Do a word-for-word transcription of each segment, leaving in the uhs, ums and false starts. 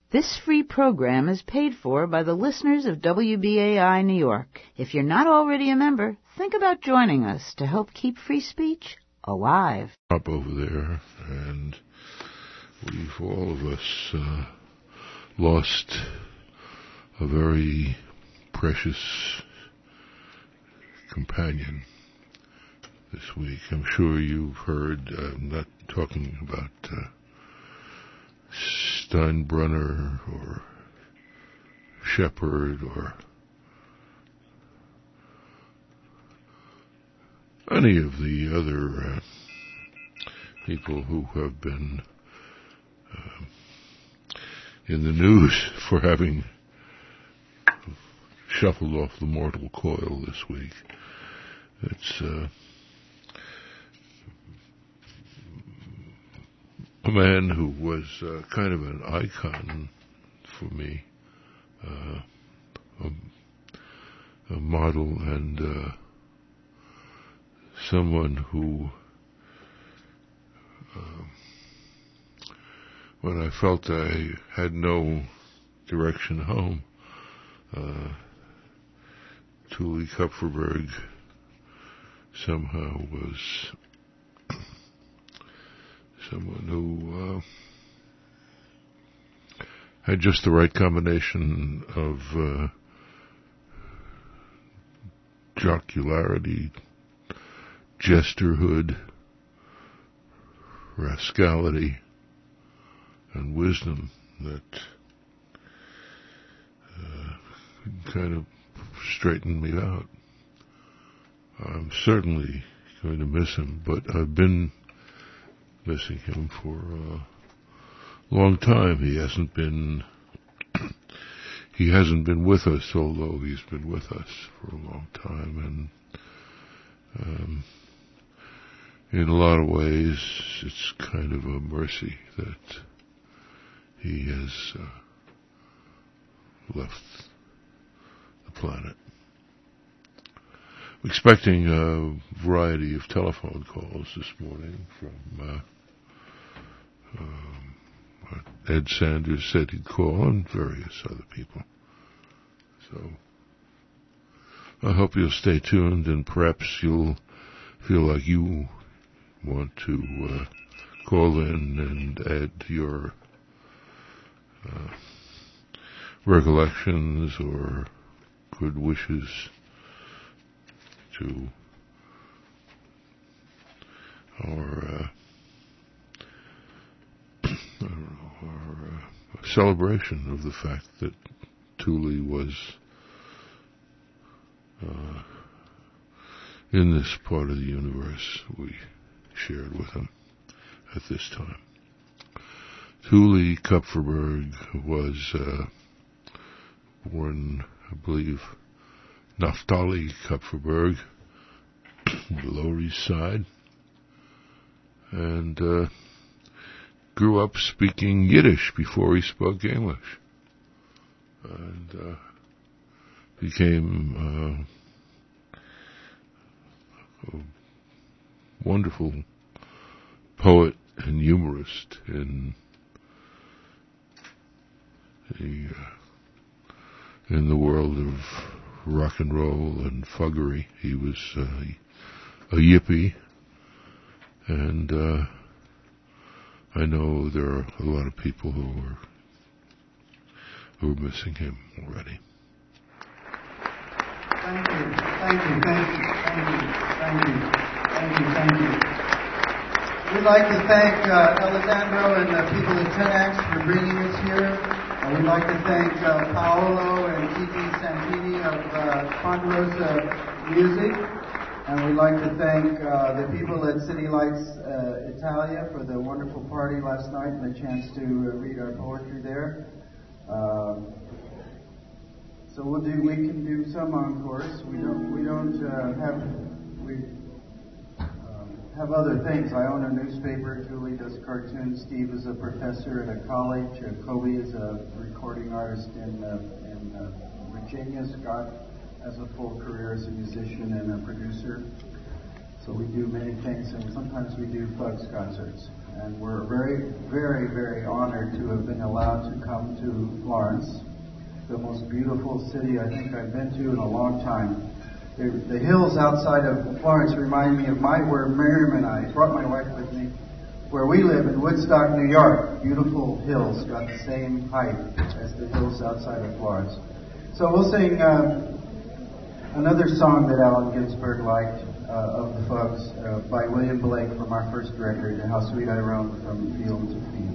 This free program is paid for by the listeners of W B A I New York. If you're not already a member, think about joining us to help keep free speech alive. Up over there, and we've all of us uh, lost a very precious companion this week. I'm sure you've heard, uh, I'm not talking about uh, Steinbrunner or Shepard or any of the other uh, people who have been uh, in the news for having shuffled off the mortal coil this week. It's uh, a man who was uh, kind of an icon for me, uh, a, a model and uh, someone who, uh, when I felt I had no direction home, uh, Thule Kupferberg somehow was someone who uh, had just the right combination of uh, jocularity, jesterhood, rascality, and wisdom that uh, kind of straightened me out. I'm certainly going to miss him, but I've been missing him for a long time. He hasn't been he hasn't been with us, although he's been with us for a long time, and um, in a lot of ways it's kind of a mercy that he has uh, left the planet. I'm expecting a variety of telephone calls this morning from uh, um, Ed Sanders said he'd call, and various other people. So I hope you'll stay tuned, and perhaps you'll feel like you want to uh, call in and add your uh, recollections or good wishes to our, uh, I don't know, our uh, celebration of the fact that Thule was uh, in this part of the universe we shared with him at this time. Thule Kupferberg was uh, born, I believe, Naftali Kupferberg, the Lower East Side, and uh, grew up speaking Yiddish before he spoke English, and uh, became uh, a wonderful poet and humorist in the uh, in the world of rock and roll and fuggery. He was uh, a yippie, and uh, I know there are a lot of people who are who are missing him already. Thank you, thank you, thank you, thank you, thank you, thank you, thank you. We'd like to thank uh, Alessandro and the people at ten X for bringing us here. Uh, we'd like to thank uh, Paolo and Kiki Santini of uh, Ponderosa Music. And we'd like to thank uh, the people at City Lights uh, Italia for the wonderful party last night and the chance to uh, read our poetry there. Uh, so we'll do. We can do some encores. We don't. We don't uh, have. We um, have other things. I own a newspaper. Julie does cartoons. Steve is a professor at a college. Uh, Kobe is a recording artist in uh, in uh, Virginia. Scott has a full career as a musician and a producer. So we do many things, and sometimes we do Bugs concerts. and we're very, very, very honored to have been allowed to come to Florence, the most beautiful city I think I've been to in a long time. The, the hills outside of Florence remind me of my where Miriam and I brought my wife with me, where we live in Woodstock, New York. Beautiful hills, got the same height as the hills outside of Florence. So we'll sing uh, another song that Allen Ginsberg liked uh, of the folks uh, by William Blake from our first record, How Sweet I Roam from Field to Field.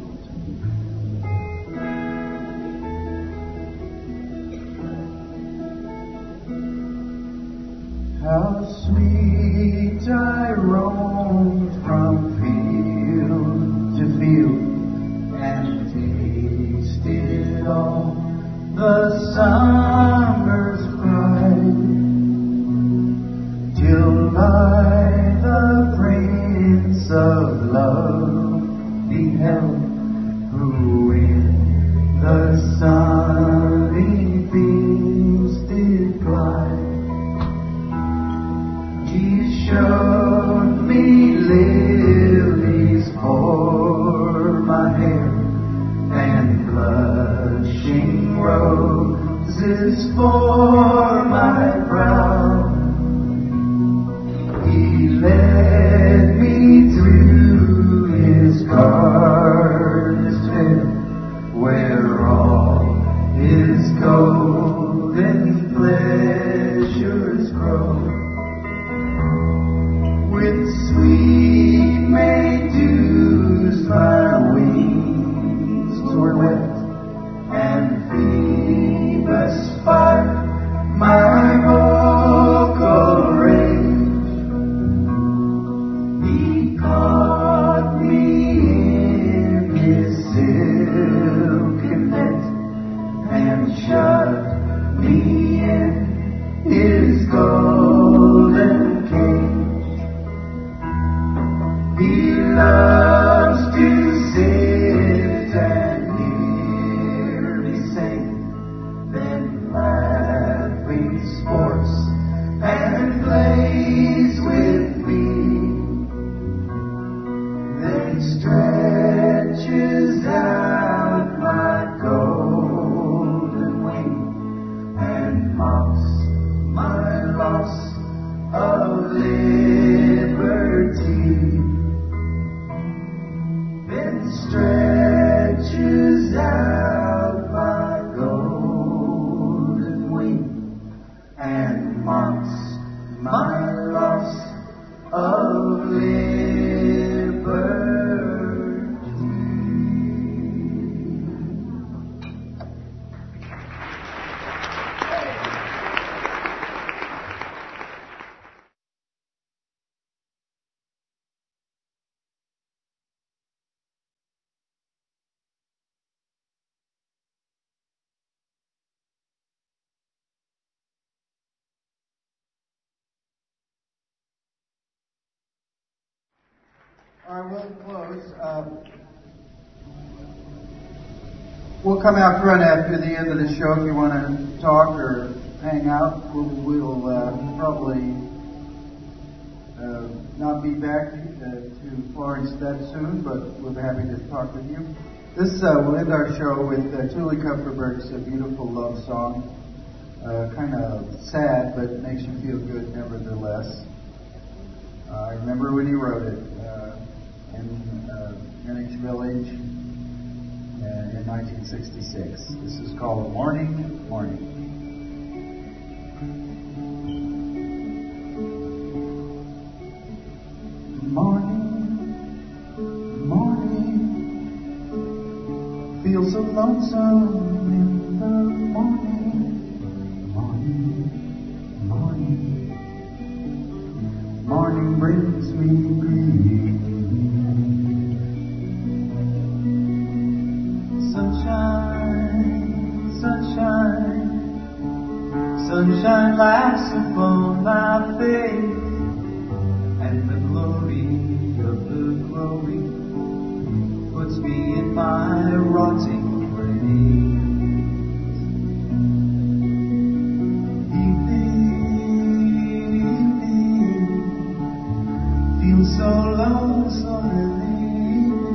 How sweet I roamed from field to field and tasted all the summer's pride, till I the Prince of Love beheld, who in the sunny beams did glide. He showed me lilies for my hair and blushing roses for my brow. He led me through his garden's fair, where all his golden pleasures grow. With sweet May dews my wings were wet, and Phoebus sparked my vocal range. He caught me in his silken net and shut me in his golden cage. He loves to sit and hear me sing, then laughing sports and plays with me, then stretches out my golden wing and mocks my loss of liberty. Stretches out my golden wing and mocks my loss of liberty. All right, we'll close. Uh, we'll come out front after the end of the show if you want to talk or hang out. We'll, we'll uh, probably uh, not be back uh, to Florence that soon, but we'll be happy to talk with you. This uh, will end our show with uh, Tuli Kupferberg's A Beautiful Love Song. Uh, kind of sad, but it makes you feel good nevertheless. Uh, I remember when he wrote it. Uh, in uh, Greenwich Village uh, in nineteen sixty-six. This is called Morning, Morning. Morning, morning, feel so lonesome in the morning. Morning, morning, morning brings me grief. Sunshine laughs upon my face, and the glory of the glory puts me in my rotting grave. Evening, feel so lonesome in the evening.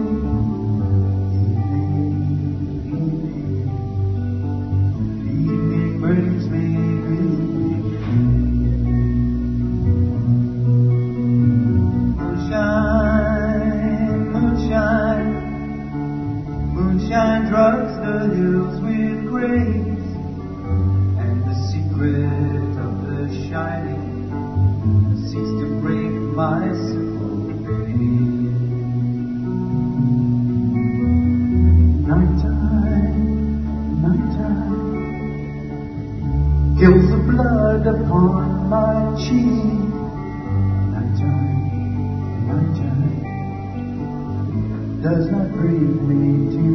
Feels the blood upon my cheek. Nighttime, nighttime, does not bring me to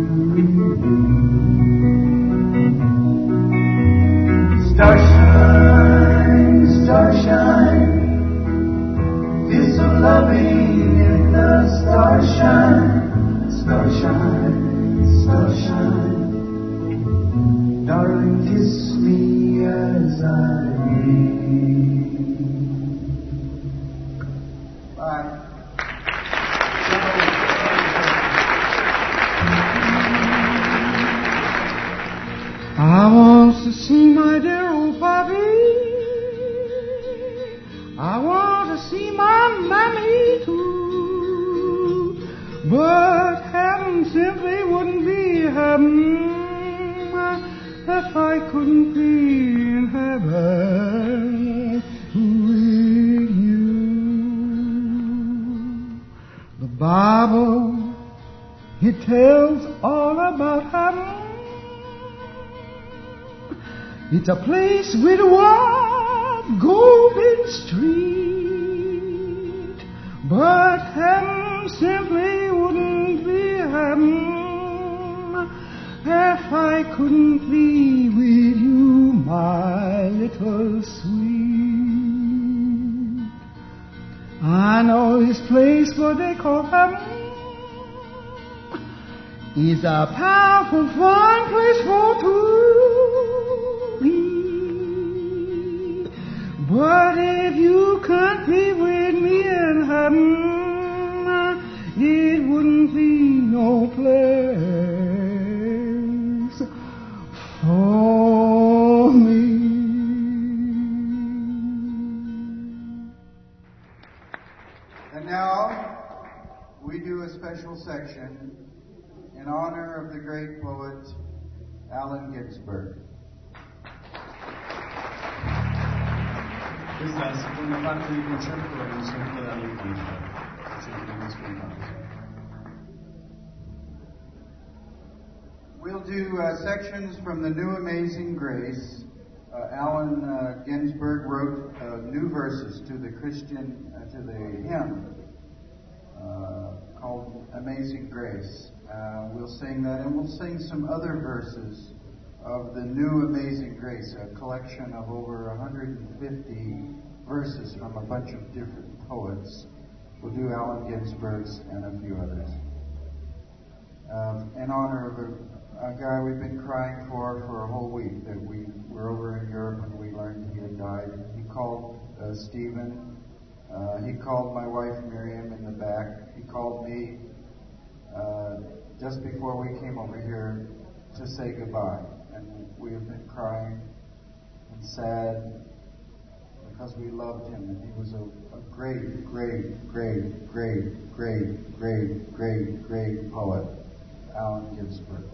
you. Starshine, starshine, feels so loving in the starshine. Starshine, starshine, darling, kiss me as I breathe. Bye. I want to see my dear old Bobby. I want to see my mammy too. But heaven simply wouldn't be heaven if I couldn't be in heaven with you. The Bible, it tells all about heaven. It's a place with a wide golden street. But heaven simply wouldn't be heaven if I couldn't be with you, my little sweet. I know this place, what they call heaven, is a powerful, fine place for two be. But if you can't be with me in heaven, it wouldn't be no place for me. And now we do a special section in honor of the great poet Allen Ginsberg. Questa è la seconda parte del concerto conseguita da Allen Ginsberg. We'll do uh, sections from the New Amazing Grace. Uh, Allen uh, Ginsberg wrote uh, new verses to the Christian, uh, to the hymn uh, called Amazing Grace. Uh, we'll sing that, and we'll sing some other verses of the New Amazing Grace, a collection of over one hundred fifty verses from a bunch of different poets. We'll do Allen Ginsberg's and a few others. Um, in honor of a, a guy we've been crying for for a whole week, that we were over in Europe and we learned he had died. He called uh, Stephen. Uh, he called my wife Miriam in the back. He called me uh, just before we came over here to say goodbye. And we have been crying and sad because we loved him, and he was a, a great, great, great, great, great, great, great, great poet, Allen Ginsberg.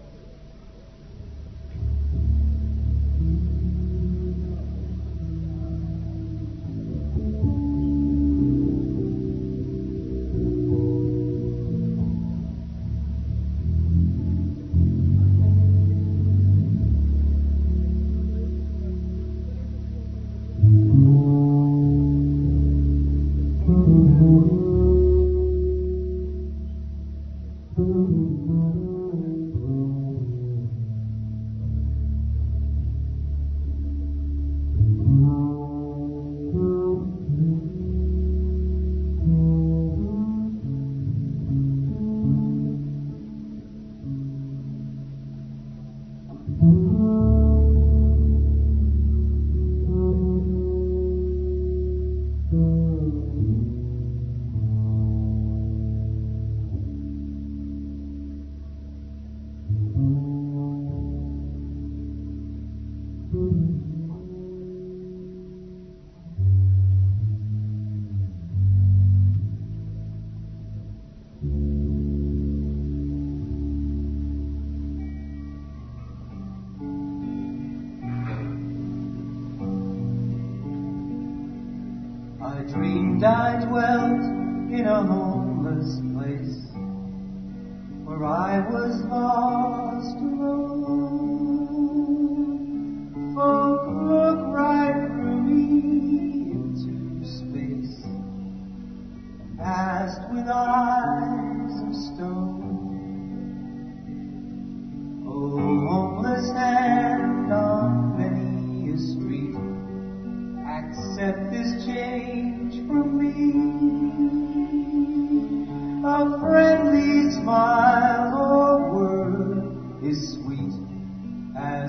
I dreamed I dwelt in a homeless place where I was lost alone. Folk look round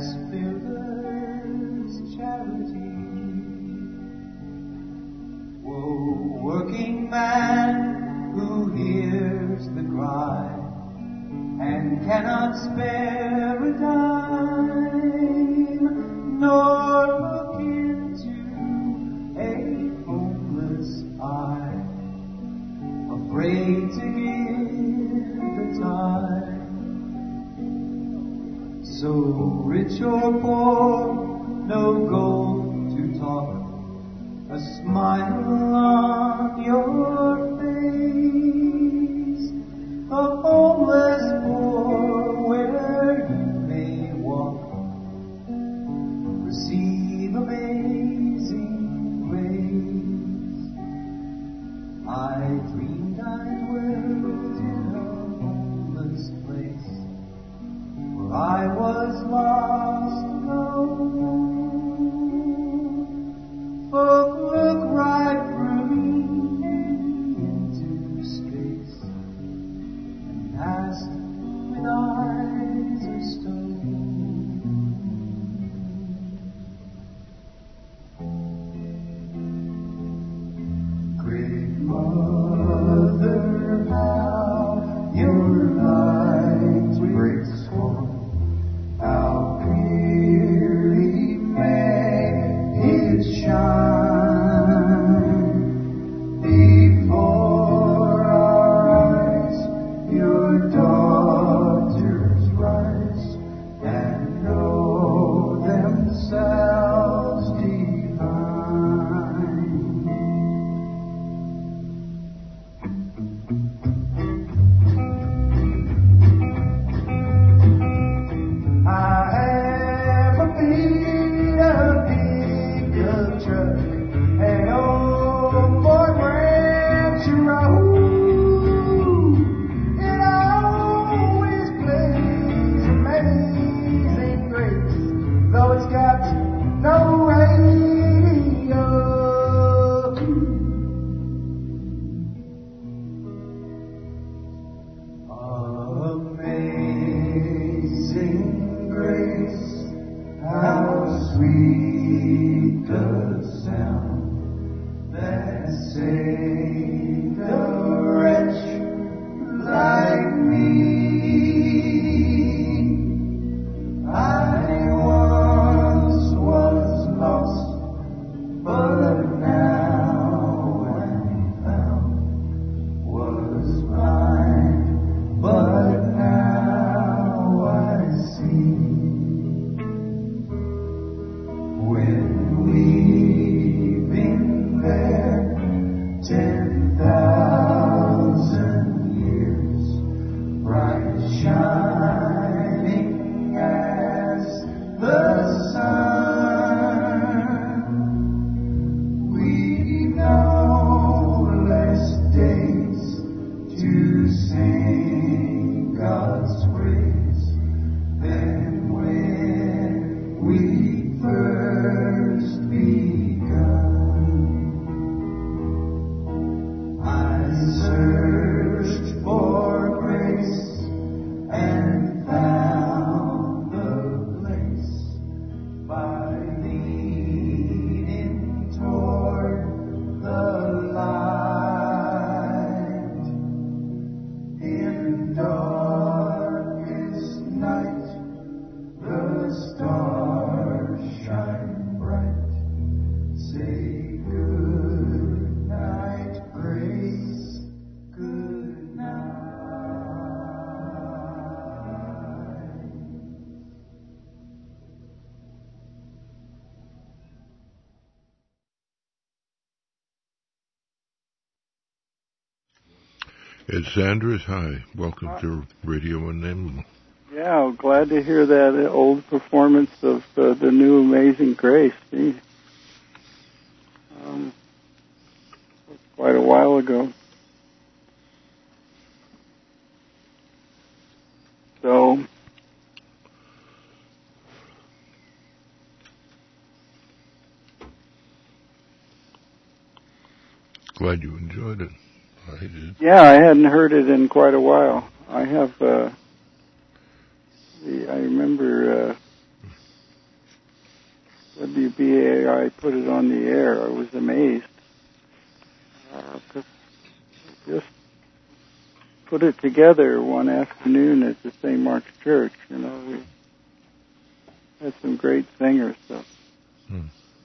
as builders' charity. Woe, working man who hears the cry and cannot spare a dime, nor look into a homeless eye, afraid to give the time. So rich or poor, no gold to talk, a smile on your face, a homeless poor where you may walk, receive amazing grace. I dreamed I dwelt in a homeless place, where I was lost alone. Folk look right through me into space and ask with eyes of stone. Great Mother, how your light breaks forth, how clearly may it shine before our eyes. Your daughters rise and know themselves divine. I have a big, a big truck, an old Ford Ranchero. It always plays Amazing Grace, though it's got no radio. Amazing Grace, how sweet the sound that saved a wretch like me. I once was lost, but now am found. Was blind, but now I see. When we've been there ten thousand years, bright shining as the sun, we've no less days to sing God's praise than when we first begun. I searched for grace and found the place by leaning toward the light. In darkest night, the stars shine bright. Say good night, grace, good night. Ed Sanders, hi. Welcome to Radio Unnameable. Yeah, glad to hear that old performance of uh, the new Amazing Grace. Gee. Um, quite a while ago. So, Glad you enjoyed it. I did. yeah, I hadn't heard it in quite a while. I have, uh, the, I remember uh, W B A I put it on the air. I was amazed. Uh, 'cause just put it together one afternoon at the Saint Mark's Church. You know, we had some great singers. So Hmm.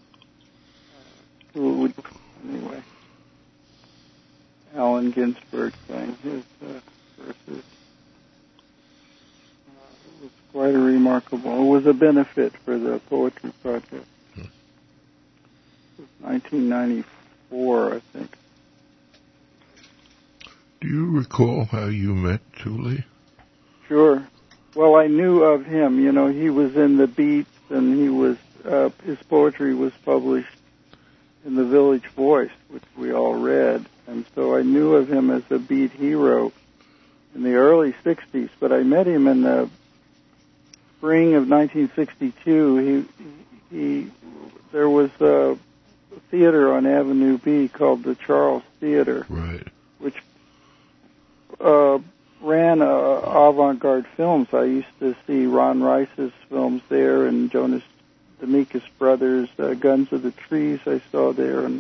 uh, anyway, Allen Ginsberg sang his uh, verses. Uh, it was quite a remarkable. It was a benefit for the Poetry Project. Hmm. It was nineteen ninety-four, I think. Do you recall how you met Thule? Sure. Well, I knew of him. You know, he was in the Beats, and he was uh, his poetry was published in the Village Voice, which we all read. And so I knew of him as a Beat hero in the early sixties. But I met him in the spring of nineteen sixty-two. He he there was a theater on Avenue B called the Charles Theater, right, which Uh, ran uh, avant-garde films. I used to see Ron Rice's films there, and Jonas Demikas Brothers, uh, Guns of the Trees I saw there, and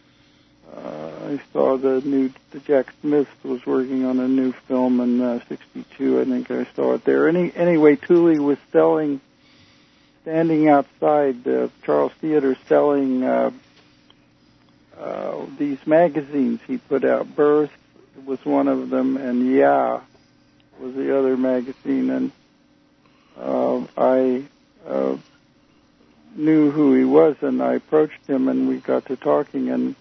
uh, I saw the new, the Jack Smith was working on a new film in uh, sixty-two, I think I saw it there. Any, anyway, Thule was selling, standing outside the Charles Theater selling uh, uh, these magazines he put out, Birth was one of them, and Yeah was the other magazine, and uh, I uh, knew who he was, and I approached him, and we got to talking, and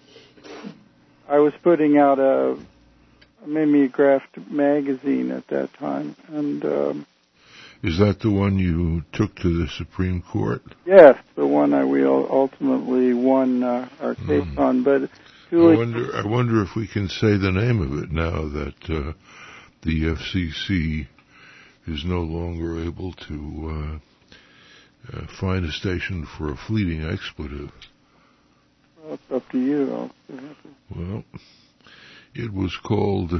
I was putting out a, a mimeographed magazine at that time, and um, is that the one you took to the Supreme Court? Yes, the one I we ultimately won uh, our case mm. on, but I wonder, I wonder if we can say the name of it now that uh, the F C C is no longer able to uh, uh, find a station for a fleeting expletive. Well, it's up to you. Well, it was called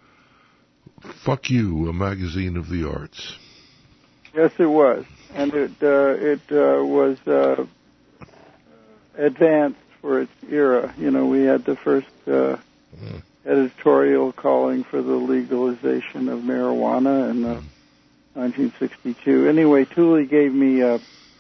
Fuck You, a Magazine of the Arts. Yes, it was. And it, uh, it uh, was uh, advanced for its era. You know, we had the first uh, mm. editorial calling for the legalization of marijuana in uh, mm. nineteen sixty-two. Anyway, Thule gave me a,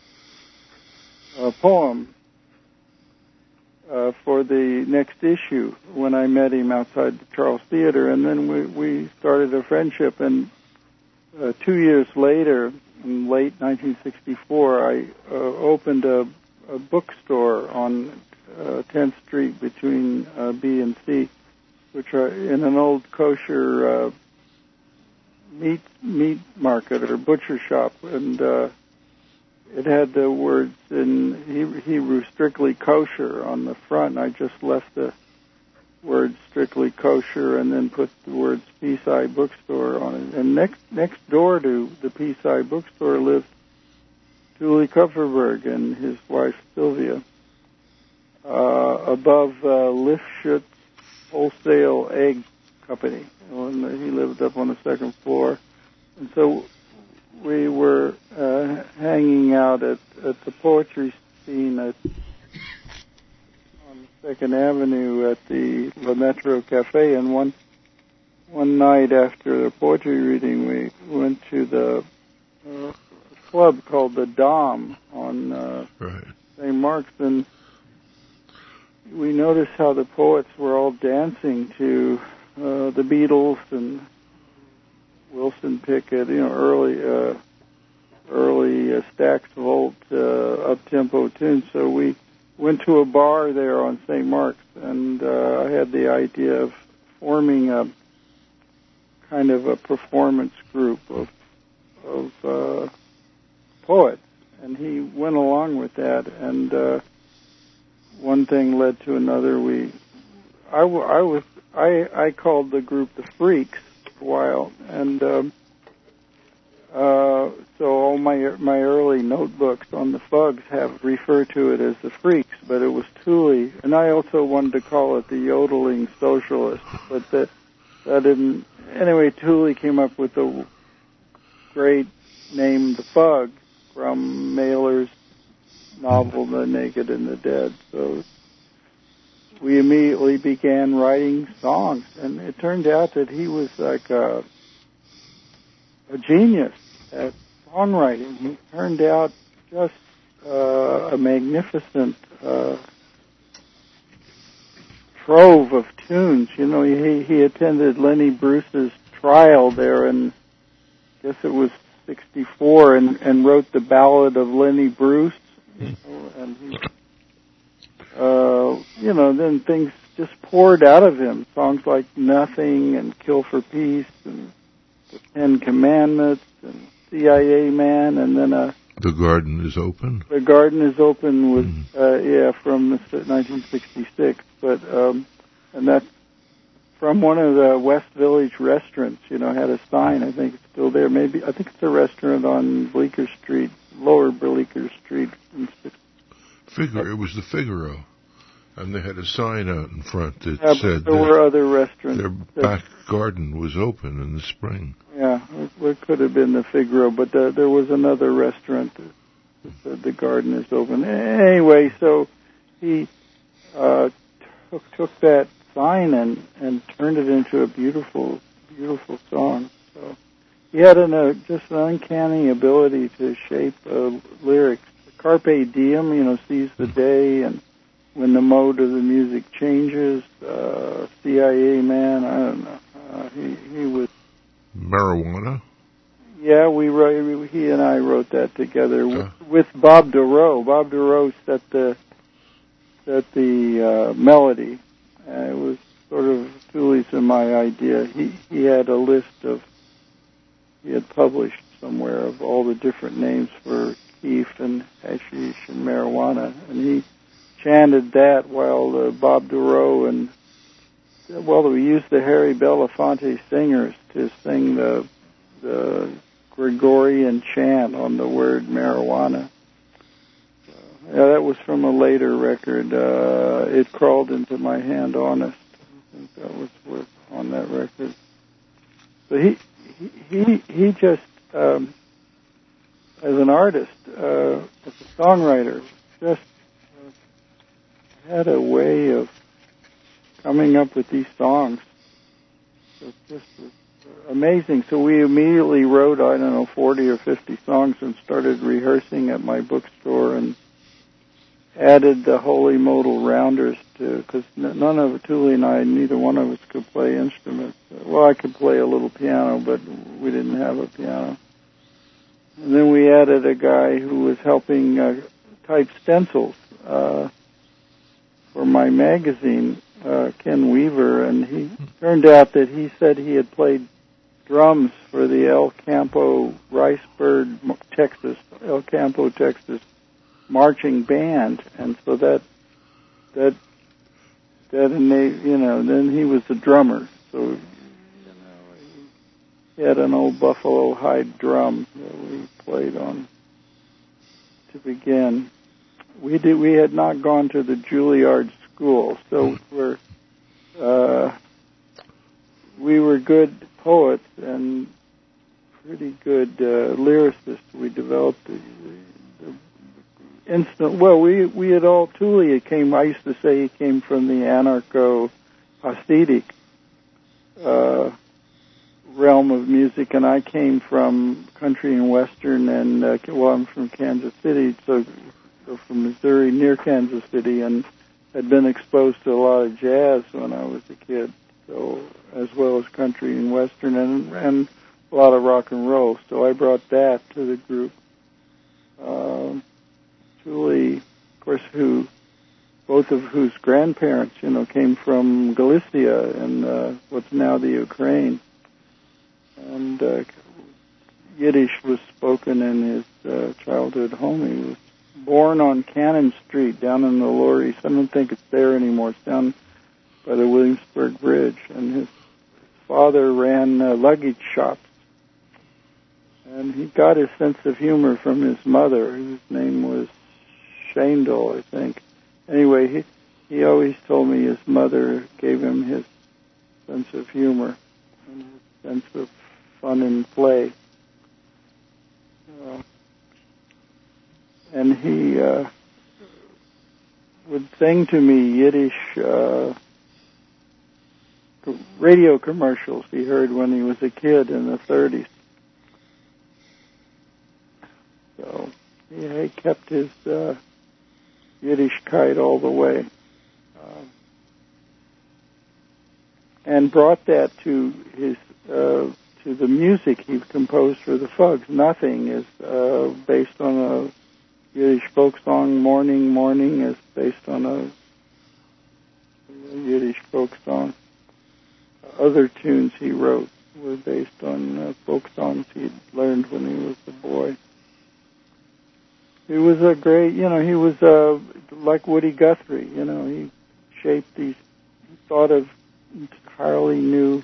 a poem uh, for the next issue when I met him outside the Charles Theater, and then we, we started a friendship. And uh, two years later, in late nineteen sixty-four, I uh, opened a, a bookstore on Uh, tenth Street between uh, B and C, which are in an old kosher uh, meat meat market or butcher shop, and uh, it had the words in Hebrew "strictly kosher" on the front. I just left the word "strictly kosher" and then put the words Peace-Eye Bookstore on it. And next next door to the Peace-Eye Bookstore lived Thule Kupferberg and his wife Sylvia. Uh, above uh, Lifshitz Wholesale Egg Company. And he lived up on the second floor. And so we were uh, hanging out at, at the poetry scene at, on Second Avenue at the Le Metro Cafe. And one one night after the poetry reading, we went to the uh, club called the Dom on uh, right. Saint Mark's, and we noticed how the poets were all dancing to uh, the Beatles and Wilson Pickett, you know, early, uh, early uh, Stax Volt uh, up-tempo tunes. So we went to a bar there on Saint Mark's, and uh, I had the idea of forming a kind of a performance group of of uh, poets, and he went along with that, and uh, one thing led to another. We, I, I was, I, I called the group the Freaks for a while, and um, uh, so all my my early notebooks on the Fugs have referred to it as the Freaks, but it was Thule, and I also wanted to call it the Yodeling Socialists, but that that didn't. Anyway, Thule came up with the great name, the Fug, from Mailer's novel, The Naked and the Dead. So we immediately began writing songs, and it turned out that he was like a, a genius at songwriting. He turned out just uh, a magnificent uh, trove of tunes. You know, he he attended Lenny Bruce's trial there, and I guess it was sixty-four, and, and wrote the Ballad of Lenny Bruce. You know, and he, uh, you know, then things just poured out of him. Songs like Nothing and Kill for Peace and the Ten Commandments and C I A Man, and then a The Garden is Open. The Garden is Open was mm. uh, yeah from nineteen sixty-six, but um, and that's from one of the West Village restaurants. You know, had a sign. I think it's still there. Maybe I think it's a restaurant on Bleecker Street, Lower Bleecker Street. Figaro. It was the Figaro, and they had a sign out in front that yeah, said there were other restaurants. Their back garden was open in the spring. Yeah, it, it could have been the Figaro, but uh, there was another restaurant that, that said the garden is open. Anyway, so he uh, took took that sign and and turned it into a beautiful, beautiful song. So he had an, uh, just an uncanny ability to shape uh, lyrics. Carpe diem, you know, seize the day, and when the mode of the music changes, uh, C I A Man, I don't know. Uh, he he was Marijuana. Yeah, we wrote. He and I wrote that together uh. with, with Bob Dorough. Bob Dorough set the set the uh, melody. Uh, it was sort of Thule's and my idea. He he had a list of he had published somewhere of all the different names for keef and hashish and marijuana, and he chanted that while uh, Bob Dorough and well, we used the Harry Belafonte singers to sing the the Gregorian chant on the word marijuana. Uh, yeah, that was from a later record. Uh, It Crawled Into My Hand, Honest. I think that was worth on that record. So he he he, he just um, as an artist, uh, as a songwriter, just uh, had a way of coming up with these songs. It just was amazing. So we immediately wrote, I don't know, forty or fifty songs and started rehearsing at my bookstore and added the Holy Modal Rounders to, because none of Thule and I, neither one of us could play instruments. Well, I could play a little piano, but we didn't have a piano. And then we added a guy who was helping uh, type stencils uh, for my magazine, uh, Ken Weaver, and he turned out that he said he had played drums for the El Campo Ricebird, Texas, El Campo, Texas marching band, and so that that that enabled, you know, then he was the drummer, so you know he had an old buffalo hide drum that we played on to begin. We did. We had not gone to the Juilliard school, so we're uh, we were good poets and pretty good uh, lyricists. We developed the, the instant. Well, we we had all Thule came. I used to say he came from the anarcho-Hasidic uh, realm of music, and I came from country and western. And uh, well, I'm from Kansas City, so, so from Missouri, near Kansas City, and had been exposed to a lot of jazz when I was a kid. So as well as country and western, and and a lot of rock and roll. So I brought that to the group. Uh, Thule, of course, who both of whose grandparents, you know, came from Galicia and uh, what's now the Ukraine, and uh, Yiddish was spoken in his uh, childhood home. He was born on Cannon Street down in the Lower East. I don't think it's there anymore. It's down by the Williamsburg Bridge, and his father ran uh, luggage shops. And he got his sense of humor from his mother, whose name was Shandel, I think. Anyway, he he always told me his mother gave him his sense of humor and his sense of fun and play. Uh, and he uh, would sing to me Yiddish uh, radio commercials he heard when he was a kid in the thirties. So yeah, he kept his uh, Yiddishkeit all the way, uh, and brought that to his uh, to the music he composed for the Fugs. Nothing is uh, based on a Yiddish folk song. Morning, Morning is based on a Yiddish folk song. Other tunes he wrote were based on uh, folk songs he'd learned when he was a boy. He was a great, you know, he was uh, like Woody Guthrie, you know, he shaped these, he thought of entirely new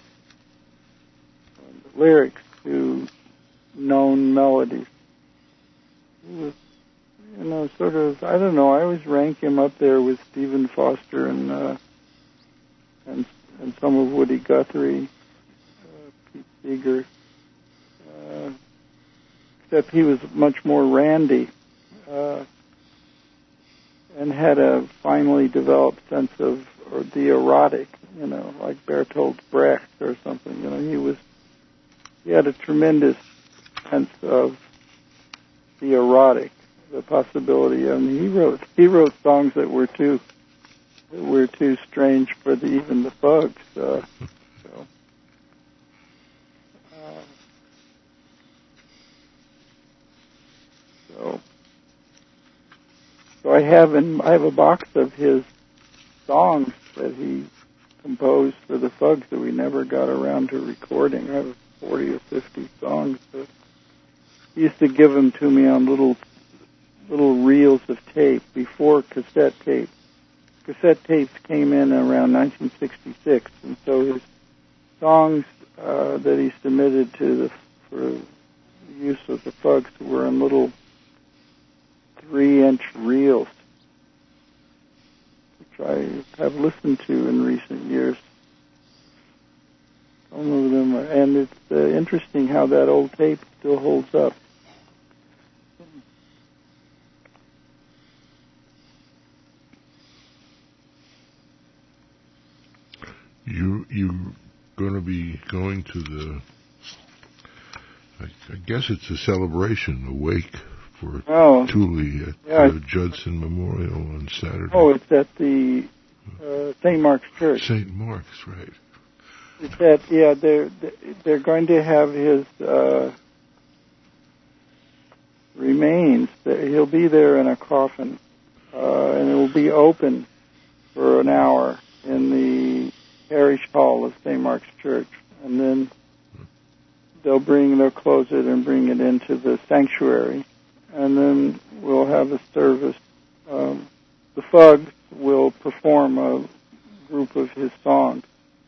lyrics to known melodies. He was, you know, sort of, I don't know, I always rank him up there with Stephen Foster and uh, and and some of Woody Guthrie, uh, Pete Seeger, uh, except he was much more randy. Uh, and had a finely developed sense of or the erotic, you know, like Bertolt Brecht or something. You know, he was he had a tremendous sense of the erotic, the possibility. I mean, he wrote he wrote songs that were too that were too strange for the, even the Fugs. Uh, so. Uh, so. So I have in I have a box of his songs that he composed for the Fugs that we never got around to recording. I have forty or fifty songs. That he used to give them to me on little little reels of tape before cassette tape. Cassette tapes came in around nineteen sixty-six, and so his songs uh, that he submitted to the for use of the Fugs were in little three-inch reels, which I have listened to in recent years. Some of them, are, and it's uh, interesting how that old tape still holds up. You you going to be going to the? I, I guess it's a celebration, a wake for oh, Thule at yeah, the Judson Memorial on Saturday. Oh, it's at the uh, Saint Mark's Church. Saint Mark's, right? It's at yeah. They're they're going to have his uh, remains. He'll be there in a coffin, uh, and it will be open for an hour in the parish hall of Saint Mark's Church, and then they'll bring they'll close it and bring it into the sanctuary. And then we'll have a service. Um, the Fugs will perform a group of his songs,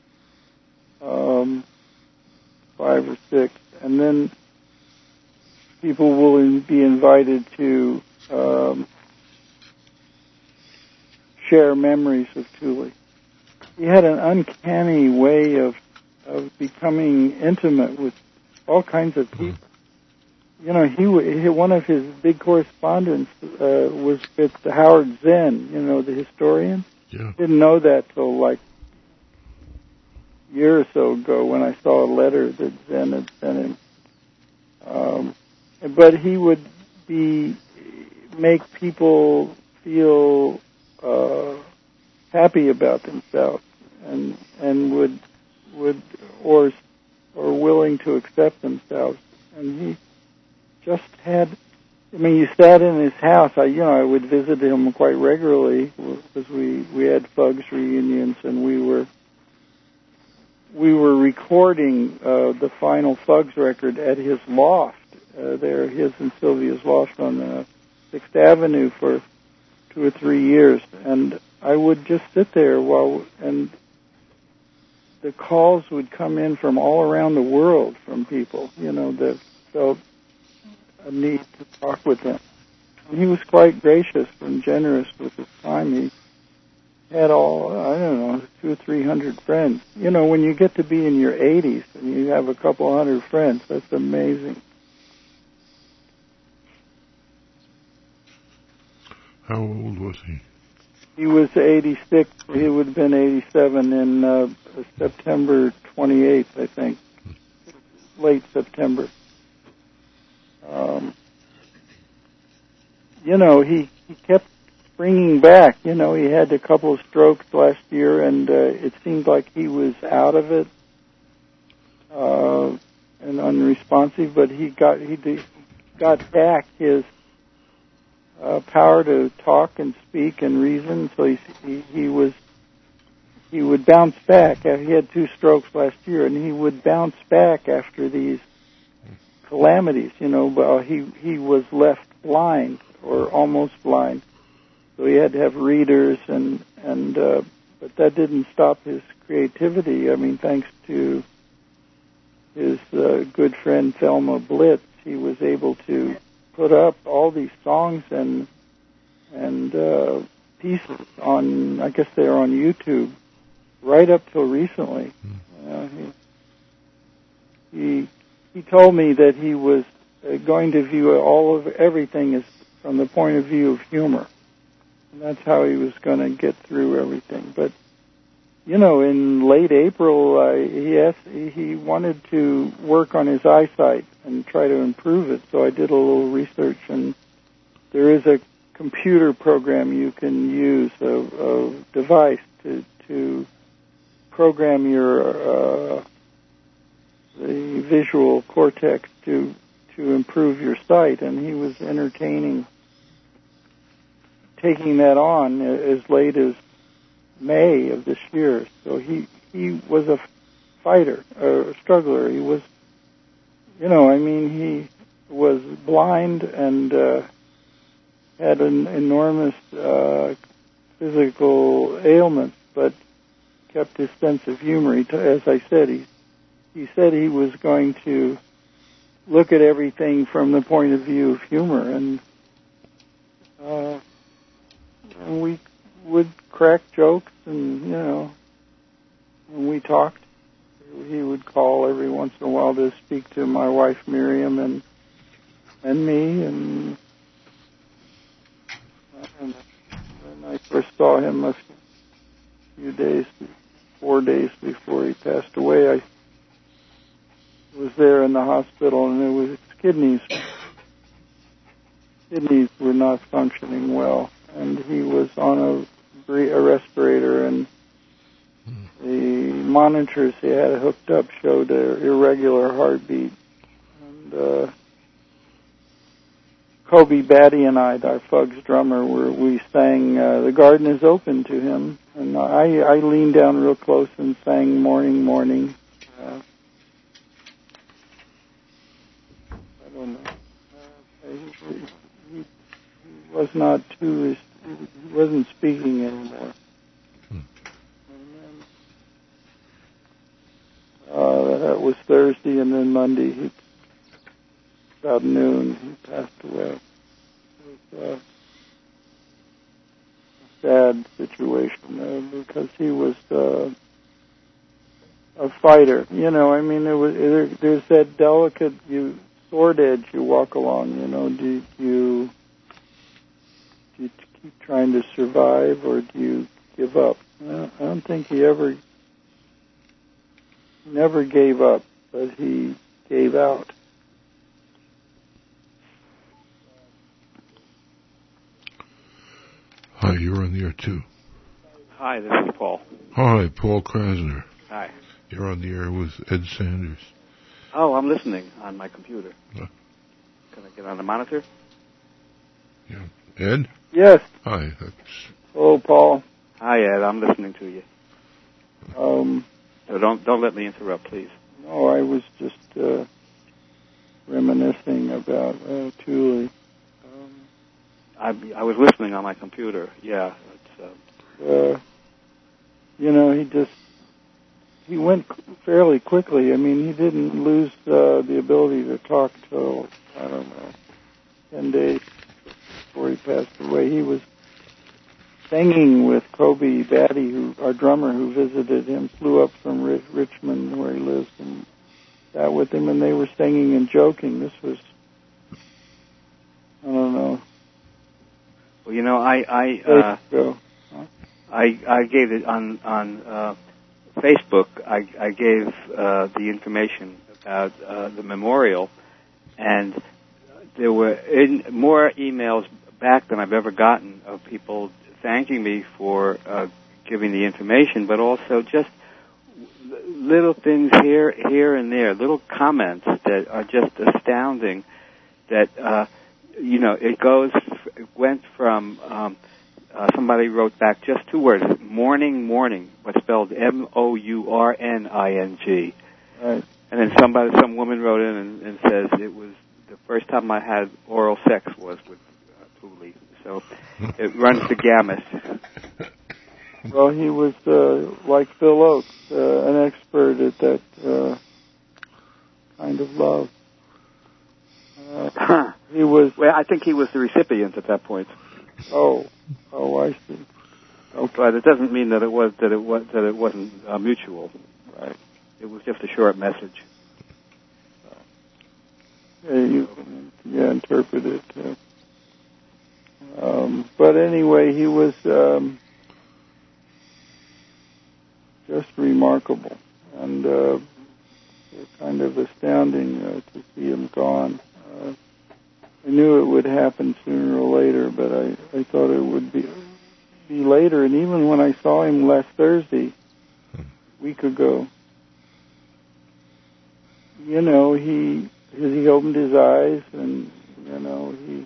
um, five or six, and then people will be invited to um, share memories of Thule. He had an uncanny way of of becoming intimate with all kinds of people. You know, he, he one of his big correspondents uh, was with Howard Zinn, you know, the historian. Yeah. Didn't know that till like a year or so ago when I saw a letter that Zinn had sent him. Um, but he would be make people feel uh, happy about themselves, and and would would or or willing to accept themselves, and he just had, I mean, you sat in his house. I, you know, I would visit him quite regularly because we, we had Fugs reunions, and we were we were recording uh, the final Fugs record at his loft uh, there, his and Sylvia's loft on uh, Sixth Avenue for two or three years, and I would just sit there while and the calls would come in from all around the world from people, you know, that felt a need to talk with him. And he was quite gracious and generous with his time. He had all, I don't know, two or three hundred friends. You know, when you get to be in your eighties and you have a couple hundred friends, that's amazing. How old was he? he was eighty-six. He would have been eighty-seven in uh, September twenty-eighth, I think, late September. Um, you know, he, he kept bringing back. You know, he had a couple of strokes last year, and uh, it seemed like he was out of it uh, and unresponsive. But he got he did, got back his uh, power to talk and speak and reason. So he, he he was he would bounce back. He had two strokes last year, and he would bounce back after these calamities. You know, but he he was left blind or almost blind. So he had to have readers, and and uh, but that didn't stop his creativity. I mean, thanks to his uh, good friend Thelma Blitz, he was able to put up all these songs and and uh, pieces on. I guess they're on YouTube, right up till recently. Uh, he, he he told me that he was uh, going to view all of everything as from the point of view of humor. And that's how he was going to get through everything. But, you know, in late April, uh, he asked, he wanted to work on his eyesight and try to improve it. So I did a little research, and there is a computer program you can use, a, a device to to program your uh, the visual cortex to to improve your sight. And he was entertaining taking that on as late as May of this year. So he he was a fighter, a struggler. He was, you know, I mean, he was blind and uh, had an enormous uh, physical ailments, but kept his sense of humor. He, as I said, he he said he was going to look at everything from the point of view of humor, and uh, and we would crack jokes, and, you know, when we talked, he would call every once in a while to speak to my wife Miriam and and me, and, and when I first saw him a few days, four days before he passed away, I was there in the hospital, and it was his kidneys. Kidneys were not functioning well, and he was on a, a respirator, and the monitors he had hooked up showed an irregular heartbeat. And uh, Kobe Batty and I, our Fugs drummer, were, we sang uh, "The Garden Is Open" to him, and I, I leaned down real close and sang "Morning, Morning." Uh, I don't know. Uh, he, he, he was not too. He wasn't speaking anymore. Hmm. And then, uh, that was Thursday, and then Monday, he, about noon, he passed away. It was uh, a sad situation uh, because he was uh, a fighter. You know, I mean, there was there, there's that delicate you sword edge you walk along. You know, do you do you keep trying to survive, or do you give up? I don't think he ever, never gave up, but he gave out. Hi, you're on the air too. Hi, this is Paul. Hi, Paul Krasner. Hi. You're on the air with Ed Sanders. Oh, I'm listening on my computer. Uh, Can I get on the monitor? Yeah. Ed? Yes. Hi. That's... Hello, Paul. Hi, Ed. I'm listening to you. Um, so don't don't let me interrupt, please. No, I was just uh, reminiscing about uh, Thule. Um, I I was listening on my computer. Yeah. It's, uh... uh, you know, he just he went fairly quickly. I mean, he didn't lose uh, the ability to talk till I don't know ten days before he passed away. He was singing with Kobe Batty, who our drummer, who visited him, flew up from Rich- Richmond, where he lives, and sat with him, and they were singing and joking. This was, I don't know. Well, you know, I I uh, ago. Huh? I I gave it on on uh, Facebook. I I gave uh, the information about uh, the memorial, and there were in, more emails back than I've ever gotten of people thanking me for uh, giving the information, but also just little things here, here and there, little comments that are just astounding. That uh, you know, it goes, it went from um, uh, somebody wrote back just two words: morning, morning, what's spelled M O U R N I N G. Right. And then somebody, some woman wrote in and, and says it was the first time I had oral sex was with uh, Thule. So it runs the gamut. Well, he was, uh, like Phil Oakes, uh, an expert at that uh, kind of love. Uh, he was. Well, I think he was the recipient at that point. Oh, oh, I see. Okay. But it doesn't mean that it was that it was that it wasn't uh, mutual. Right. It was just a short message. Yeah, you yeah, interpret it. Uh, um, but anyway, he was. Um, Just remarkable, and uh, kind of astounding uh, to see him gone. Uh, I knew it would happen sooner or later, but I, I thought it would be be later. And even when I saw him last Thursday, a week ago, you know, he he opened his eyes, and you know he.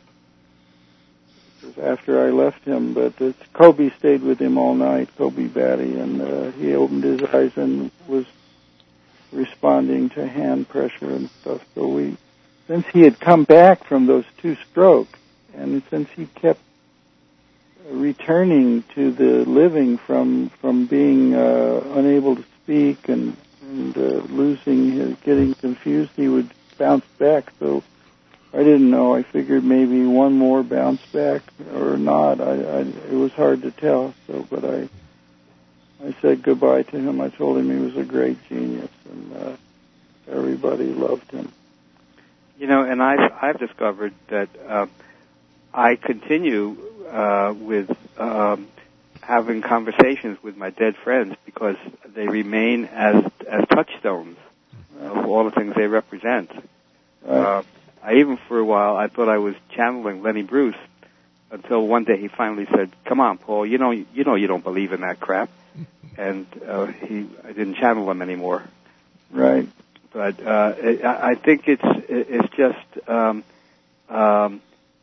After I left him, but it's, Kobe stayed with him all night, Kobe Batty, and uh, he opened his eyes and was responding to hand pressure and stuff. So we, since he had come back from those two strokes, and since he kept returning to the living from from being uh, unable to speak and, and uh, losing his, getting confused, he would bounce back. So I didn't know. I figured maybe one more bounce back or not. I, I it was hard to tell. So, but I I said goodbye to him. I told him he was a great genius, and uh, everybody loved him. You know, and I've I've discovered that uh, I continue uh, with um, having conversations with my dead friends because they remain as as touchstones of all the things they represent. Right. Uh, I even, for a while, I thought I was channeling Lenny Bruce until one day he finally said, "Come on, Paul, you know, you know, you don't believe in that crap," and uh, he, I didn't channel him anymore. Right. But uh, it, I think it's it's just um, um,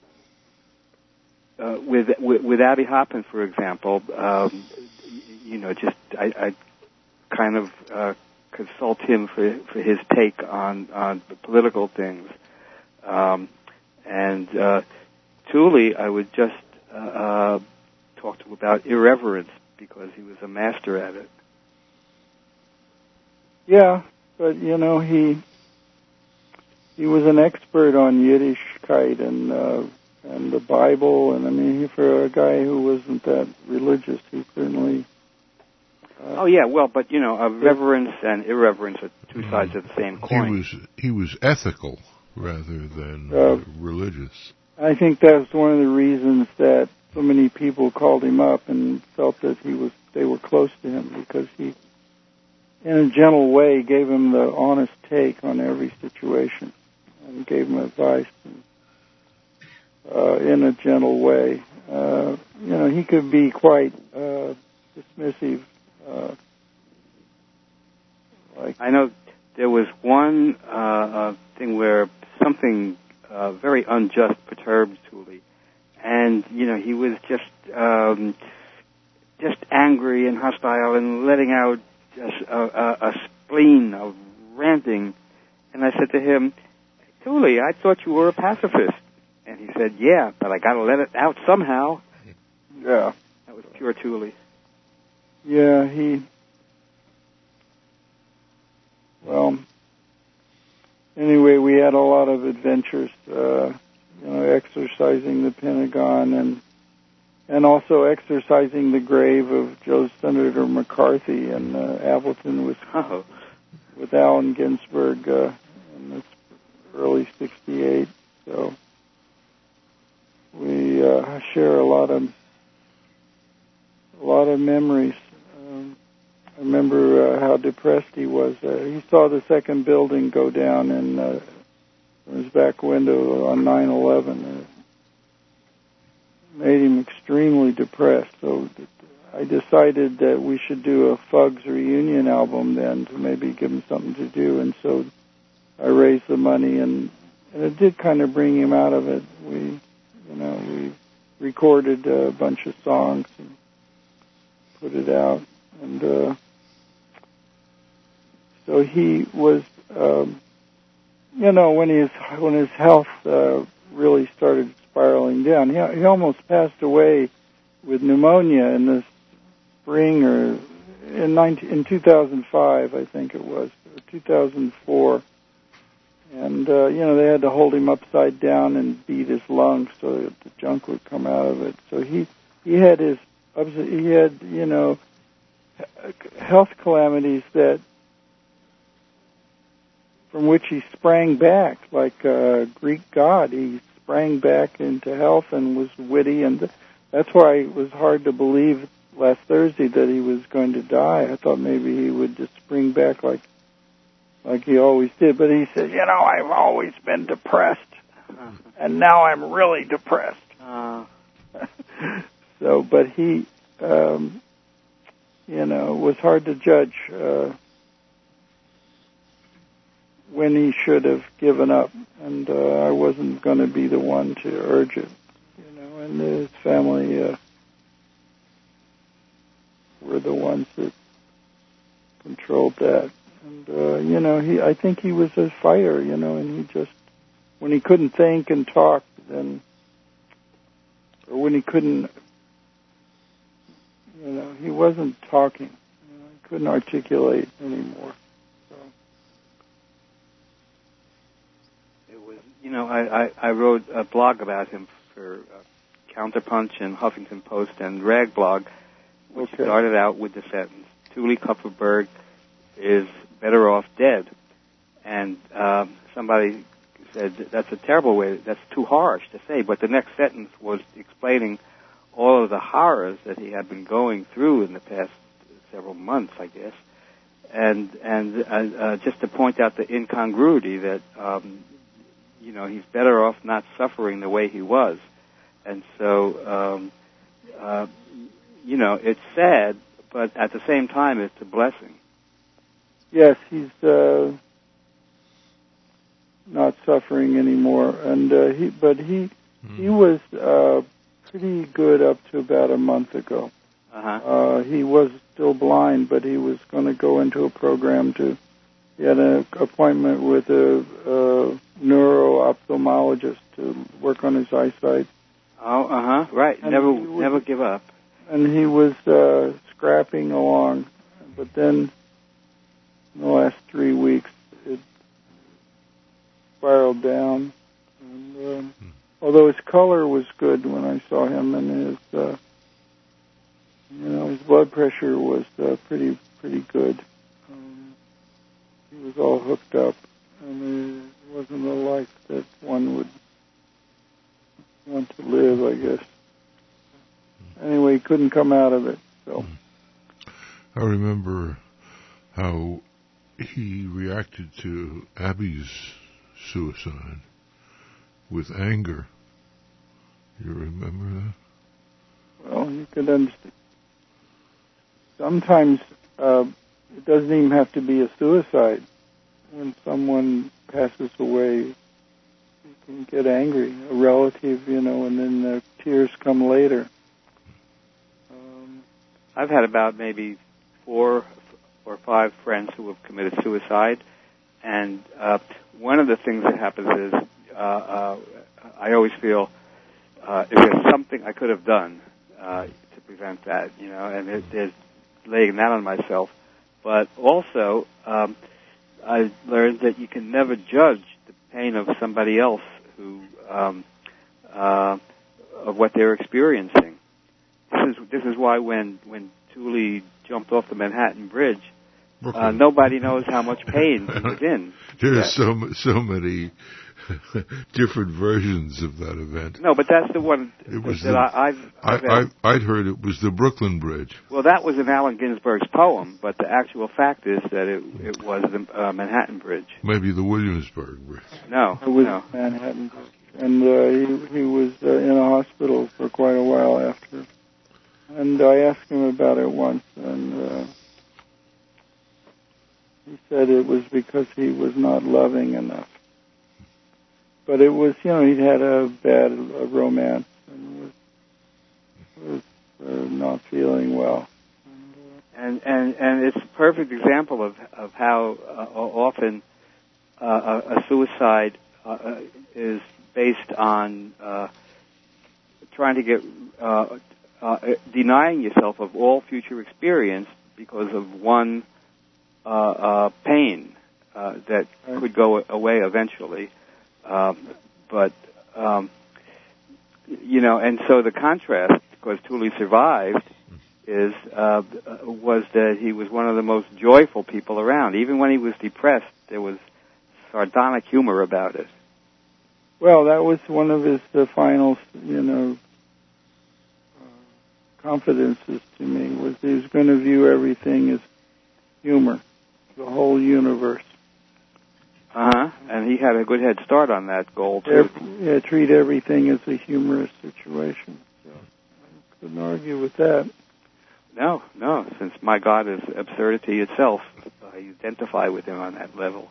uh, with, with with Abbie Hoffman, for example, um, you know, just I, I kind of uh, consult him for for his take on on political things. Um, and uh, Thule, I would just uh, uh, talk to him about irreverence because he was a master at it. Yeah, but you know he he was an expert on Yiddishkeit and uh, and the Bible, and I mean he, for a guy who wasn't that religious, he certainly. Uh, oh yeah, well, but you know, uh, reverence and irreverence are two sides of the same coin. He was he was ethical rather than uh, uh, religious. I think that's one of the reasons that so many people called him up and felt that he was they were close to him, because he, in a gentle way, gave him the honest take on every situation and gave him advice and, uh, in a gentle way. Uh, you know, he could be quite uh, dismissive. Uh, like I know there was one uh, uh, thing where something uh, very unjust perturbed Thule, and you know he was just um, just angry and hostile and letting out just a, a, a spleen of ranting. And I said to him, "Thule, I thought you were a pacifist." And he said, "Yeah, but I got to let it out somehow." Yeah, that was pure Thule. Yeah, he. Well. Anyway, we had a lot of adventures, uh, you know, exercising the Pentagon and and also exercising the grave of Joe Senator McCarthy in uh, Appleton, Wisconsin, oh. with Allen Ginsberg uh, in this early sixty-eight. So we uh, share a lot of a lot of memories. Um, I remember uh, how depressed he was. Uh, he saw the second building go down in, uh, in his back window on nine eleven. It made him extremely depressed. So I decided that we should do a Fugs reunion album then to maybe give him something to do. And so I raised the money, and, and it did kind of bring him out of it. We, you know, we recorded a bunch of songs and put it out. And uh, so he was, um, you know, when his when his health uh, really started spiraling down, he, he almost passed away with pneumonia in the spring or in nineteen, in two thousand five, I think it was, or two thousand four. And, uh, you know, they had to hold him upside down and beat his lungs so that the junk would come out of it. So he, he had his, he had, you know, health calamities that, from which he sprang back like a Greek god. He sprang back into health and was witty, and that's why it was hard to believe last Thursday that he was going to die. I thought maybe he would just spring back like like he always did. But he said, you know, I've always been depressed, and now I'm really depressed. Uh. So, but he, um, you know, it was hard to judge uh, when he should have given up, and uh, I wasn't going to be the one to urge it, you know, and his family uh, were the ones that controlled that. And, uh, you know, he, I think he was a fighter, you know, and he just, when he couldn't think and talk, then, or when he couldn't, you know, he wasn't talking. You know, he couldn't articulate anymore. So. It was, you know, I, I, I wrote a blog about him for uh, Counterpunch and Huffington Post and Rag Blog, which okay. started out with the sentence, Thule Kupferberg is better off dead. And uh, somebody said, that's a terrible way, that's too harsh to say. But the next sentence was explaining all of the horrors that he had been going through in the past several months, I guess. And and uh, uh, just to point out the incongruity that, um, you know, he's better off not suffering the way he was. And so, um, uh, you know, it's sad, but at the same time, it's a blessing. Yes, he's uh, not suffering anymore, and uh, he, but he mm. he was uh, pretty good up to about a month ago. Uh-huh. Uh, he was still blind, but he was going to go into a program to. He had an appointment with a, a neuro-ophthalmologist to work on his eyesight. Oh, uh huh, right. And never, was, never give up. And he was uh, scrapping along, but then. In the last three weeks, it spiraled down. And, um, hmm. Although his color was good when I saw him, and his, uh, you know, his blood pressure was uh, pretty, pretty good. Um, he was all hooked up, and it wasn't a life that one would want to live, I guess. Anyway, he couldn't come out of it. So, I remember how he reacted to Abby's suicide with anger. You remember that? Well, you could understand. Sometimes uh, it doesn't even have to be a suicide. When someone passes away, you can get angry. A relative, you know, and then the tears come later. Um, I've had about maybe four or five friends who have committed suicide, and uh, one of the things that happens is uh, uh, I always feel uh, if there's something I could have done uh, to prevent that, you know, and it, there's laying that on myself. But also, um, I learned that you can never judge the pain of somebody else who um, uh, of what they're experiencing. This is this is why when when Thule jumped off the Manhattan Bridge, uh, nobody knows how much pain he was in. There's yeah. so so many different versions of that event. No, but that's the one it was that the, I, I've, I've I, I, I'd heard it was the Brooklyn Bridge. Well, that was in Allen Ginsberg's poem, but the actual fact is that it it was the uh, Manhattan Bridge. Maybe the Williamsburg Bridge. No, it was no. Manhattan Bridge. And uh, he, he was uh, in a hospital for quite a while after. And I asked him about it once, and uh, he said it was because he was not loving enough. But it was, you know, he'd had a bad a romance and was, was uh, not feeling well. And and and it's a perfect example of of how uh, often uh, a, a suicide uh, is based on uh, trying to get uh, uh, denying yourself of all future experience because of one uh, uh, pain uh, that right. could go away eventually. Um, but um, you know, and so the contrast, because Thule survived, is uh, was that he was one of the most joyful people around. Even when he was depressed, there was sardonic humor about it. Well, that was one of his uh, final, you know, uh, confidences to me, was he was going to view everything as humor, the whole universe. Uh-huh. And he had a good head start on that goal, too. Yeah, treat everything as a humorous situation. So I couldn't argue with that. No, no, since my God is absurdity itself, I identify with him on that level.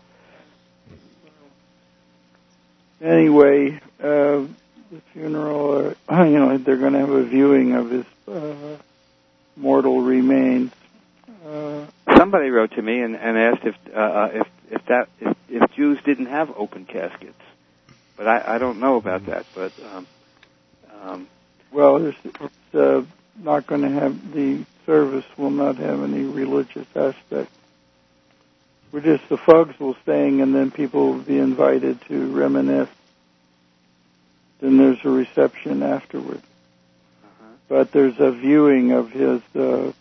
Anyway, uh, the funeral, uh, you know, they're going to have a viewing of his uh, mortal remains. Uh, Somebody wrote to me and, and asked if uh, if if that if, if Jews didn't have open caskets, but I, I don't know about that. But um, um, well, it's, it's uh, not going to have the service will not have any religious aspect. We're just the Fugs will staying, and then people will be invited to reminisce. Then there's a reception afterward. uh-huh. But there's a viewing of his uh,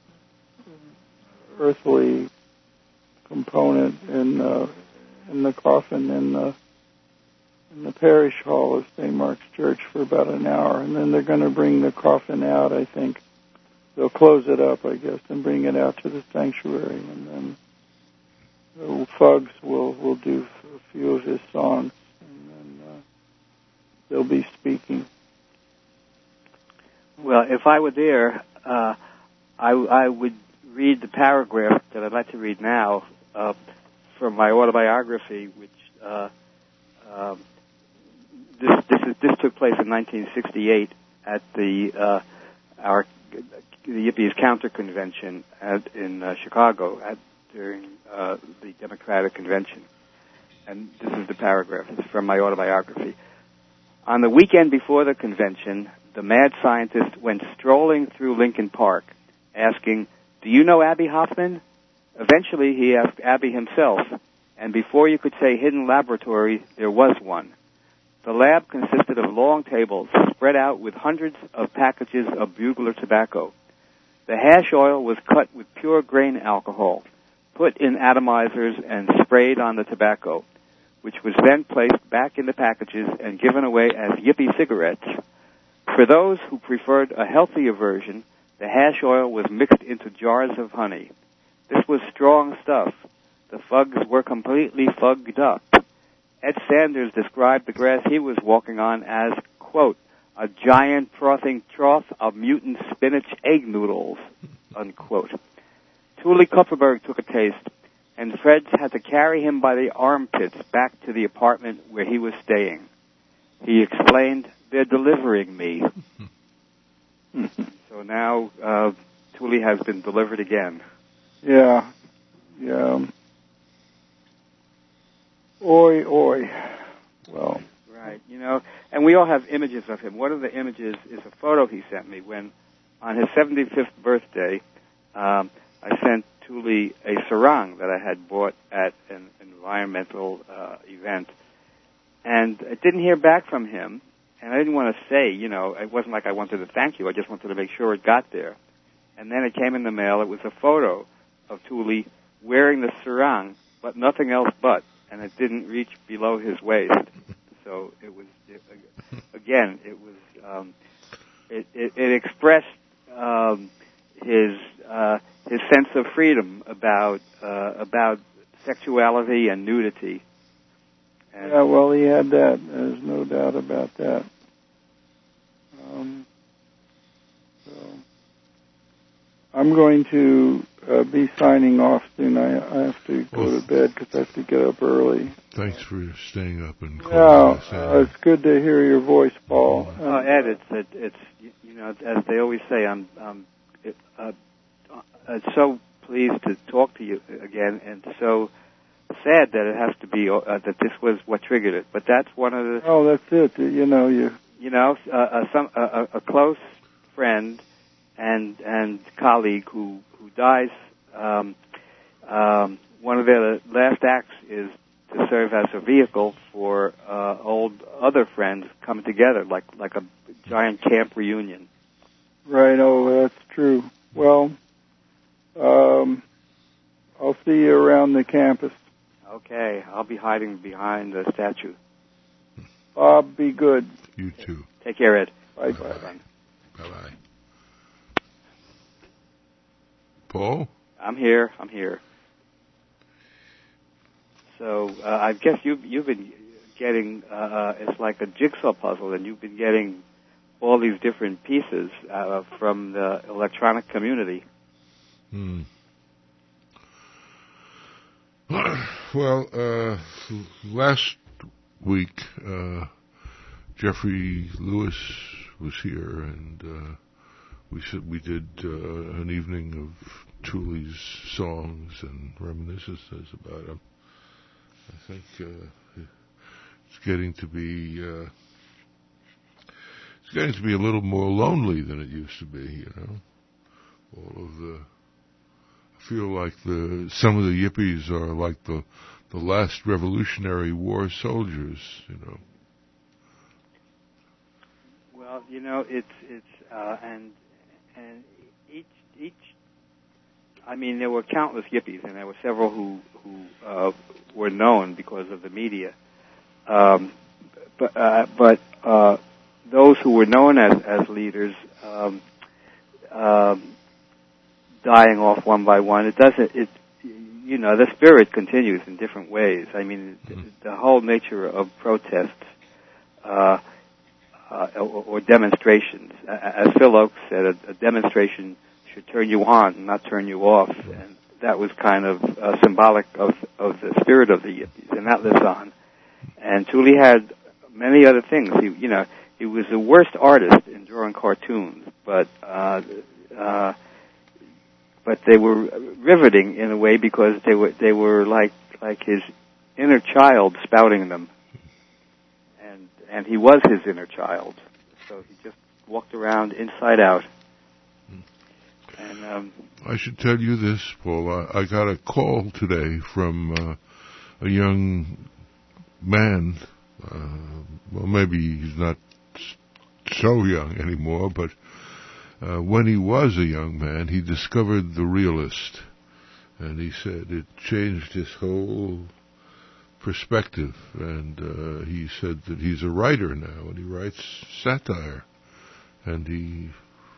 earthly component in uh, in the coffin in the in the parish hall of Saint Mark's Church for about an hour, and then they're going to bring the coffin out. I think they'll close it up, I guess, and bring it out to the sanctuary, and then the Fugs will will do a few of his songs, and then uh, they'll be speaking. Well, if I were there, uh, I, I would read the paragraph that I'd like to read now uh, from my autobiography, which uh, uh, this this is, this took place in nineteen sixty-eight at the uh, our the Yippies counter convention at, in uh, Chicago at during uh, the Democratic Convention. And this is the paragraph. It's from my autobiography. On the weekend before the convention, the mad scientist went strolling through Lincoln Park, asking, "Do you know Abbie Hoffman?" Eventually, he asked Abbie himself, and before you could say hidden laboratory, there was one. The lab consisted of long tables spread out with hundreds of packages of bugler tobacco. The hash oil was cut with pure grain alcohol, put in atomizers and sprayed on the tobacco, which was then placed back in the packages and given away as Yippie cigarettes. For those who preferred a healthier version, the hash oil was mixed into jars of honey. This was strong stuff. The Fugs were completely fugged up. Ed Sanders described the grass he was walking on as, quote, a giant frothing trough of mutant spinach egg noodles, unquote. Thule Kupferberg took a taste, and Freds had to carry him by the armpits back to the apartment where he was staying. He explained, "They're delivering me." So now uh, Thule has been delivered again. Yeah, yeah. Oi, oi. Well. Right, you know, and we all have images of him. One of the images is a photo he sent me when, on his seventy-fifth birthday, um, I sent Thule a sarong that I had bought at an environmental uh, event. And I didn't hear back from him, and I didn't want to say, you know, it wasn't like I wanted to thank you. I just wanted to make sure it got there. And then it came in the mail. It was a photo of Thule wearing the sarong, but nothing else but, and it didn't reach below his waist. So it was, it, again, it was, um, it, it, it expressed um, his uh, his sense of freedom about uh, about sexuality and nudity. And yeah, well, he had that. There's no doubt about that. Um, so I'm going to uh, be signing off soon. I, I have to go well, to bed because I have to get up early. Thanks for staying up and calling yeah, us. Uh, it's good to hear your voice, Paul. Oh, Ed, it's it, it's you know, as they always say, I'm um, it, uh, uh, so pleased to talk to you again, and so sad that it has to be uh, that this was what triggered it. But that's one of the. Oh, that's it. You know, you. You know, uh, uh, some uh, a close friend and and colleague who who dies. Um, um, one of their last acts is to serve as a vehicle for uh, old other friends coming together, like like a giant camp reunion. Right. Oh, that's true. Well, um, I'll see you around the campus. Okay, I'll be hiding behind the statue. Bob, be good. You too. Take care, Ed. Bye bye. bye. Bye bye. Paul? I'm here. I'm here. So uh, I guess you've you've been getting uh, it's like a jigsaw puzzle, and you've been getting all these different pieces uh, from the electronic community. Hmm. Well, uh, last week uh, Jeffrey Lewis was here, and uh, we said we did uh, an evening of Thule's songs and reminiscences about him. I think uh, it's getting to be uh, it's getting to be a little more lonely than it used to be. You know, all of the I feel like the some of the yippies are like the the last Revolutionary War soldiers. You know. Well, you know, it's it's uh, and and each each. I mean, there were countless yippies, and there were several who who uh, were known because of the media. Um, but uh, but uh, those who were known as as leaders, um, um, dying off one by one. It doesn't. It you know, the spirit continues in different ways. I mean, mm-hmm. the, the whole nature of protests uh, uh, or, or demonstrations, as Phil Oakes said, a, a demonstration should turn you on and not turn you off, and that was kind of uh, symbolic of of the spirit of the yippies, and that lives on. And Thule had many other things. He, you know, he was the worst artist in drawing cartoons, but uh, uh, but they were riveting in a way because they were they were like like his inner child spouting them, and and he was his inner child, so he just walked around inside out. And, um, I should tell you this, Paul. I, I got a call today from uh, a young man. Uh, well, maybe he's not so young anymore, but uh, when he was a young man, he discovered the realist. And he said it changed his whole perspective. And uh, he said that he's a writer now, and he writes satire. And he...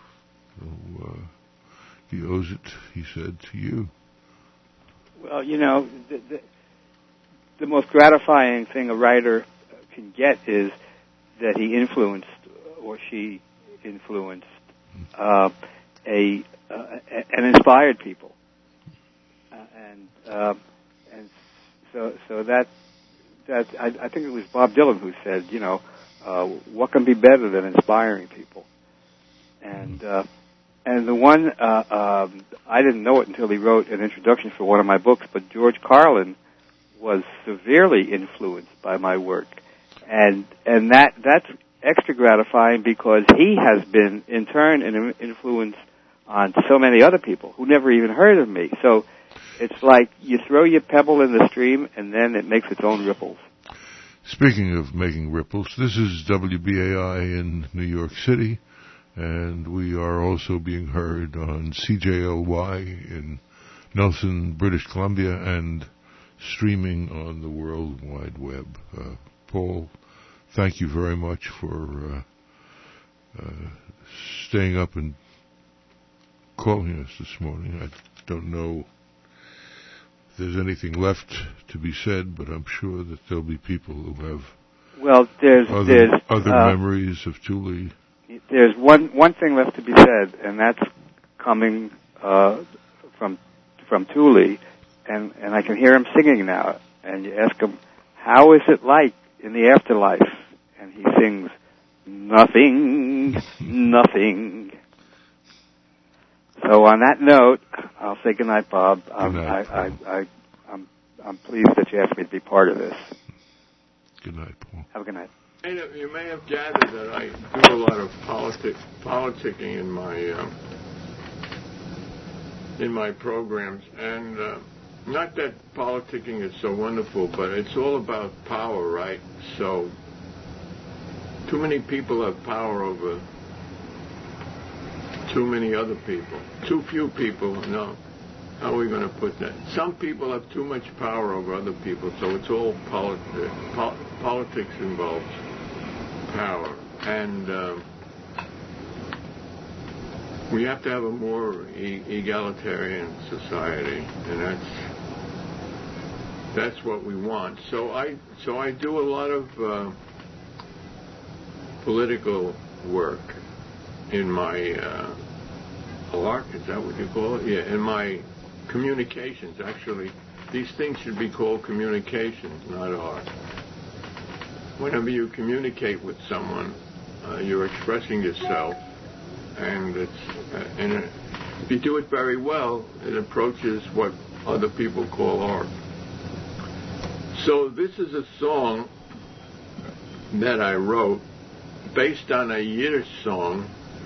Uh, He owes it, he said, to you. Well, you know, the, the, the most gratifying thing a writer can get is that he influenced, or she influenced, uh, a uh, and inspired people, uh, and uh, and so so that that I, I think it was Bob Dylan who said, you know, uh, what can be better than inspiring people, and. Uh, And the one, uh, um, I didn't know it until he wrote an introduction for one of my books, but George Carlin was severely influenced by my work. And and that that's extra gratifying because he has been, in turn, an influence on so many other people who never even heard of me. So it's like you throw your pebble in the stream, and then it makes its own ripples. Speaking of making ripples, this is W B A I in New York City. And we are also being heard on C J L Y in Nelson, British Columbia, and streaming on the World Wide Web. Uh, Paul, thank you very much for uh, uh, staying up and calling us this morning. I don't know if there's anything left to be said, but I'm sure that there'll be people who have well, there's other, there's other uh, memories of Thule. There's one one thing left to be said, and that's coming uh, from from Thule, and and I can hear him singing now. And you ask him, "How is it like in the afterlife?" And he sings, "Nothing, nothing." So on that note, I'll say goodnight, Bob. Um, good night, I, Paul. I, I, I'm I'm pleased that you asked me to be part of this. Good night, Paul. Have a good night. You may have gathered that I do a lot of politic, politicking in my um, in my programs, and uh, not that politicking is so wonderful, but it's all about power, right? So too many people have power over too many other people. Too few people, no. How are we going to put that? Some people have too much power over other people, so it's all politics. Pol- politics involves power, and um, we have to have a more e- egalitarian society, and that's that's what we want. So I so I do a lot of uh, political work in my uh, art. Is that what you call it? Yeah, in my communications. Actually, these things should be called communications, not art. Whenever you communicate with someone, uh, you're expressing yourself, and it's uh, and it, if you do it very well, it approaches what other people call art. So this is a song that I wrote based on a Yiddish song.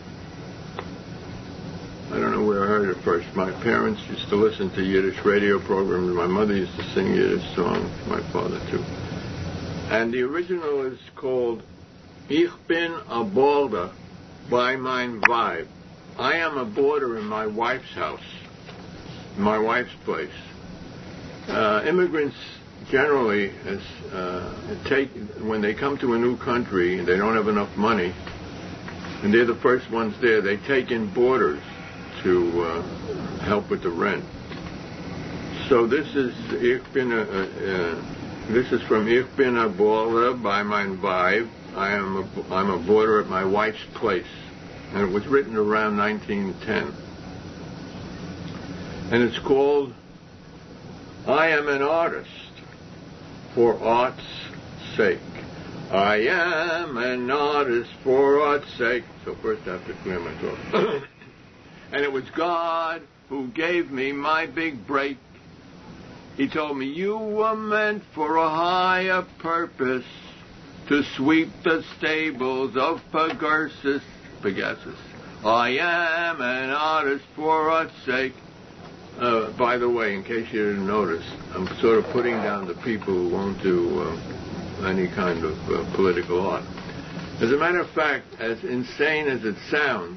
I don't know where I heard it first. My parents used to listen to Yiddish radio programs. My mother used to sing Yiddish songs. My father too. And the original is called Ich bin a boarder by mein Weib. I am a boarder in my wife's house, my wife's place. Uh, immigrants generally, as, uh, take when they come to a new country and they don't have enough money, and they're the first ones there, they take in boarders to uh, help with the rent. So this is Ich bin a, uh, this is from Ich bin a boarder by mein Weib. I am a, I'm a boarder at my wife's place, and it was written around nineteen ten. And it's called I Am an Artist for Art's Sake. I am an artist for art's sake. So first I have to clear my throat. And it was God who gave me my big break. He told me, you were meant for a higher purpose, to sweep the stables of Pegasus. Pegasus. I am an artist for art's sake. Uh, by the way, in case you didn't notice, I'm sort of putting down the people who won't do uh, any kind of uh, political art. As a matter of fact, as insane as it sounds,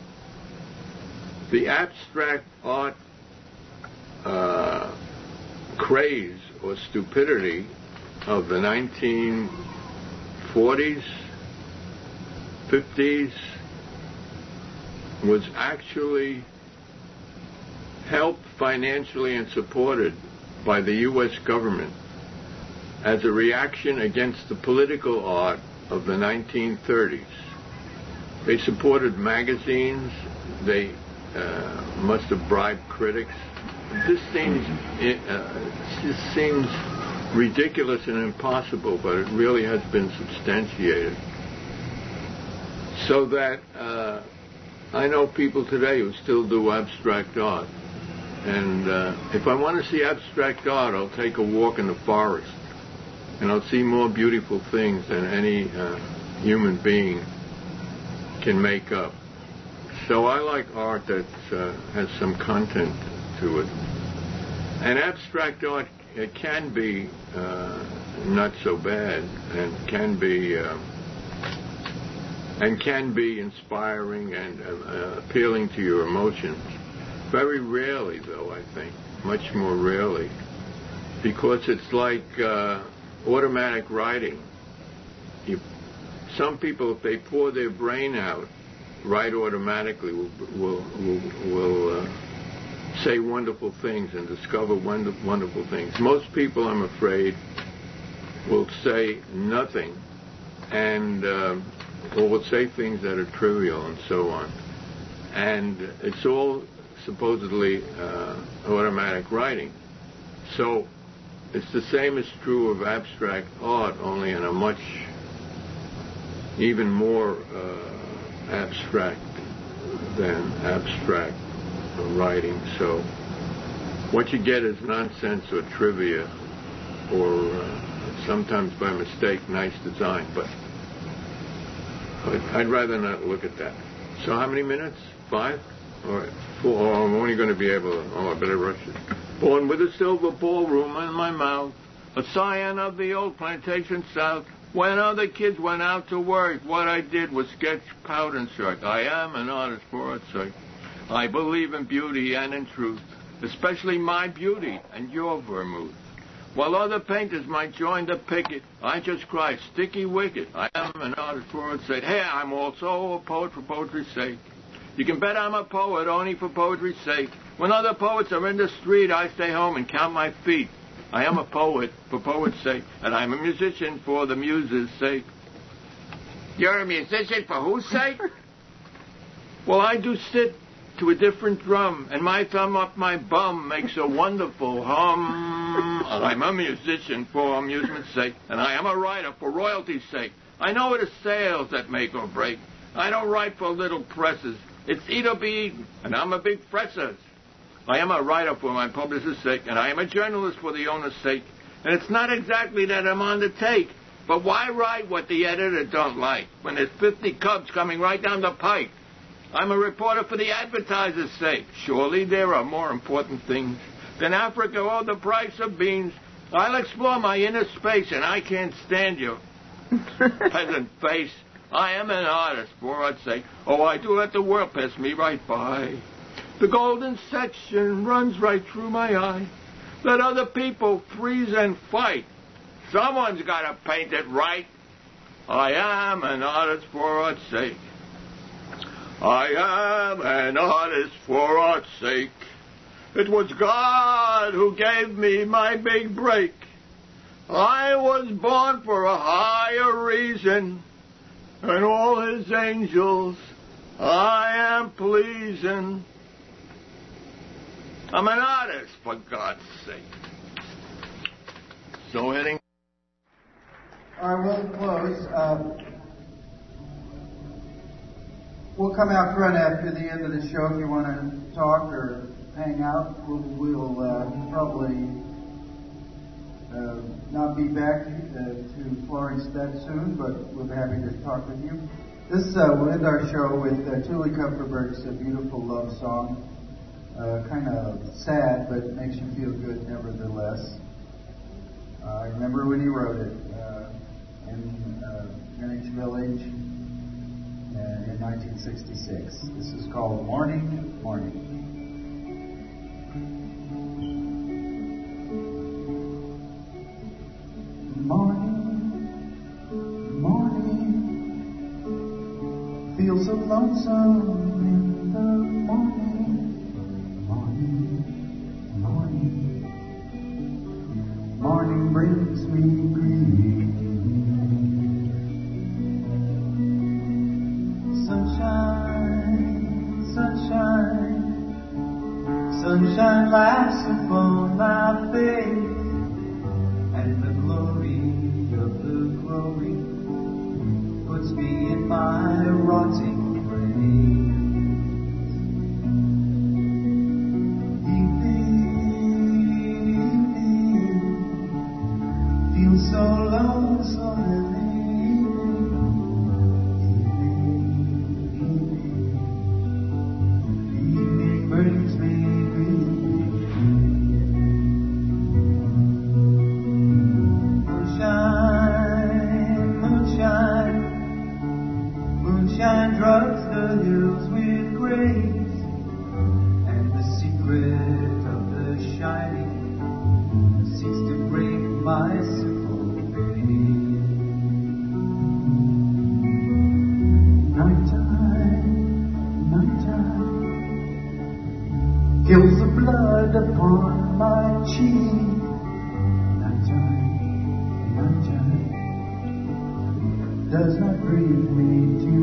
the abstract art uh, craze or stupidity of the nineteen forties, fifties was actually helped financially and supported by the U S government as a reaction against the political art of the nineteen thirties. They supported magazines. They uh, must have bribed critics. This seems uh, this seems ridiculous and impossible, but it really has been substantiated. So that uh, I know people today who still do abstract art. And uh, if I want to see abstract art, I'll take a walk in the forest. And I'll see more beautiful things than any uh, human being can make up. So I like art that uh, has some content to it. And abstract art, it can be uh, not so bad, and can be uh, and can be inspiring and uh, appealing to your emotions. Very rarely, though, I think, much more rarely, because it's like uh, automatic writing. You, some people, if they pour their brain out, write automatically, will will will, will uh, say wonderful things and discover wonder, wonderful things. Most people, I'm afraid, will say nothing, and uh, or will say things that are trivial and so on. And it's all supposedly uh, automatic writing. So it's the same is true of abstract art, only in a much, even more uh, abstract than abstract writing. So what you get is nonsense or trivia, or uh, sometimes by mistake, nice design. But, but I'd rather not look at that. So how many minutes? Five? All right. Four. Oh, I'm only going to be able to... Oh, I better rush it. Born with a silver ballroom in my mouth, a scion of the old plantation south. When other kids went out to work, what I did was sketch, pout, and shirk. I am an artist for art's sake. I believe in beauty and in truth, especially my beauty and your vermouth. While other painters might join the picket, I just cry, sticky wicket. I am an artist for art's sake. Hey, I'm also a poet for poetry's sake. You can bet I'm a poet only for poetry's sake. When other poets are in the street, I stay home and count my feet. I am a poet for poet's sake, and I'm a musician for the muse's sake. You're a musician for whose sake? Well, I do sit to a different drum, and my thumb up my bum makes a wonderful hum. I'm a musician for amusement's sake, and I am a writer for royalty's sake. I know it is sales that make or break. I don't write for little presses. It's eat or be eaten, and I'm a big fresser. I am a writer for my publisher's sake, and I am a journalist for the owner's sake. And it's not exactly that I'm on the take, but why write what the editor don't like when there's fifty cubs coming right down the pike? I'm a reporter for the advertiser's sake. Surely there are more important things than Africa or the price of beans. I'll explore my inner space, and I can't stand your peasant face. I am an artist, for art's sake. Oh, I do let the world pass me right by. The golden section runs right through my eye. Let other people freeze and fight. Someone's got to paint it right. I am an artist for art's sake. I am an artist for art's sake. It was God who gave me my big break. I was born for a higher reason. And all his angels I am pleasing. I'm an artist, for God's sake. So heading... All right, we'll close. Uh, we'll come out front after the end of the show if you want to talk or hang out. We'll, we'll uh, probably... Uh, not be back uh, to Florence that soon, but we'll be happy to talk with you. This uh, will end our show with uh, Tuli Kupferberg's A Beautiful Love Song. Uh, kind of sad, but it makes you feel good nevertheless. Uh, I remember when he wrote it uh, in uh, Greenwich Village uh, in nineteen sixty-six. This is called Morning, Morning. Morning, morning, feel so lonesome in the morning, morning, morning, morning brings me grief. Sunshine, sunshine, sunshine laughs upon my face. And the glory of the glory puts me in my rotting graves. Evening, feel so lonesome in the evening. Evening, evening brings me grief. Moonshine drugs the hills with grace, and the secret of the shine kills the blood upon my cheek. Nighttime, nighttime, does not bring me to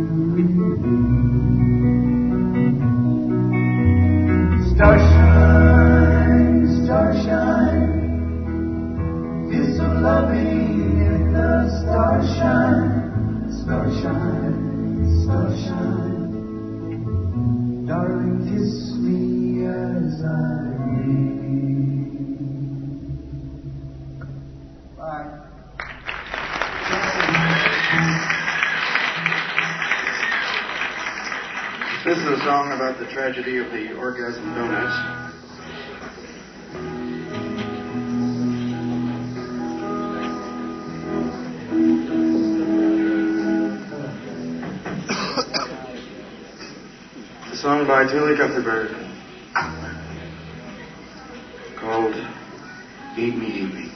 relief. Starshine, starshine, feels so loving in the starshine, starshine, starshine. Darling, kiss me as I leave. Bye. This is a song about the tragedy of the orgasm donuts. It's a song by Julie Guthrie called Eat Me, Eat Me.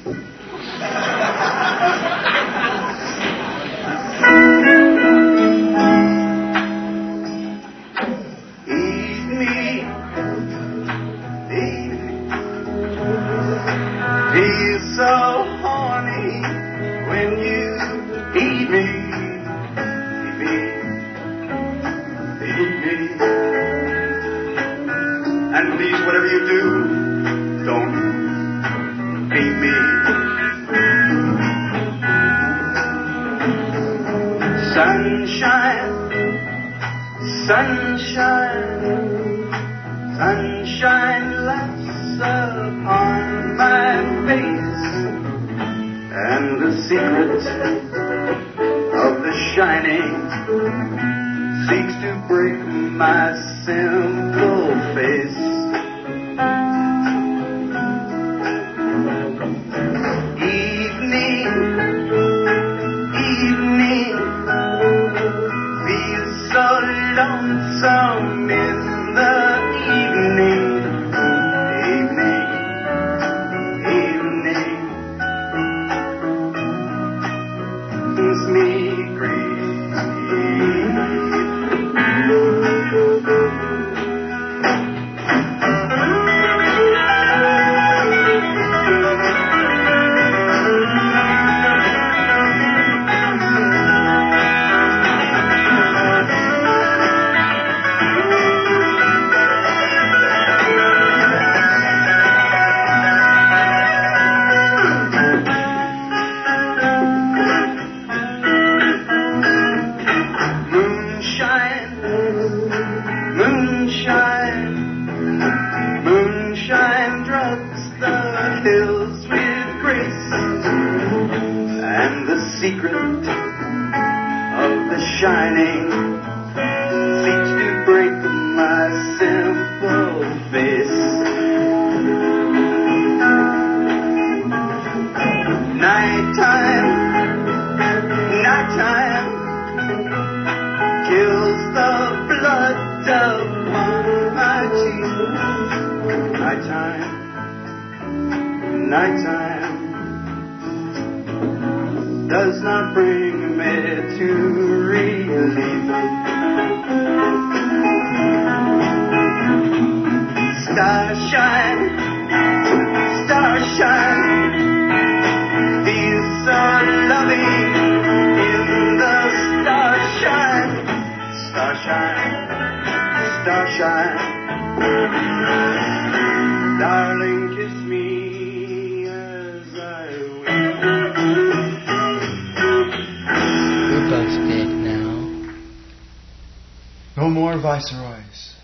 Viceroys.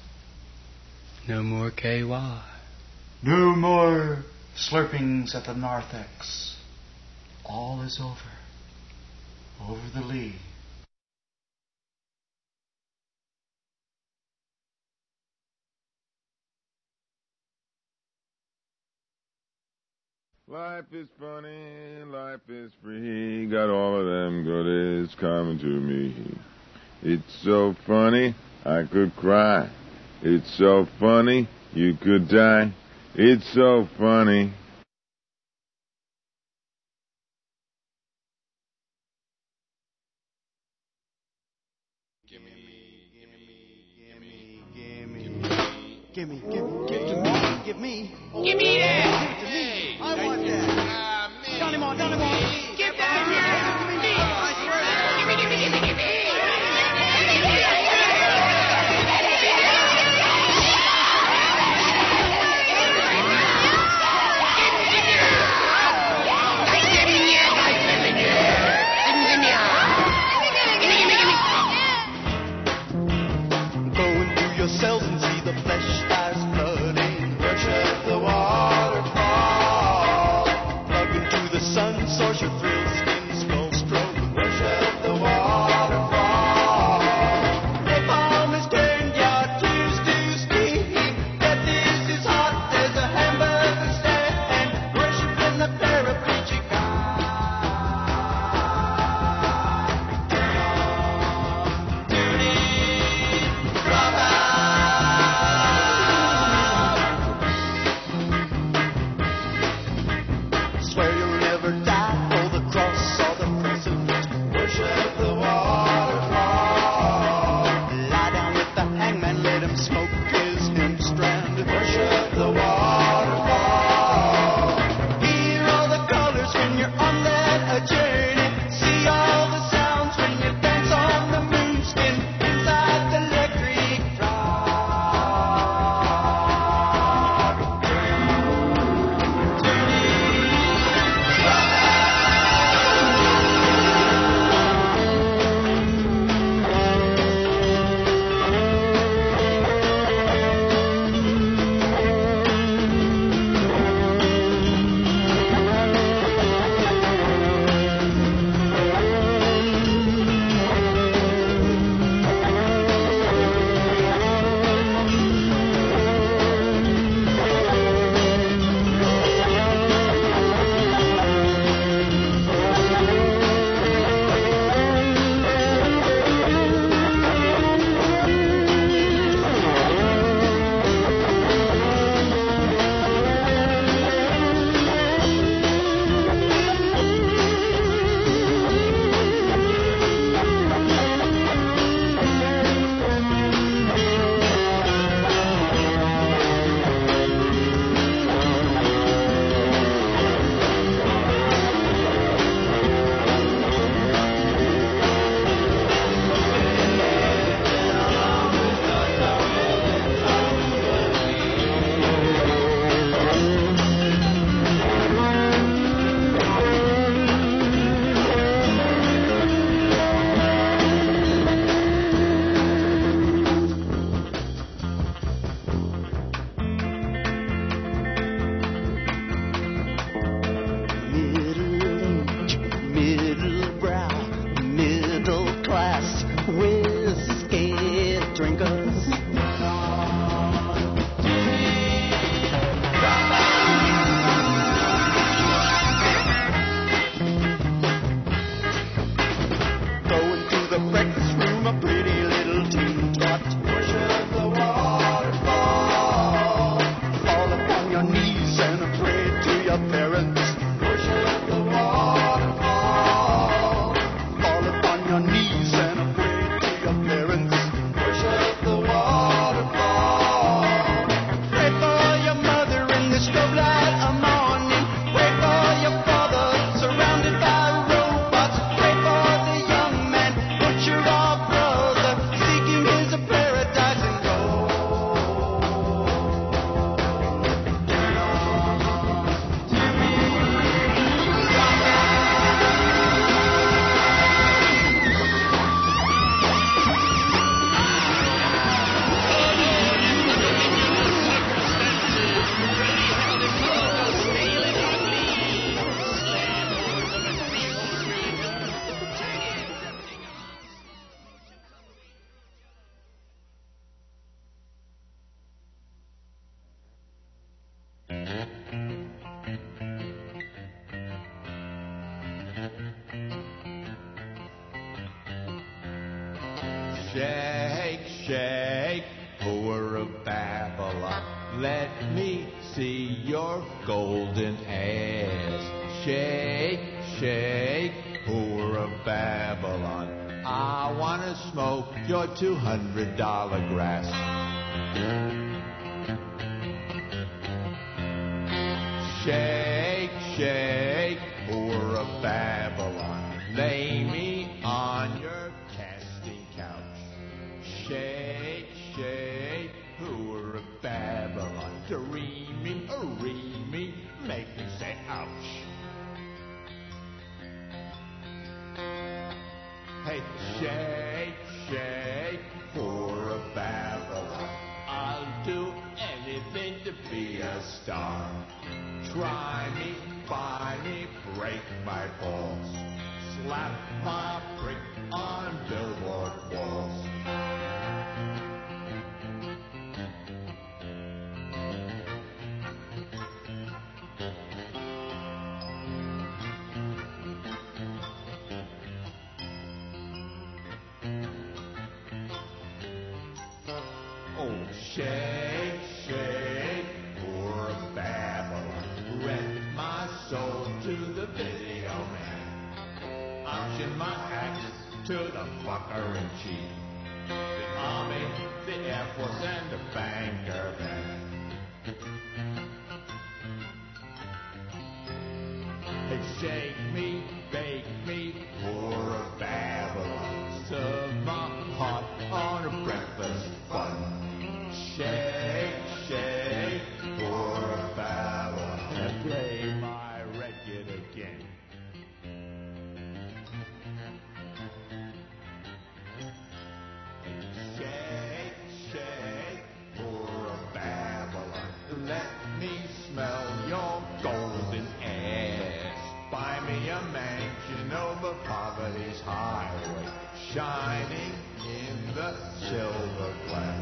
No more K Y. No more slurpings at the narthex. All is over. Over the lee. Life is funny, life is free, got all of them goodies coming to me. It's so funny, I could cry. It's so funny, you could die. It's so funny. Give me, give me, give to me, give me. Give me that. Give it to me. I want that. Uh, me. Johnny Moore, Johnny Moore. Give that here. Give me, Give me, give me, give me, give me. Yourself and see the flesh starts flooding. Worship the waterfall. Plug into the sun source, your thrill skin skull stroke. Worship the waterfall. Napalm has turned your tears to steam. Death is as hot as a hamburger stand. Worshiping the paraplegic God. Swear you'll never die for the cross or the crescent. Worship the waterfall. Lie down with the hangman, let him smoke his hemp strand. Worship the waterfall. Hear all the colors when you're on that journey. See all the sounds when you dance on the moonskin inside the electric drop. Middle brow, middle class, whiskey drinkers. Going to the breakfast room, a pretty little teen twat. Worship the waterfall. Fall upon your knees and pray to your parents. Worship the waterfall. Fall upon your knees and pray to your parents. Worship the waterfall. Pray for your mother in the stove light of morning. Pray for your father surrounded by robots. Pray for the young man, butcher or brother, seeking his paradise and gold. Shake, shake, Whore of Babylon, let me see your golden ass. Shake, shake, Whore of Babylon, I want to smoke your two hundred dollar grass. Babylon. Lay me on your casting couch. Shake, shake, whore of Babylon. Dreaming, reaming, make me say ouch. Hey, shake, shake, whore of Babylon. I'll do anything to be a star. Try me, buy me, break my balls. Slap my prick on billboard walls. Oh, shake, shake, whore of Babylon. Rent my soul to the video man. Option my axe to the fucker in chief. The Army, the Air Force, and the banker man. Hey, shake me, bake me, whore of Babylon. Serve my heart on a breakfast bun. Shake, shake, whore of Babylon. And play my record again. Shake, shake, whore of Babylon. Let me smell your golden ass. Buy me a mansion over poverty's highway, shining in the silver glass.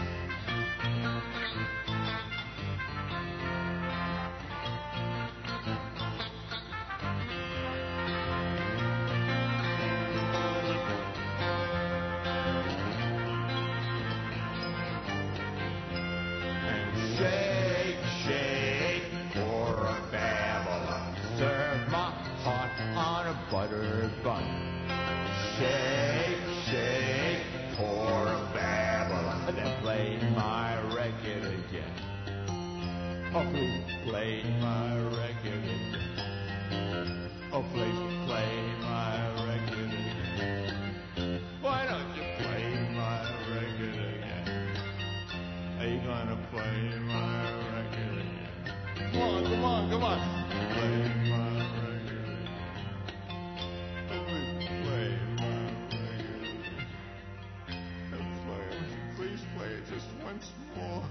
Shake, shake, whore of Babylon. Serve my heart on a buttered bun. Shake, shake, whore of Babylon. And then play my record again. Oh, please play my record again. Oh, please play my record again. Why don't you play my record again? Are you gonna play my record again? Come on, come on, come on. Play my record again. Please play my record again. Play it. Please play it just once more.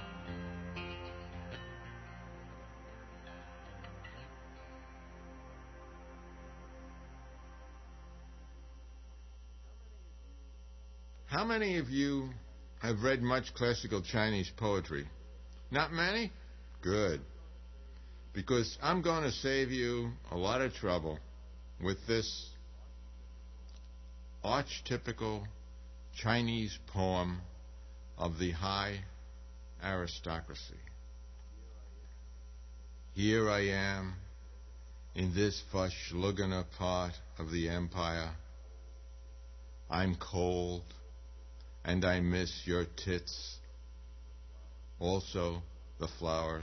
How many of you have read much classical Chinese poetry? Not many? Good. Because I'm going to save you a lot of trouble with this archetypical Chinese poem of the high aristocracy. Here I am in this Verschlugene part of the empire. I'm cold and I miss your tits, also the flowers.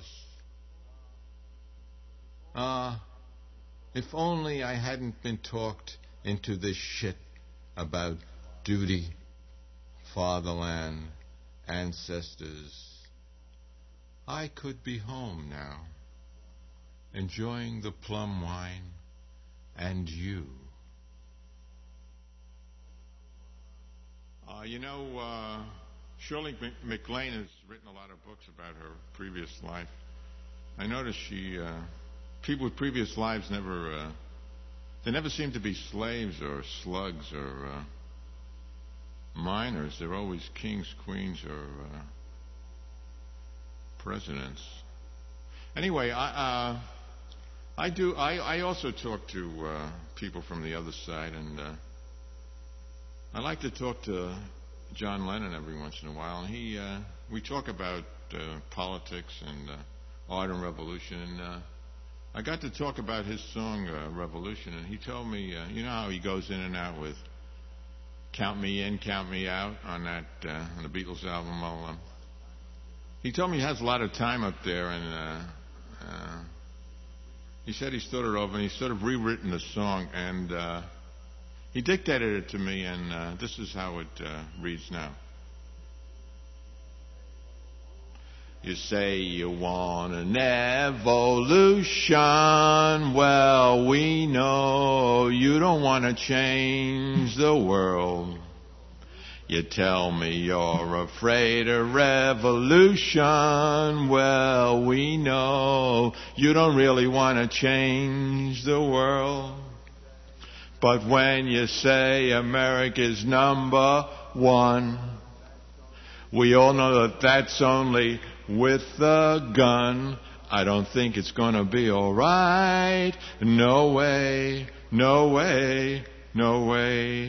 Ah, if only I hadn't been talked into this shit about duty, fatherland, ancestors. I could be home now, enjoying the plum wine and you. Uh, you know, uh, Shirley MacLaine has written a lot of books about her previous life. I noticed she, uh, people with previous lives never, uh, they never seem to be slaves or slugs or uh, minors. They're always kings, queens, or uh, presidents. Anyway, I, uh, I do. I, I also talk to uh, people from the other side, and uh, I like to talk to John Lennon every once in a while. And he, uh, we talk about uh, politics and uh, art and revolution. And uh, I got to talk about his song uh, "Revolution," and he told me, uh, you know how he goes in and out with "Count Me In, Count Me Out" on that uh, on the Beatles album. Well, uh, he told me he has a lot of time up there, and uh, uh, he said he started off and he sort of rewritten the song, and uh, he dictated it to me, and uh, this is how it uh, reads now. You say you want an evolution. Well, we know you don't want to change the world. You tell me you're afraid of revolution. Well, we know you don't really want to change the world. But when you say America's number one, we all know that that's only with a gun. I don't think it's gonna be alright. No way, no way, no way.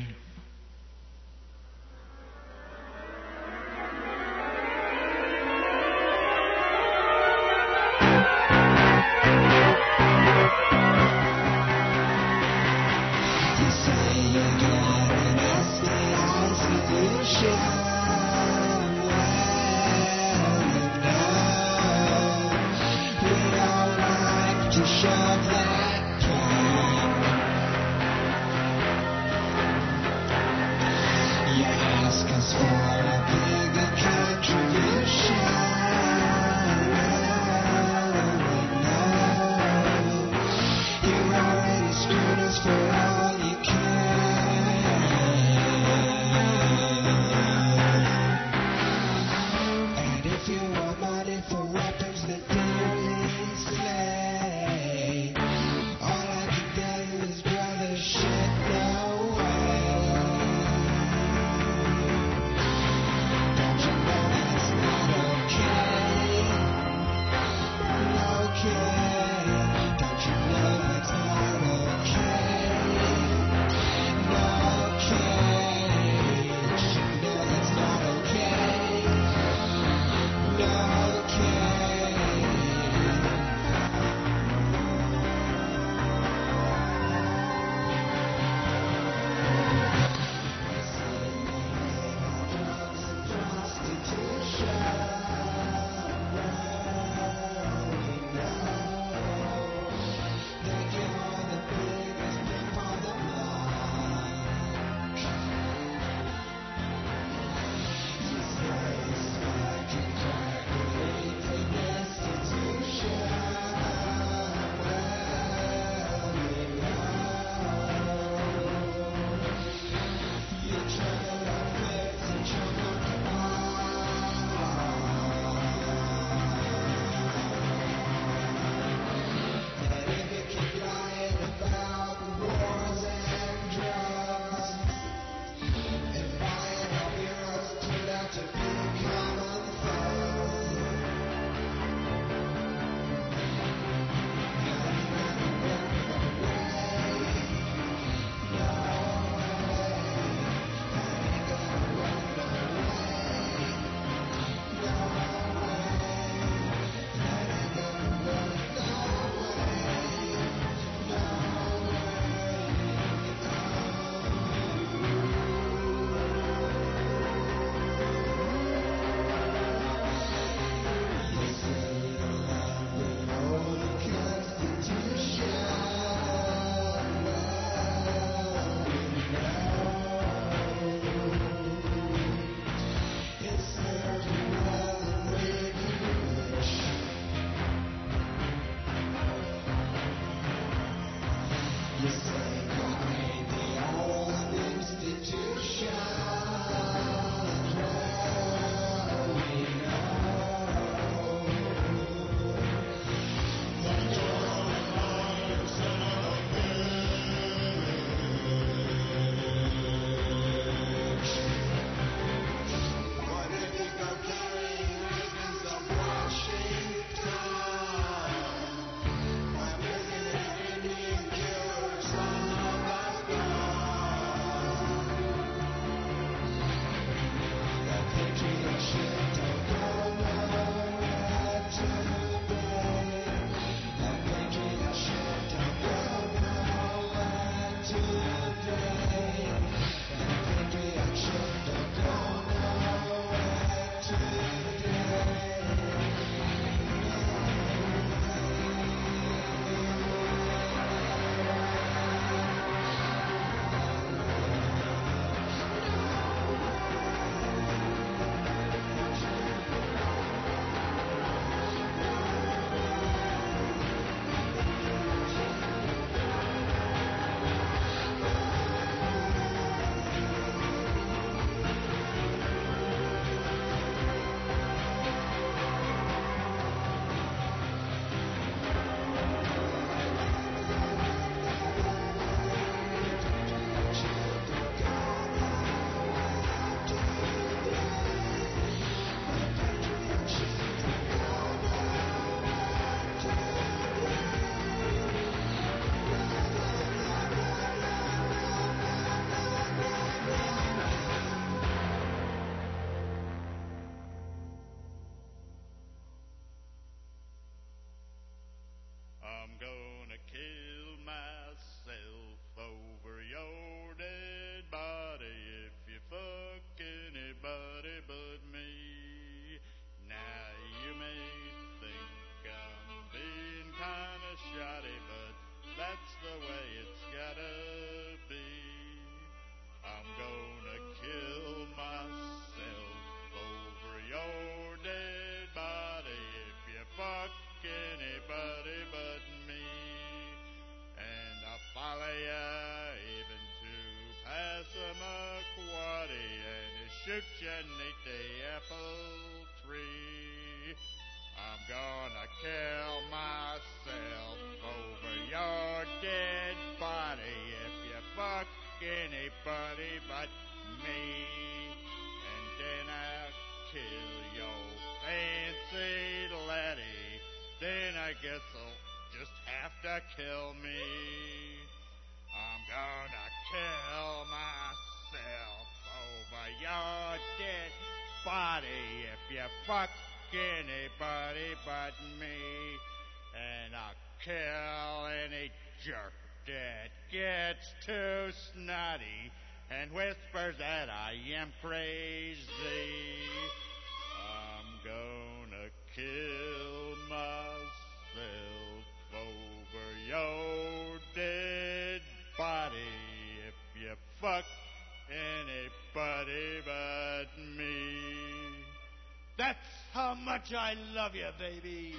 beneath the apple tree. I'm gonna kill myself over your dead body if you fuck anybody but me. And then I'll kill your fancy laddie. Then I guess I'll just have to kill me. I'm gonna kill myself over your dead body if you fuck anybody but me. And I'll kill any jerk that gets too snotty and whispers that I am crazy. I'm gonna kill myself over your dead body if you fuck anybody but me. That's how much I love you, baby.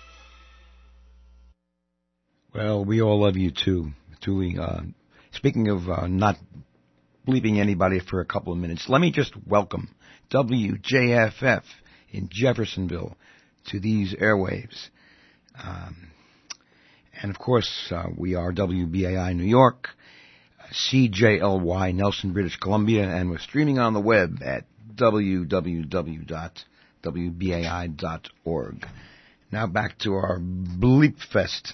Well, we all love you too, Tuli. Uh, speaking of uh, not bleeping anybody for a couple of minutes, let me just welcome W J F F in Jeffersonville to these airwaves. Um, and of course, uh, we are W B A I New York, C J L Y Nelson, British Columbia, and we're streaming on the web at w w w dot w b a i dot org. Now back to our Bleep Fest.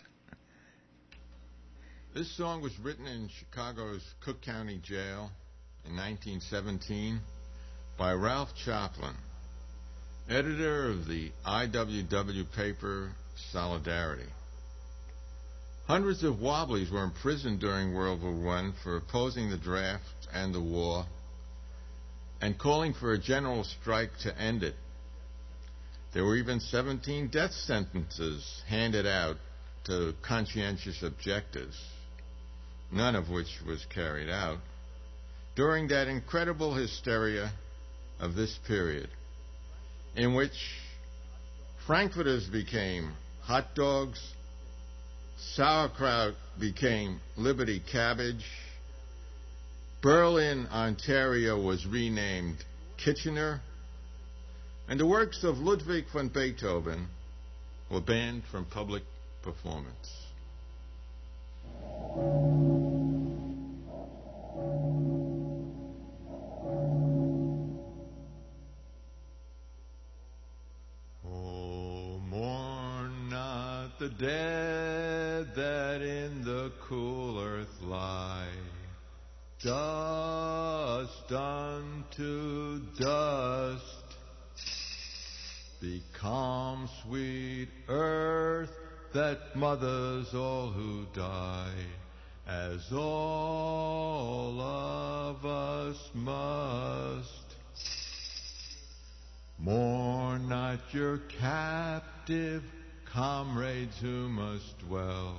This song was written in Chicago's Cook County Jail in nineteen seventeen by Ralph Chaplin, editor of the I W W paper Solidarity. Hundreds of Wobblies were imprisoned during World War One for opposing the draft and the war and calling for a general strike to end it. There were even seventeen death sentences handed out to conscientious objectors, none of which was carried out, during that incredible hysteria of this period, in which frankfurters became hot dogs, sauerkraut became Liberty cabbage, Berlin, Ontario was renamed Kitchener, and the works of Ludwig van Beethoven were banned from public performance. Oh, mourn not the dead that in the cool earth lie, dust unto dust. Be calm, sweet earth, that mothers all who die, as all of us must. Mourn not your captive comrades who must dwell,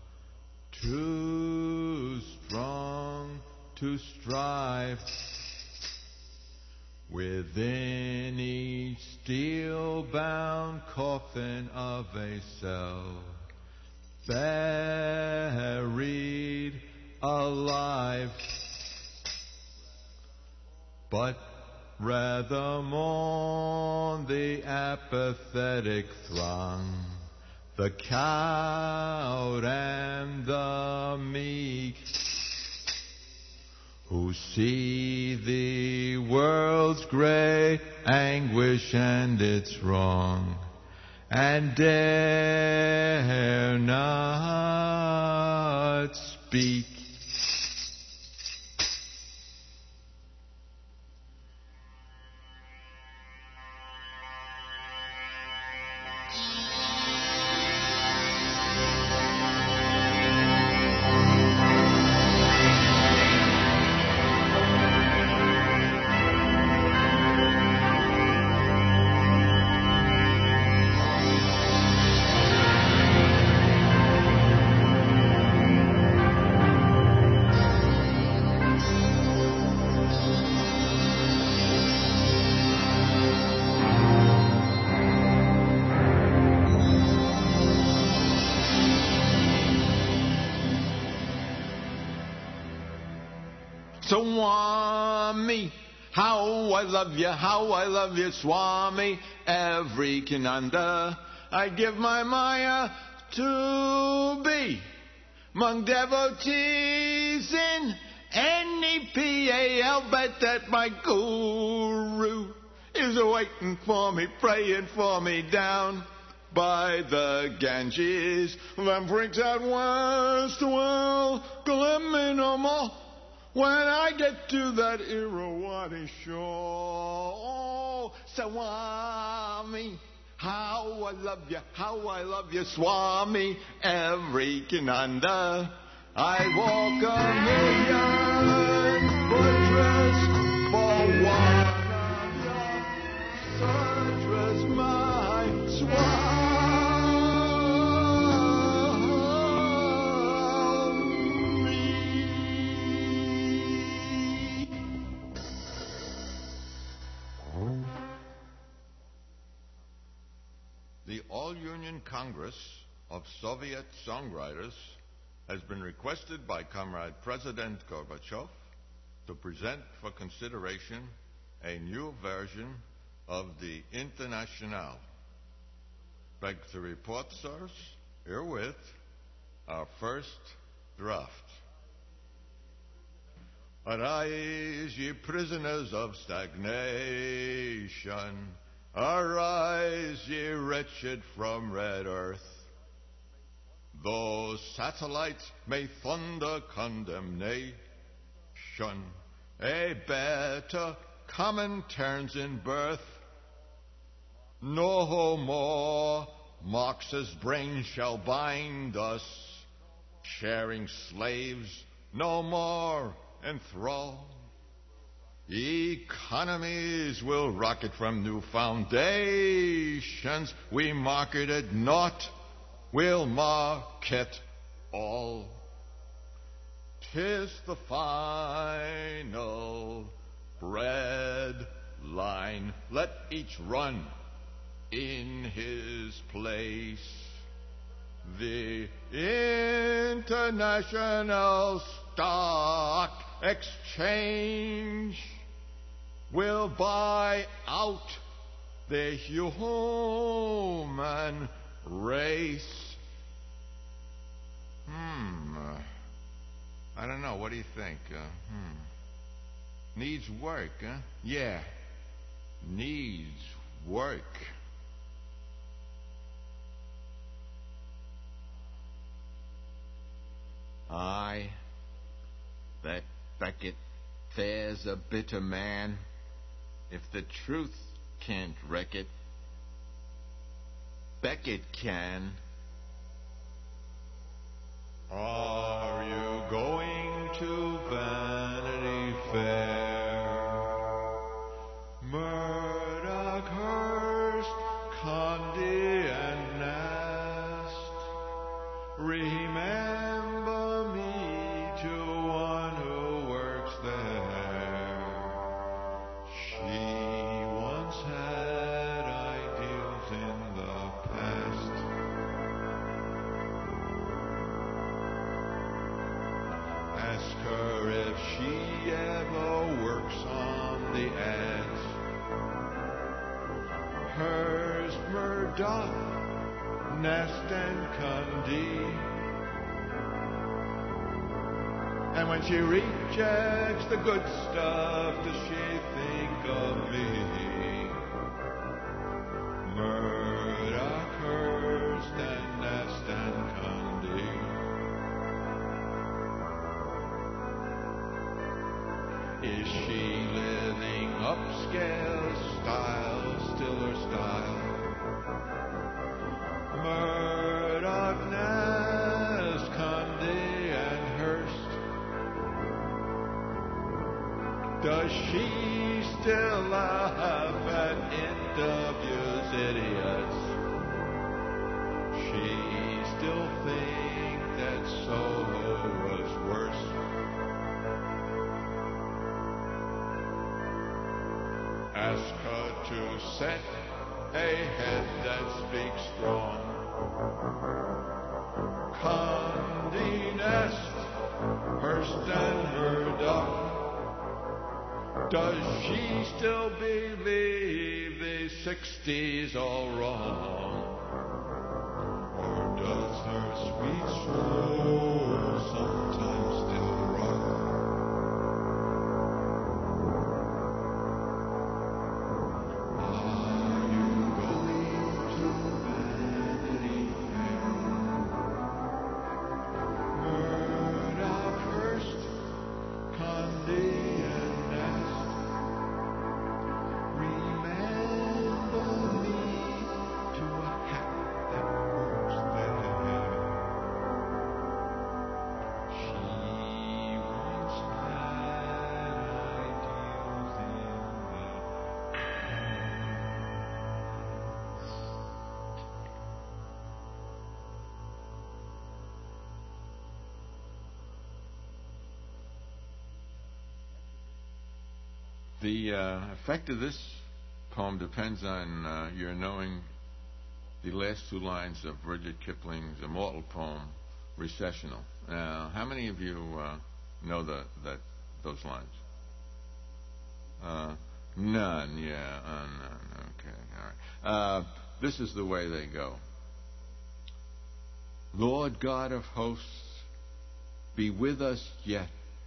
too strong to strive. Within each steel-bound coffin of a cell, buried alive, but rather mourn the apathetic throng, the cowed and the meek, who see the world's great anguish and its wrong, and dare not speak. So want me How I love you, how I love you, Swami. Every Kinanda I give my Maya to be among devotees in N E P A L. Bet that my guru is waiting for me, praying for me down by the Ganges. Then brings out west to well, let no more. When I get to that Irrawaddy shore, oh, Swami, how I love you, how I love you, Swami. Every Kinanda I walk a million buttress for one of your sutras, my Swami. The All-Union Congress of Soviet Songwriters has been requested by Comrade President Gorbachev to present for consideration a new version of the Internationale. Beg to report, sirs, herewith our first draft. Arise, ye prisoners of stagnation. Arise, ye wretched from red earth. Though satellites may thunder condemnation, a better common turns in birth. No more Marx's brain shall bind us, sharing slaves no more enthrall. Economies will rocket from new foundations. We marketed naught, we'll market all. 'Tis the final bread line. Let each run in his place. The International Stock Exchange will buy out the human race. Hmm. Uh, I don't know. What do you think? Uh, hmm. Needs work, huh? Yeah. Needs work. Aye. That Beckett fares a bitter man. If the truth can't wreck it, Beckett can. Are you going to Vanity Fair? Murdoch, Hearst, Condé, and Nast. Remember me to one who works there. She once had ideals in the past. Ask her if she ever works on the ads. Hers, Murdoch, Nast, and Condé. And when she rejects the good stuff, does she think of me? Murdoch, Hearst, and Nast, and Condé. Is she living upscale style, still her style? Murdoch, Nast, Condé, and Hearst. Does she still laugh at interviews, idiots? She still thinks that Soho was worse. Ask her to set a head that speaks strong. Condé Nast, Hearst, and Murdoch. does she still believe the sixties all wrong? Or does her sweet soul sometimes still rock? Are you going to Vanity Fair? Murdoch, Hearst, Condé and Nast. Remember me to a hat that works there. She once had ideals in the The uh, effect of this poem depends on uh, your knowing the last two lines of Rudyard Kipling's immortal poem, Recessional. Now, how many of you uh, know the, that those lines? Uh, none, yeah, uh, none. Okay, all right. Uh, this is the way they go. Lord God of hosts, be with us yet,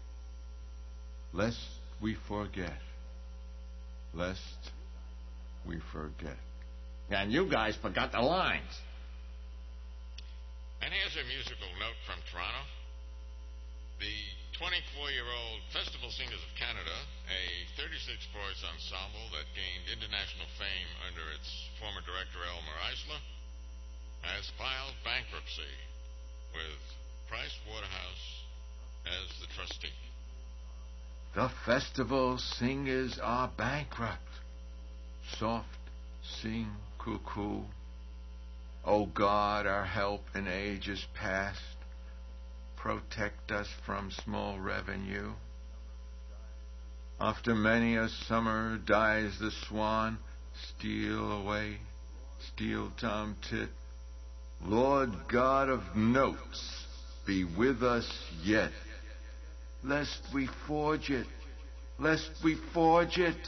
lest we forget. Lest we forget. And you guys forgot the lines. And here's a musical note from Toronto. The twenty-four-year-old Festival Singers of Canada, a thirty-six voice ensemble that gained international fame under its former director Elmer Eisler, has filed bankruptcy with Price Waterhouse as the trustee. The festival singers are bankrupt. Soft sing cuckoo. O God, our help in ages past, protect us from small revenue. After many a summer dies the swan, steal away, steal tom tit. Lord God of notes, be with us yet, lest we forge it, lest we forge it.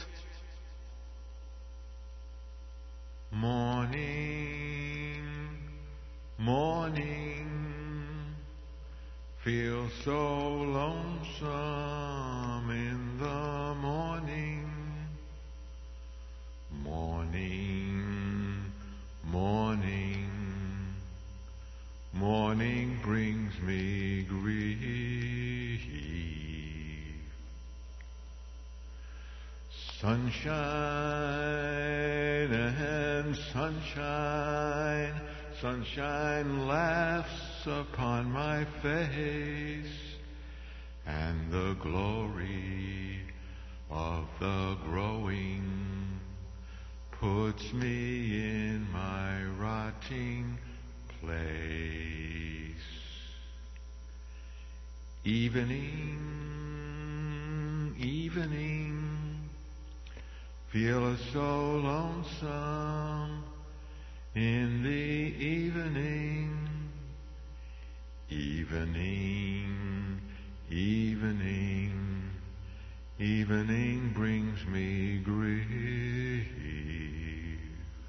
Morning, morning, feel so lonesome in the morning. Morning, morning, morning brings me grief. Sunshine and sunshine, sunshine laughs upon my face, and the glory of the growing puts me in my rotting place. Evening, evening, feel so lonesome in the evening. Evening, evening, evening brings me grief.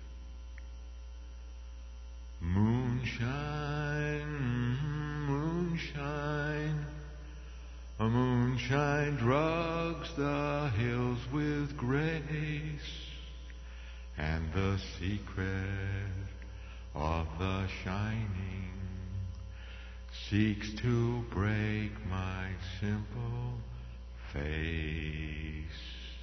Moonshine, moonshine, a moonshine drugs the hills with grace, and the secret of the shining seeks to break my simple face.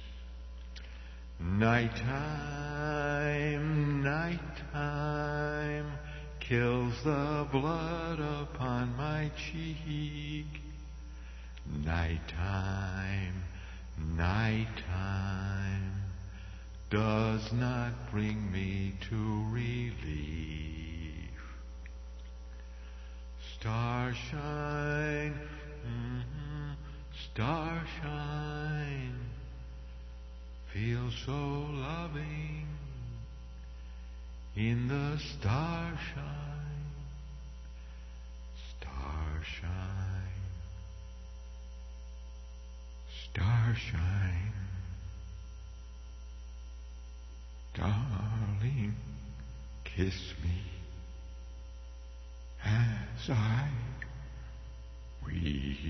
Nighttime, nighttime kills the blood upon my cheek. Nighttime, nighttime does not bring me to relief. Starshine, mm-hmm, starshine, feel so loving in the starshine, starshine, starshine. darling, kiss me as I weep.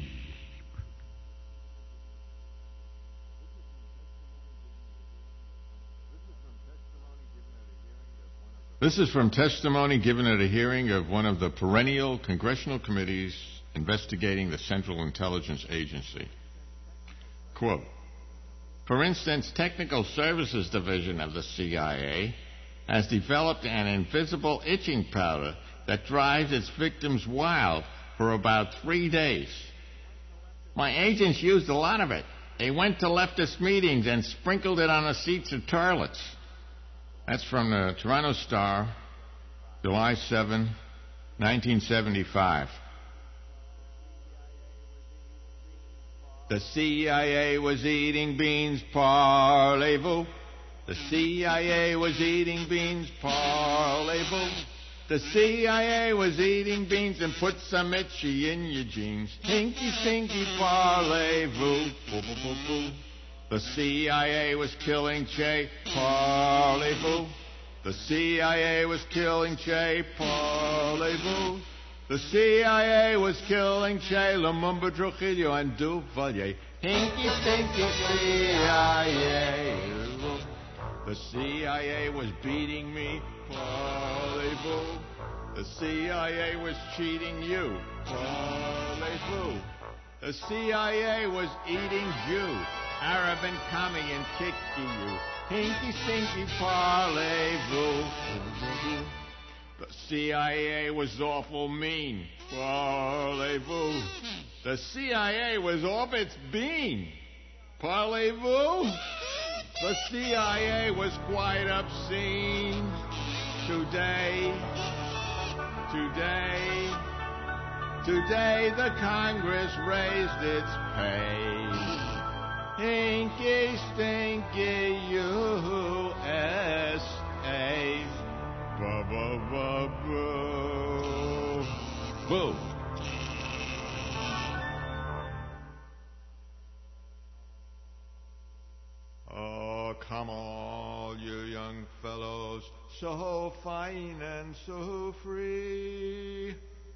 This is from testimony given at a hearing of one of the perennial congressional committees investigating the Central Intelligence Agency. Quote, for instance, Technical Services Division of the C I A has developed an invisible itching powder that drives its victims wild for about three days. My agents used a lot of it. They went to leftist meetings and sprinkled it on the seats of toilets. That's from the Toronto Star, July seventh, nineteen seventy-five. The C I A was eating beans, parlez-vous. The C I A was eating beans, parlez-vous. The C I A was eating beans and put some itchy in your jeans. Hinky, stinky, parlez-vous. Boo, boo, boo, boo. The C I A was killing Che, parlez-vous. The C I A was killing Che, parlez-vous. The C I A was killing Che, Lumumba, Trujillo, and Duvalier. Hinky, stinky C I A. The C I A was beating me, parlez-vous. The C I A was cheating you, parlez-vous. The C I A was eating Jew, Arab and commie and kicky you. Hinky, stinky, parlez-vous. The C I A was awful mean, parlez-vous. The C I A was off its bean, parlez-vous. The C I A was quite obscene. Today, today, today the Congress raised its pay. Hinky, stinky, U S A. Ba ba ba boo. Boo. Oh, come all you young fellows, so fine and so free.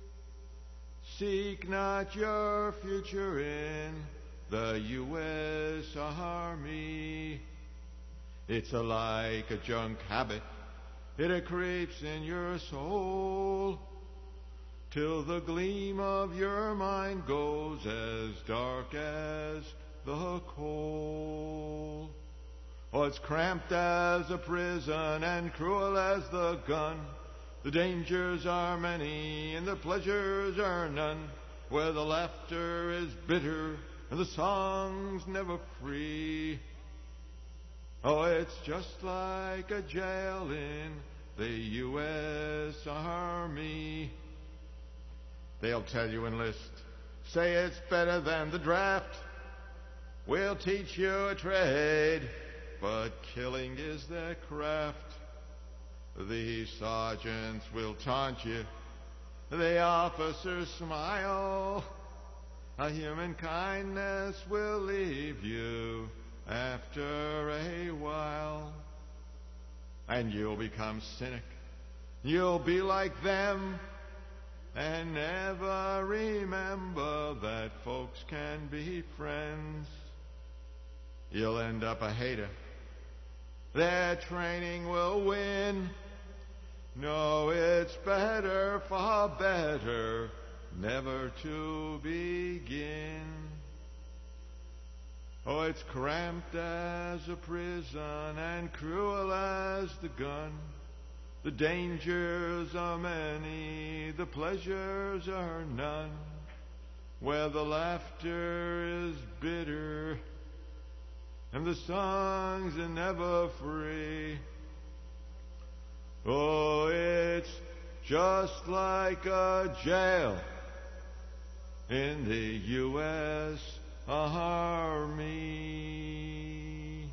Seek not your future in the U S Army. It's a like a junk habit. It creeps in your soul till the gleam of your mind goes as dark as the coal. Oh, it's cramped as a prison and cruel as the gun. The dangers are many and the pleasures are none, where the laughter is bitter and the song's never free. Oh, it's just like a jail in the U S Army. They'll tell you enlist, say it's better than the draft. We'll teach you a trade, but killing is their craft. The sergeants will taunt you, the officers smile. A human kindness will leave you after a while, and you'll become cynic. You'll be like them and never remember that folks can be friends. You'll end up a hater. Their training will win. No, it's better, far better, never to begin. Oh, it's cramped as a prison and cruel as the gun. The dangers are many, the pleasures are none, where the laughter is bitter and the songs are never free. Oh, it's just like a jail in the U S Army.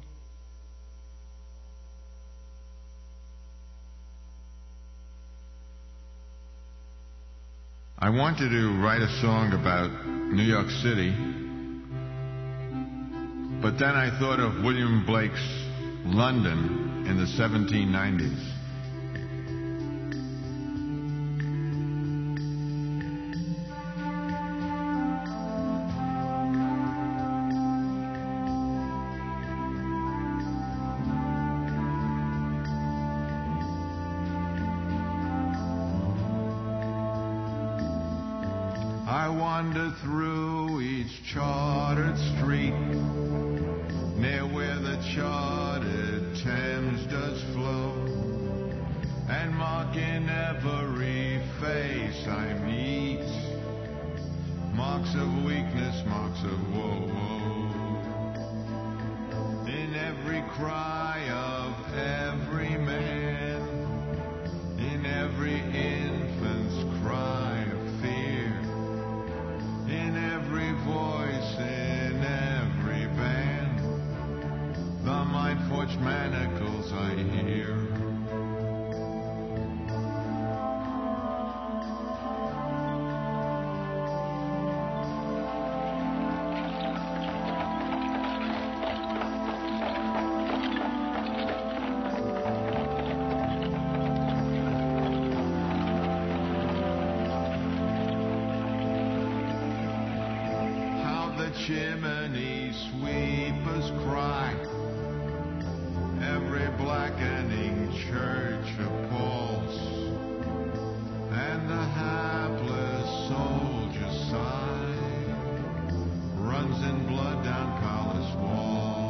I wanted to write a song about New York City, but then I thought of William Blake's London in the seventeen nineties. I wander through each chartered street, near where the chartered Thames does flow, and mark in every face I meet marks of weakness, marks of woe, in every cry of every man, in every infant's cry of fear, in every voice, in every band, the mind-forged manacles I hear. Chimney sweepers cry, every blackening church appalls, and the hapless soldier sigh runs in blood down palace walls.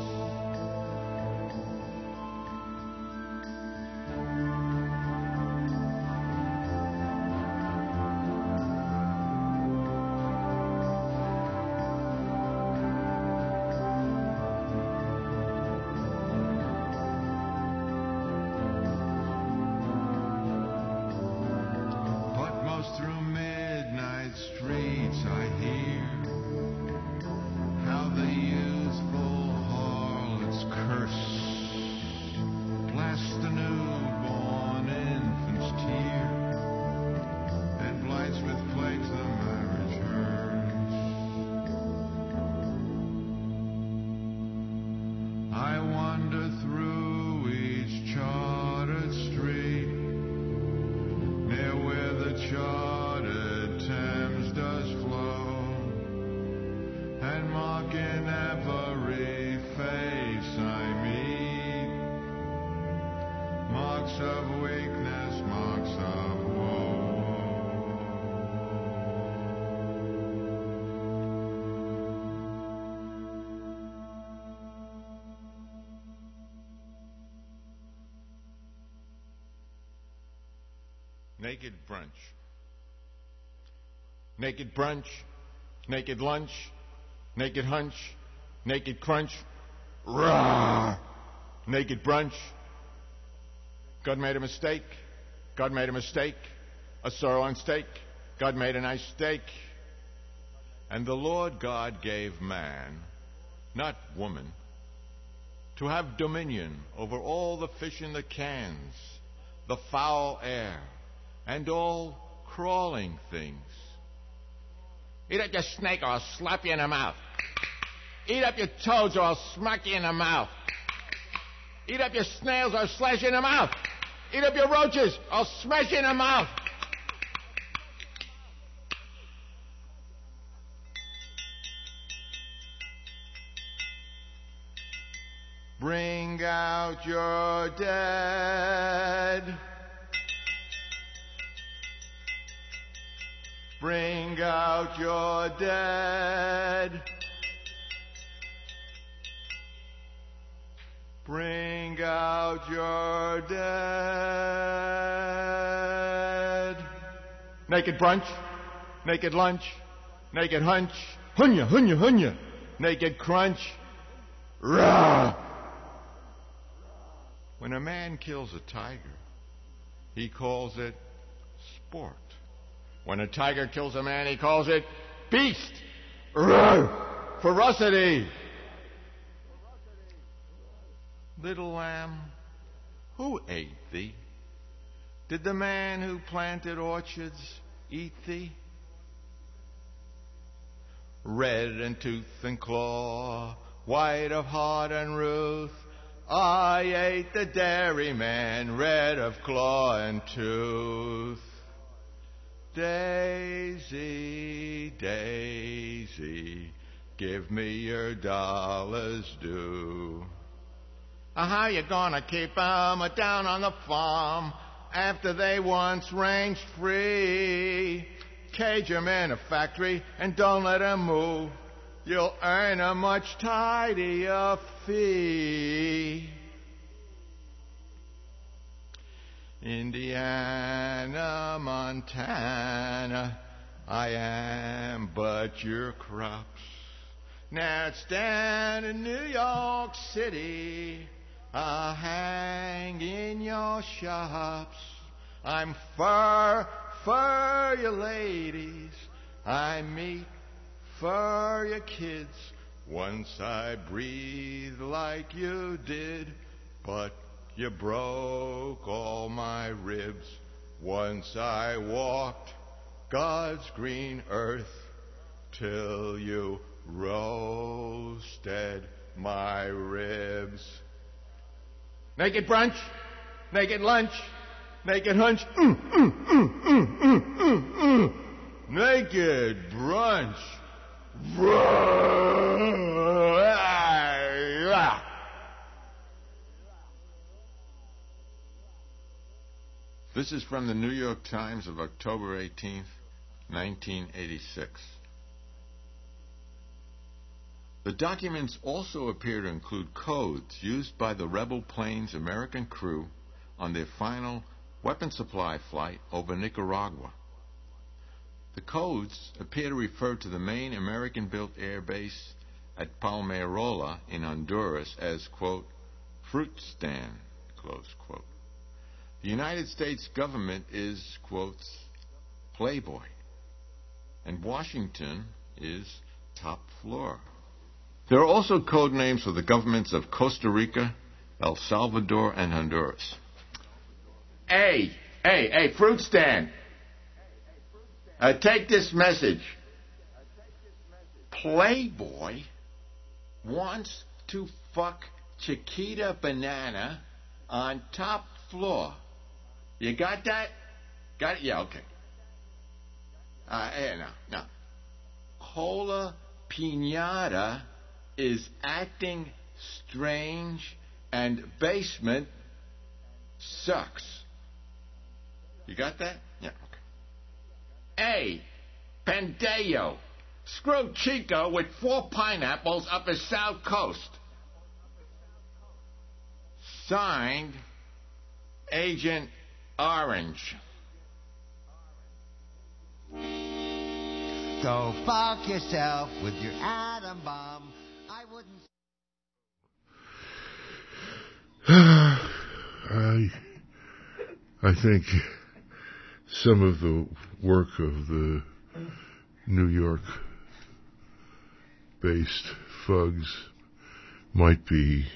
Naked brunch. Naked brunch, naked lunch, naked hunch, naked crunch. Rah! Naked brunch. God made a mistake. God made a mistake. A sirloin steak. God made a nice steak. And the Lord God gave man, not woman, to have dominion over all the fish in the cans, the foul air, and all crawling things. Eat up your snake or I'll slap you in the mouth. Eat up your toads or I'll smack you in the mouth. Eat up your snails or I'll slash you in the mouth. Eat up your roaches or I'll smash you in the mouth. Bring out your dead. Bring out your dead. Bring out your dead. Naked brunch, naked lunch, naked hunch, hunya, hunya, hunya, naked crunch. Rah! When a man kills a tiger, he calls it sport. When a tiger kills a man, he calls it beast. Roar! Ferocity. Little lamb, who ate thee? Did the man who planted orchards eat thee? Red in tooth and claw, white of heart and ruth, I ate the dairyman, red of claw and tooth. Daisy, Daisy, give me your dollars due. Uh, how you gonna keep 'em down on the farm after they once ranged free? Cage 'em in a factory and don't let 'em move. You'll earn a much tidier fee. Indiana, Montana, I am but your crops. Now it's down in New York City, I hang in your shops. I'm fur for your ladies, I meet for your kids. Once I breathed like you did, but you broke all my ribs. Once I walked God's green earth till you roasted my ribs. Naked brunch, naked lunch, naked hunch. Mm, mm, mm, mm, mm, mm, mm. Naked brunch. This is from the New York Times of October eighteenth, nineteen eighty-six. The documents also appear to include codes used by the rebel plane's American crew on their final weapon supply flight over Nicaragua. The codes appear to refer to the main American-built air base at Palmarola in Honduras as, quote, fruit stand, close quote. The United States government is, quotes, Playboy, and Washington is top floor. There are also code names for the governments of Costa Rica, El Salvador, and Honduras. Hey, hey, hey, fruit stand. Uh, take this message. Playboy wants to fuck Chiquita Banana on top floor. You got that? Got it? Yeah, okay. Uh, yeah, no, no. Cola Pinata is acting strange and basement sucks. You got that? Yeah, okay. A. Pandeo. Screw Chico with four pineapples up his south coast. Signed, Agent Orange. Go fuck yourself with your atom bomb. I wouldn't... I, I think some of the work of the New York-based thugs might be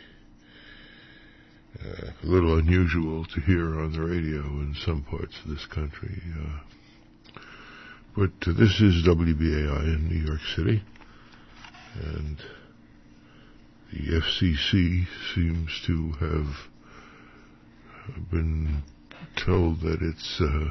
uh, a little unusual to hear on the radio in some parts of this country. Uh, but uh, this is W B A I in New York City, and the F C C seems to have been told that its uh,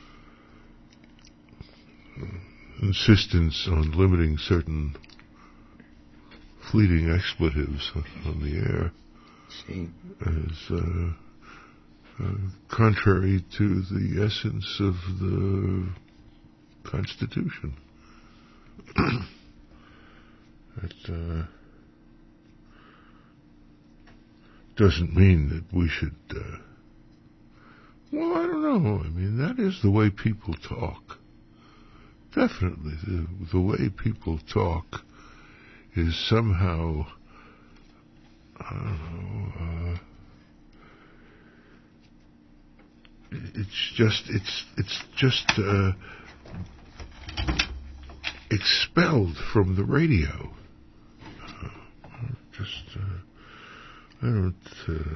insistence on limiting certain fleeting expletives on the air is uh, uh, contrary to the essence of the Constitution. It uh, doesn't mean that we should... Uh, well, I don't know. I mean, that is the way people talk. Definitely, the, the way people talk is somehow, I don't know, uh, it's just, it's, it's just uh, expelled from the radio. Uh, just, uh, I don't, uh,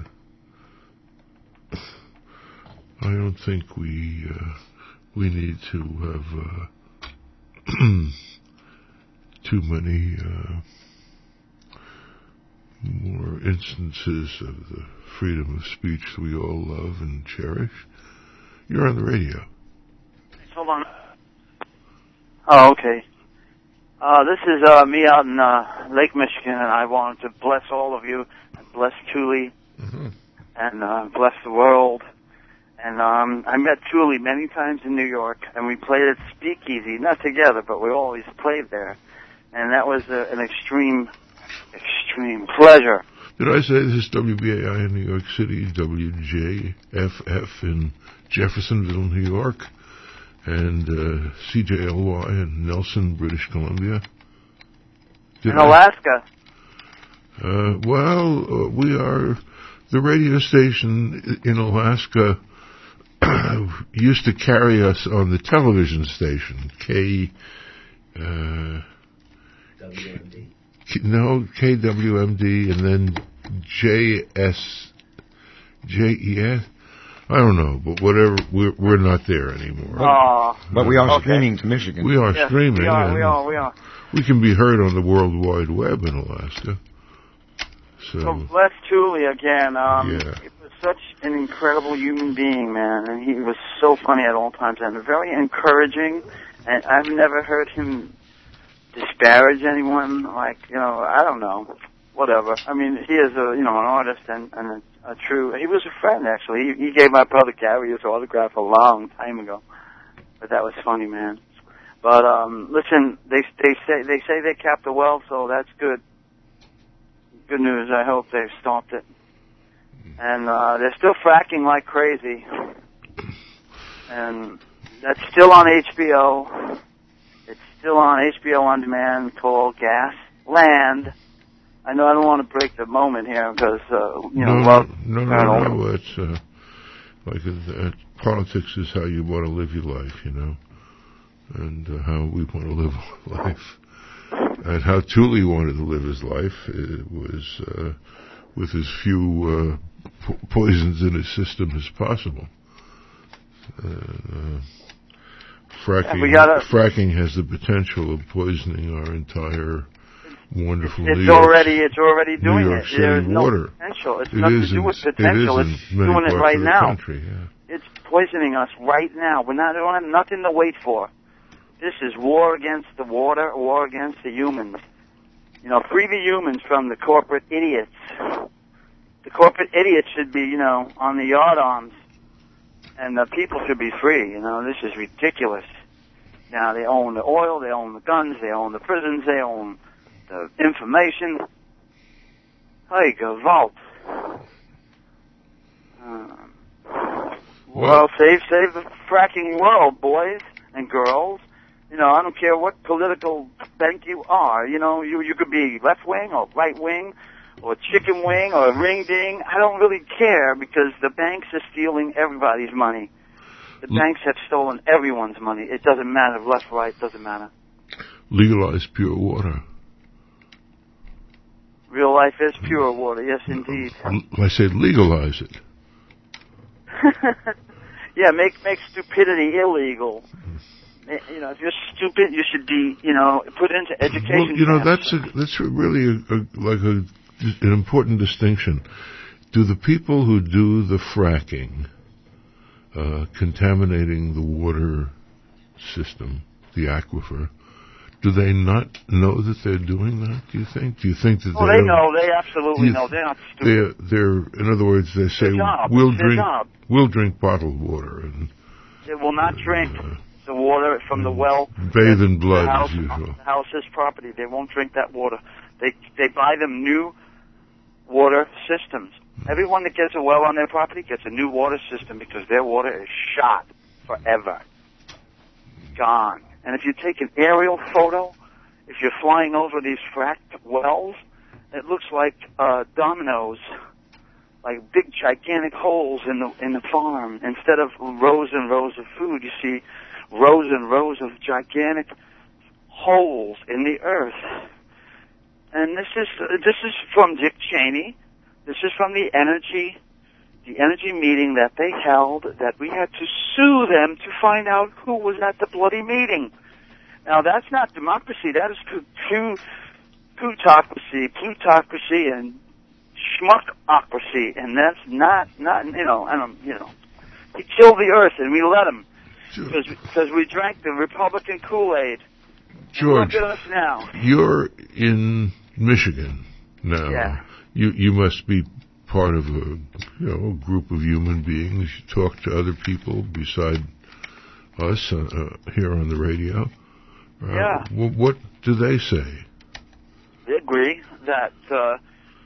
I don't think we, uh, we need to have, uh, too many uh, more instances of the freedom of speech that we all love and cherish. You're on the radio. Hold on. Oh, okay. Uh, this is uh, me out in uh, Lake Michigan, and I wanted to bless all of you, and bless Thule, mm-hmm. and uh, bless the world. And um, I met Thule many times in New York, and we played at Speakeasy, not together, but we always played there. And that was uh, an extreme, extreme pleasure. Did I say this is W B A I in New York City, W J F F in Jeffersonville, New York, and uh, C J L Y in Nelson, British Columbia? Did in Alaska. I? Uh, well, uh, we are the radio station in Alaska. Used to carry us on the television station, K. Uh, W M D. K, no, K W M D, and then J S, J E S. I don't know, but whatever. We're we're not there anymore. Oh, but we are okay. streaming to Michigan. We are yes, streaming. We are. We are. We are. We can be heard on the World Wide Web in Alaska. So, so bless Thule again. Um, yeah. He was such an incredible human being, man, and he was so funny at all times and very encouraging. And I've never heard him disparage anyone. Like, you know, I don't know, whatever. I mean, he is a you know an artist and, and a, a true. He was a friend actually. He, he gave my brother Gary his autograph a long time ago. But that was funny, man. But um, listen, they they say they say they capped the well, so that's good. Good news. I hope they've stopped it. And uh, they're still fracking like crazy. And that's still on H B O. It's still on H B O On Demand called Gas Land. I know I don't want to break the moment here because, uh, you know, no, well, no, no, no, no, it's uh, like uh, politics is how you want to live your life, you know, and uh, how we want to live our life. And how Thule wanted to live his life it was uh, with as few uh, po- poisons in his system as possible. Uh, uh, fracking, yeah, gotta, fracking has the potential of poisoning our entire wonderful it's New York, already it's already doing New York it. City There's water. no potential. It's it nothing is to do with in, potential. It is it's in many doing it parts right of the now. Country, yeah. It's poisoning us right now. We're not we don't have nothing to wait for. This is war against the water, war against the humans. You know, free the humans from the corporate idiots. The corporate idiots should be, you know, on the yardarms, and the people should be free. You know, this is ridiculous. Now, they own the oil, they own the guns, they own the prisons, they own the information. Hey, Gewalt. Um, well, save, save the fracking world, boys and girls. You know, I don't care what political bent you are. You know, you you could be left wing or right wing or chicken wing or ring ding. I don't really care because the banks are stealing everybody's money. The L- banks have stolen everyone's money. It doesn't matter left, right, doesn't matter. Legalize pure water. Real life is pure water, yes, indeed. I said legalize it. Yeah, make make stupidity illegal. You know, if you're stupid, you should be, you know, put into education. Well, you know, camps. that's a, that's really a, a, like a, an important distinction. Do the people who do the fracking, uh, contaminating the water system, the aquifer, do they not know that they're doing that, do you think? Do you think that Oh, they they know. They absolutely you, know. They're not They're, stupid. they're, in other words, they say, Their job. we'll It's their drink, job. we'll drink bottled water and They will not drink the water from the well. bathe in blood the house, as usual. The house's property. They won't drink that water. They they buy them new water systems. Everyone that gets a well on their property gets a new water system because their water is shot forever. Gone. And if you take an aerial photo, if you're flying over these fracked wells, it looks like uh, dominoes, like big gigantic holes in the in the farm. Instead of rows and rows of food, you see rows and rows of gigantic holes in the earth. And this is uh, this is from Dick Cheney. This is from the energy the energy meeting that they held, that we had to sue them to find out who was at the bloody meeting. Now, that's not democracy. That is plutocracy, plutocracy, and schmuckocracy, and that's not, not, you know, I don't, you know, he killed the earth, and we let him, because because we drank the Republican Kool-Aid. George, look at us now. You're in Michigan now. Yeah. You you must be part of a you know a group of human beings. You talk to other people beside us uh, uh, here on the radio. Uh, Yeah. W- what do they say? They agree that, uh,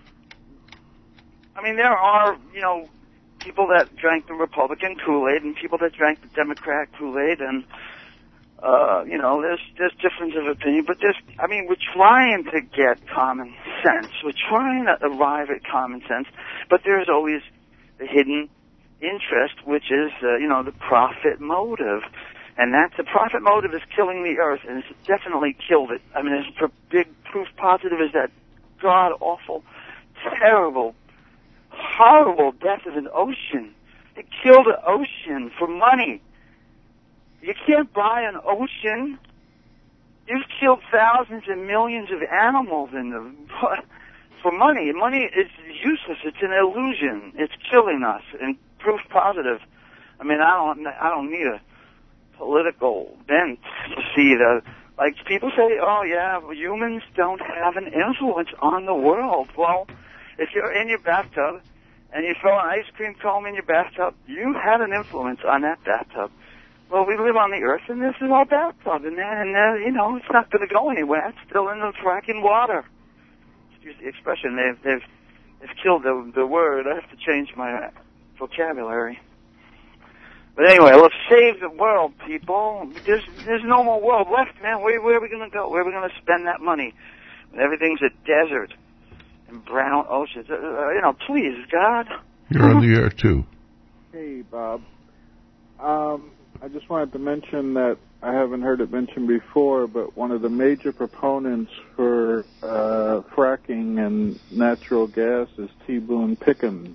I mean, there are, you know, people that drank the Republican Kool-Aid and people that drank the Democrat Kool-Aid, and, uh, you know, there's, there's difference of opinion, but there's, I mean, we're trying to get common sense. We're trying to arrive at common sense, but there's always the hidden interest, which is, uh, you know, the profit motive. And that's the profit motive is killing the earth, and it's definitely killed it. I mean, there's pr- big proof positive is that god-awful, terrible, horrible death of an ocean. It killed an ocean for money. You can't buy an ocean. You've killed thousands and millions of animals in the for money. Money is useless. It's an illusion. It's killing us. And proof positive. I mean, I don't. I don't need a political bent to see the. Like people say, oh yeah, well, humans don't have an influence on the world. Well, if you're in your bathtub and you throw an ice cream cone in your bathtub, you had an influence on that bathtub. Well, we live on the earth, and this is our bathtub, and then, and uh, you know, it's not going to go anywhere. It's still in the fracking water. Excuse the expression. They've they've they've killed the the word. I have to change my vocabulary. But anyway, let's save the world, people. There's there's no more world left, man. Where where are we going to go? Where are we going to spend that money? When everything's a desert and brown oceans. Uh, you know, please, God. You're on the air too. Hey, Bob. Um. I just wanted to mention that I haven't heard it mentioned before, but one of the major proponents for uh, fracking and natural gas is T. Boone Pickens.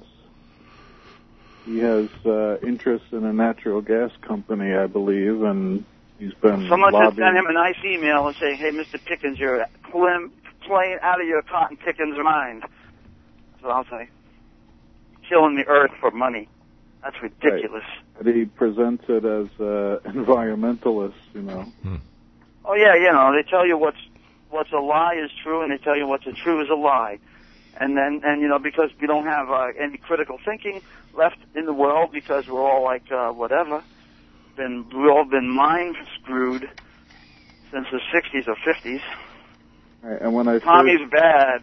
He has uh, interest in a natural gas company, I believe, and he's been Someone lobbying. should send him a nice email and say, hey, Mister Pickens, you're playing, playing out of your cotton Pickens mind. That's what I'll say. Killing the earth for money. That's ridiculous. Right. But he presents it as uh, environmentalist, you know. Hmm. Oh yeah, you know, they tell you what's what's a lie is true, and they tell you what's a true is a lie. And then, and you know, because we don't have uh, any critical thinking left in the world, because we're all like uh, whatever, been we've all been mind screwed since the sixties or fifties. Right. And when I Tommy's first, bad.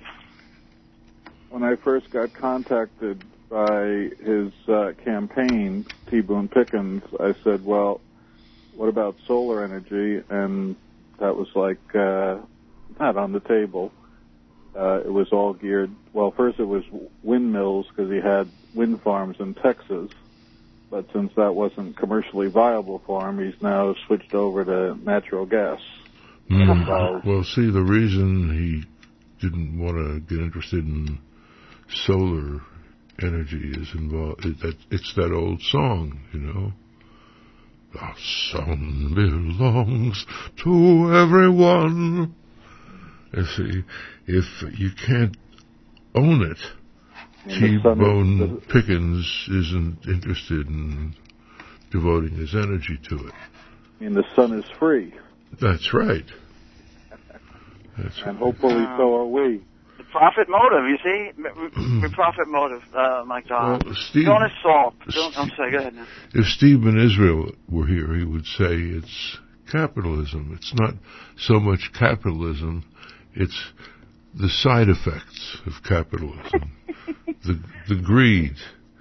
when I first got contacted by his uh, campaign, T. Boone Pickens, I said, well, what about solar energy? And that was like uh, not on the table. Uh, it was all geared, well, first it was windmills because he had wind farms in Texas. But since that wasn't commercially viable for him, he's now switched over to natural gas. Mm. So, Well, see, the reason he didn't want to get interested in solar energy is involved. It, that, it's that old song, you know. The sun belongs to everyone. You see, if you can't own it, T. Boone Pickens isn't interested in devoting his energy to it. I mean, the sun is free. That's right. That's and right. hopefully so are we. Profit motive, you see? Profit motive, uh, my God. Well, Steve, Don't assault. Don't, I'm sorry, go ahead now. If Stephen Israel were here, he would say it's capitalism. It's not so much capitalism, it's the side effects of capitalism. the the greed.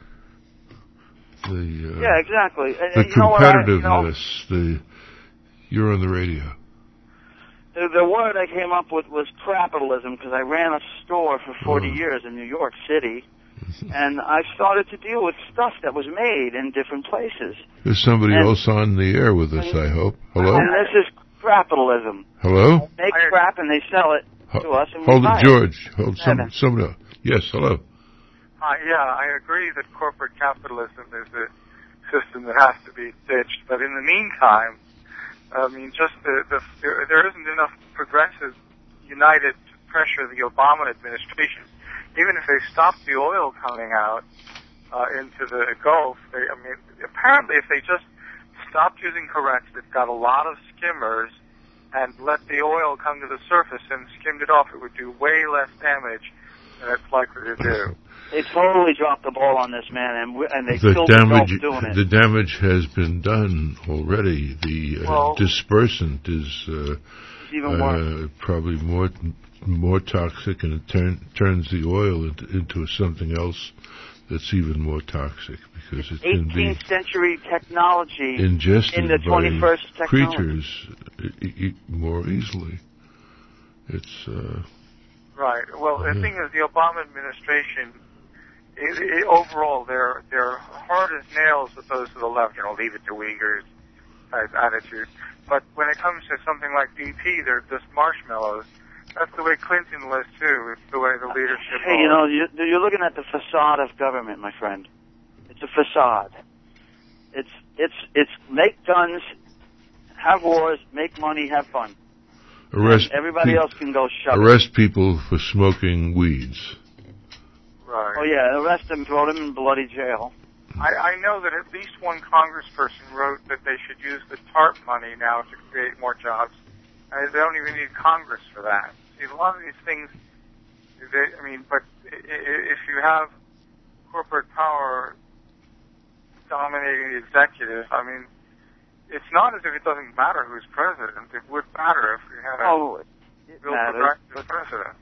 The, uh, yeah, exactly. The and, you know what, competitiveness. I, you know, the You're on the radio. The, the word I came up with was capitalism, because I ran a store for forty Oh. years in New York City, and I started to deal with stuff that was made in different places. There's somebody And- else on the air with us, I hope. Hello? And this is capitalism. Hello? They make crap and they sell it to us, and Hold we buy it, George. Hold Yeah, some, then. somebody else. Yes, hello. Uh, yeah, I agree that corporate capitalism is a system that has to be ditched. But in the meantime, I mean, just the, the there, there isn't enough progressives united to pressure the Obama administration even if they stopped the oil coming out uh, into the Gulf, they, I mean, apparently if they just stopped using Correx that got a lot of skimmers and let the oil come to the surface and skimmed it off, it would do way less damage than it's likely to do. They totally dropped the ball on this, man, and we, and they the killed damage, the Gulf doing the it. damage has been done already. The uh, Well, dispersant is uh, even uh, worse. probably more more toxic, and it turn, turns the oil into, into something else that's even more toxic because it can be eighteenth century technology ingested in the twenty-first by technology. creatures e- e- more easily. It's uh, Right. Well, Yeah. the thing is, the Obama administration, it, it, overall, they're they're hard as nails with those to the left. You know, leave it to Uyghurs type attitude. But when it comes to something like B P, they're just marshmallows. That's the way Clinton was too. It's the way the leadership. Hey, you know, you, you're looking at the facade of government, my friend. It's a facade. It's it's it's make guns, have wars, make money, have fun. arrest And everybody pe- else can go shove it. arrest people for smoking weeds. Right. Oh yeah, arrest them, throw them in bloody jail. I, I know that at least one congressperson wrote that they should use the TARP money now to create more jobs. Uh, they don't even need Congress for that. See, a lot of these things, they, I mean, but i- i- if you have corporate power dominating the executive, I mean, it's not as if it doesn't matter who's president. It would matter if we had a Oh, it real matters. progressive president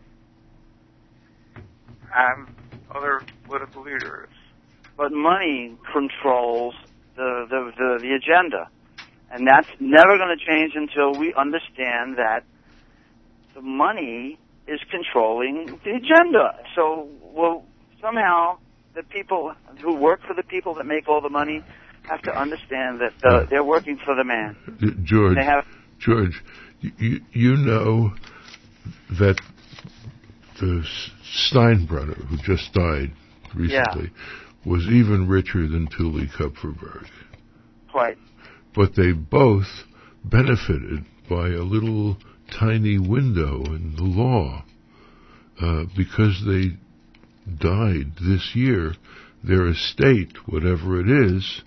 and other political leaders. But money controls the, the, the, the agenda. And that's never going to change until we understand that the money is controlling the agenda. So, well, somehow the people who work for the people that make all the money have to understand that uh, they're working for the man. George, They have George, you, you know that the Steinbrenner, who just died recently, was even richer than Thule Kupferberg. Quite. But they both benefited by a little tiny window in the law. Uh, because they died this year, their estate, whatever it is,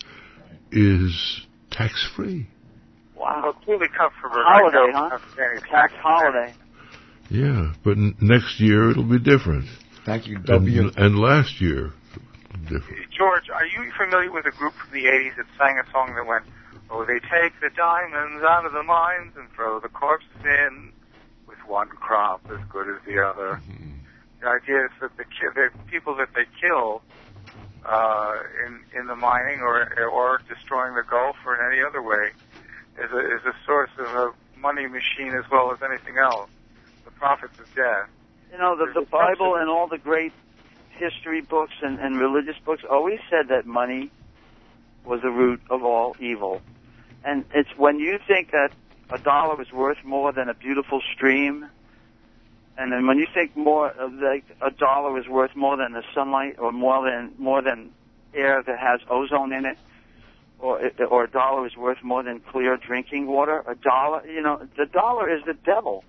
is tax-free. Wow. Well, Thule Kupferberg Holiday, right now huh? doesn't have any Tax holiday. Yeah, but n- next year it'll be different. Thank you, And, W. and last year, different. George, are you familiar with a group from the eighties that sang a song that went, "Oh, they take the diamonds out of the mines and throw the corpses in, with one crop as good as the other." Mm-hmm. The idea is that the, ki- the people that they kill uh, in in the mining or or destroying the Gulf or in any other way is a is a source of a money machine as well as anything else. The profits of death. You know, the, the Bible and all the great history books and, and religious books always said that money was the root of all evil. And it's when you think that a dollar is worth more than a beautiful stream, and then when you think more of like a dollar is worth more than the sunlight, or more than more than air that has ozone in it, or or a dollar is worth more than clear drinking water, a dollar, you know, the dollar is the devil.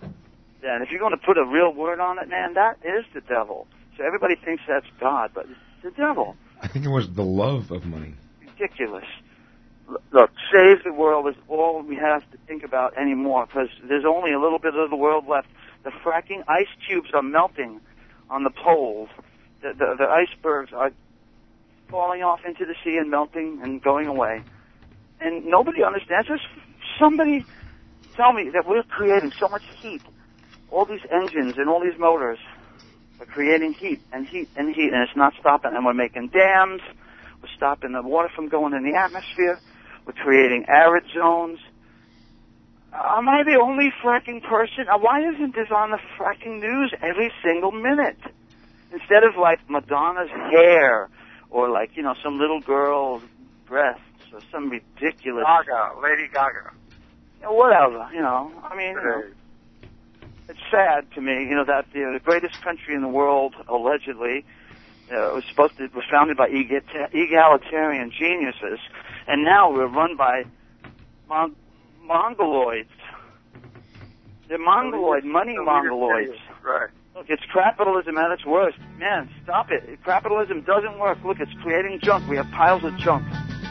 And if you're going to put a real word on it, man, that is the devil. So everybody thinks that's God, but it's the devil. I think it was the love of money. Ridiculous. L- Look, save the world is all we have to think about anymore, because there's only a little bit of the world left. The fracking ice cubes are melting on the poles. The, the, the icebergs are falling off into the sea and melting and going away. And nobody understands. Just somebody tell me that we're creating so much heat. All these engines and all these motors are creating heat and heat and heat, and it's not stopping. And we're making dams. We're stopping the water from going in the atmosphere. We're creating arid zones. Uh, am I the only fracking person? Uh, why isn't this on the fracking news every single minute? Instead of like Madonna's hair or like, you know, some little girl's breasts or some ridiculous... Gaga, Lady Gaga. You know, whatever, you know. I mean, you know, it's sad to me, you know, that you know, the greatest country in the world, allegedly, uh, was supposed to was founded by egalita- egalitarian geniuses, and now we're run by Mon- Mongoloids. They're Mongoloid, money Mongoloids. Right. Look, it's capitalism at its worst. Man, stop it. Capitalism doesn't work. Look, it's creating junk. We have piles of junk.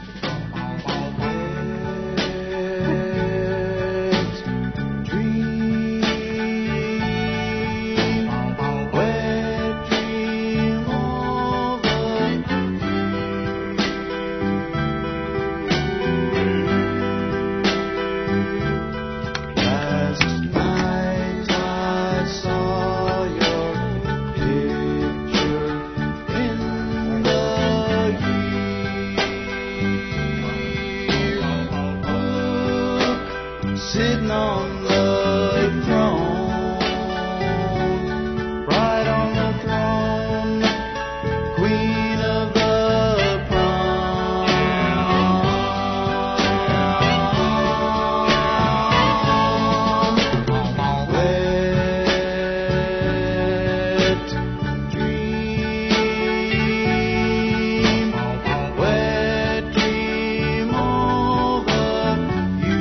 Sitting on the throne, right on the throne, queen of the prom. Wet dream, wet dream over you.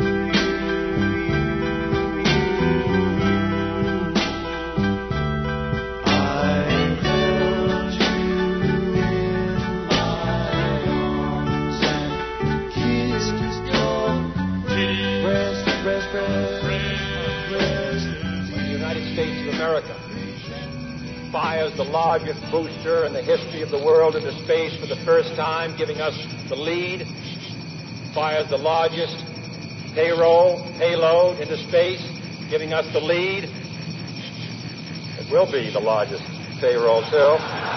The United States of America fires the largest booster in the history of the world into space for the first time, giving us the lead, fires the largest payroll, payload into space, giving us the lead. It will be the largest payroll, too.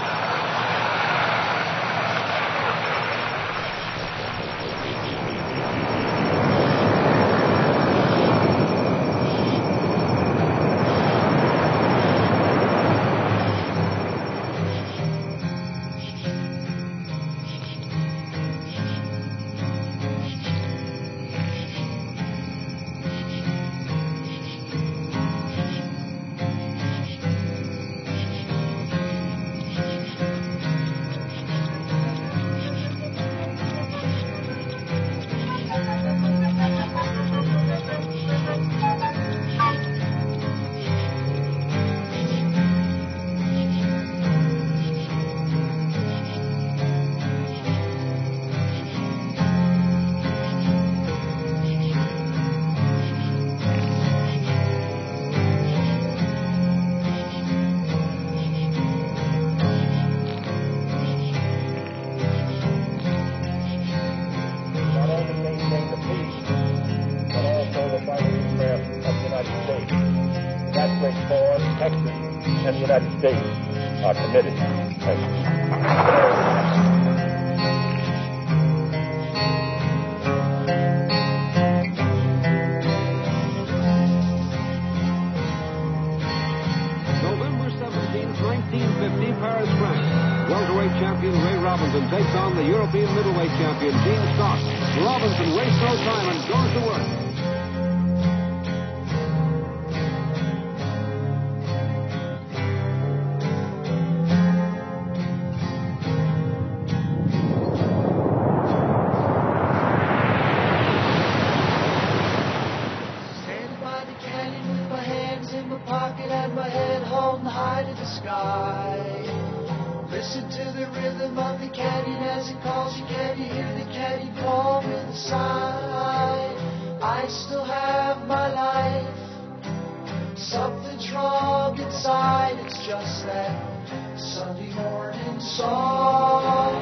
And the United States are committed. Thank you. November seventeenth, nineteen fifty, Paris, France. Welterweight champion Ray Robinson takes on the European middleweight champion Gene Stock. Robinson wastes no time and goes to work. Listen to the rhythm of the canyon as it calls you. Can you hear the canyon call with a sigh? I still have my life. Something's wrong inside. It's just that Sunday morning song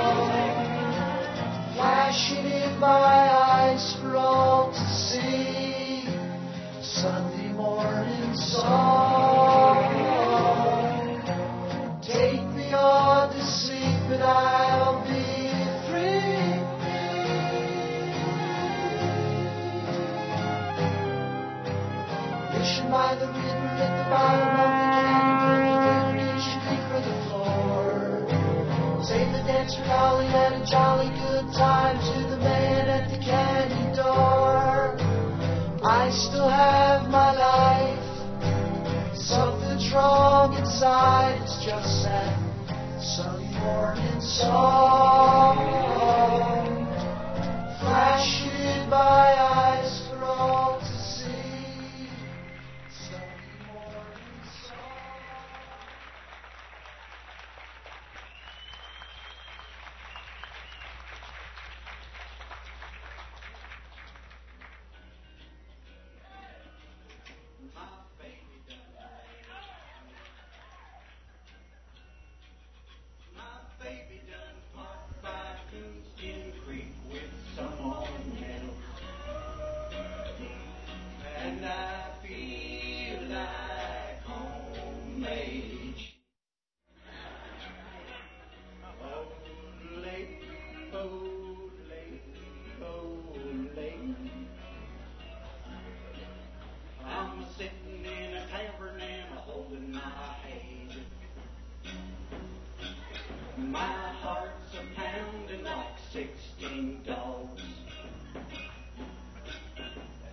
flashing in my eyes for all to see. Sunday morning song. Take me on to sleep and I'll be free. Fishing by the river at the bottom of the canyon, you creek for the floor. Save the dance for Dolly and a jolly good time to the man at the canyon door. I still have my life. Something's wrong inside, it's just that sunny morning song flashing in my eyes for all to see. Sunny morning song.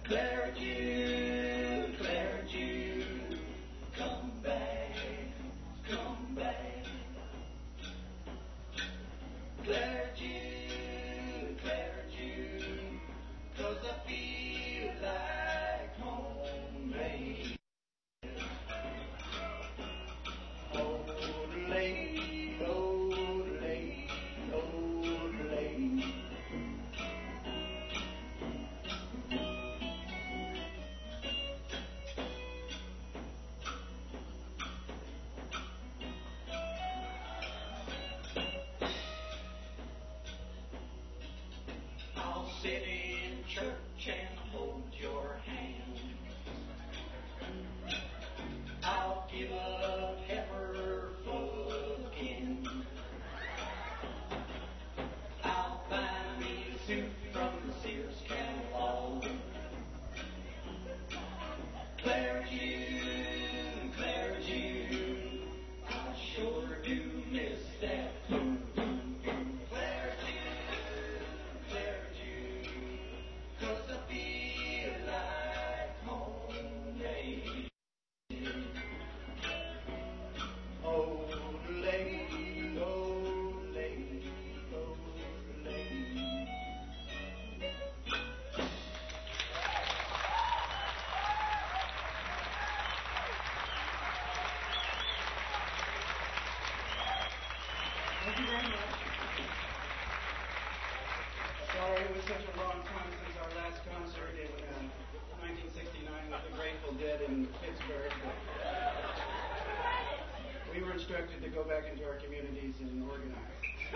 Claire June, Claire June, come back, come back. Claire June, Claire June, 'cause I feel like home made. Old lady, old lady, old lady. I'll sit in church and hold your hand. I'll give a heifer full of kin. I'll buy me a suit from the Sears catalog. Claire June, Claire June, I sure do miss that boom, boom, boom. Claire June, Claire June, 'cause I feel like home made. Old lady, old lady, old lady. Thank you very much. Sorry it was such a long time since our last concert in uh, nineteen sixty-nine with the Grateful Dead in Pittsburgh. We were instructed to go back into our communities and organize.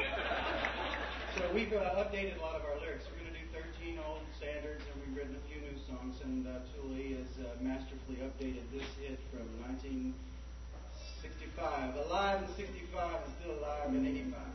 So we've uh, updated a lot of our lyrics. We're going to do thirteen old standards, and we've written a few new songs, and uh, Thule has uh, masterfully updated this hit from nineteen sixty-five. Alive in sixty-five and still alive in eighty-five.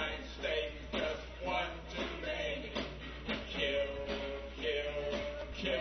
Kill,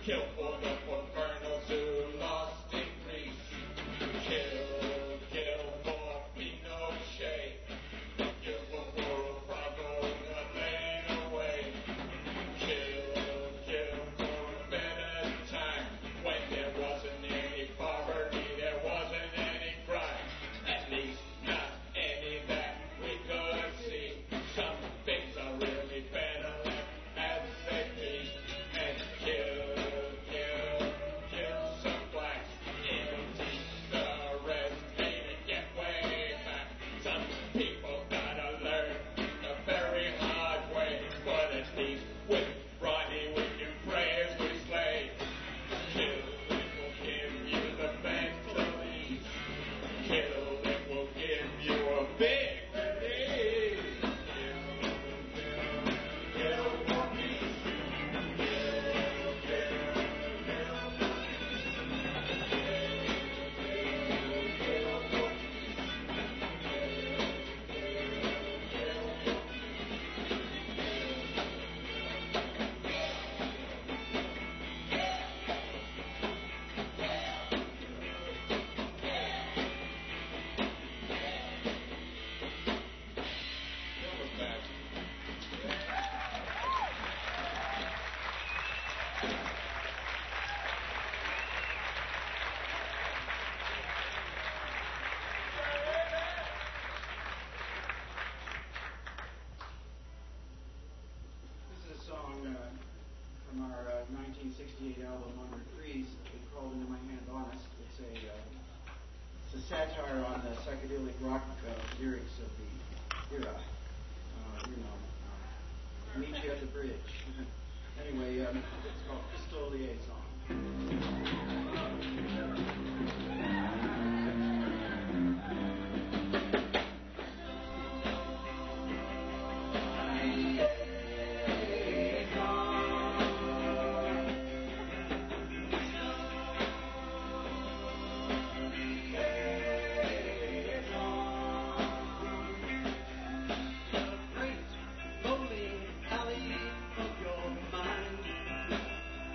Kill for the infernal zoo, lost in Greece. Kill, kill for Pinochet. Kill for World Bravo, the lane away. Kill, kill for a better time. When there wasn't any poverty, there wasn't any crime. At least not any that we could see. Some things are really better left as they be. And kill, kill, kill some blacks. It'll teach the rest maybe get way back. Some people gotta learn the very hard way. But at least with Ronnie we can pray as we slay. Kill, it will give you the mental ease. Kill, it will give you a big release. Kill, kill for peace. Kill, kill, kill for peace. Kill, kill for This is a song uh, from our uh, nineteen sixty-eight album on Reprise. We called Into My Hand Honest. It's a uh, it's a satire on the psychedelic rock uh, lyrics of the era. Uh, you know, uh, meet you at the bridge. Anyway, um, it's called Pistolier Song. Bowling alley of your mind.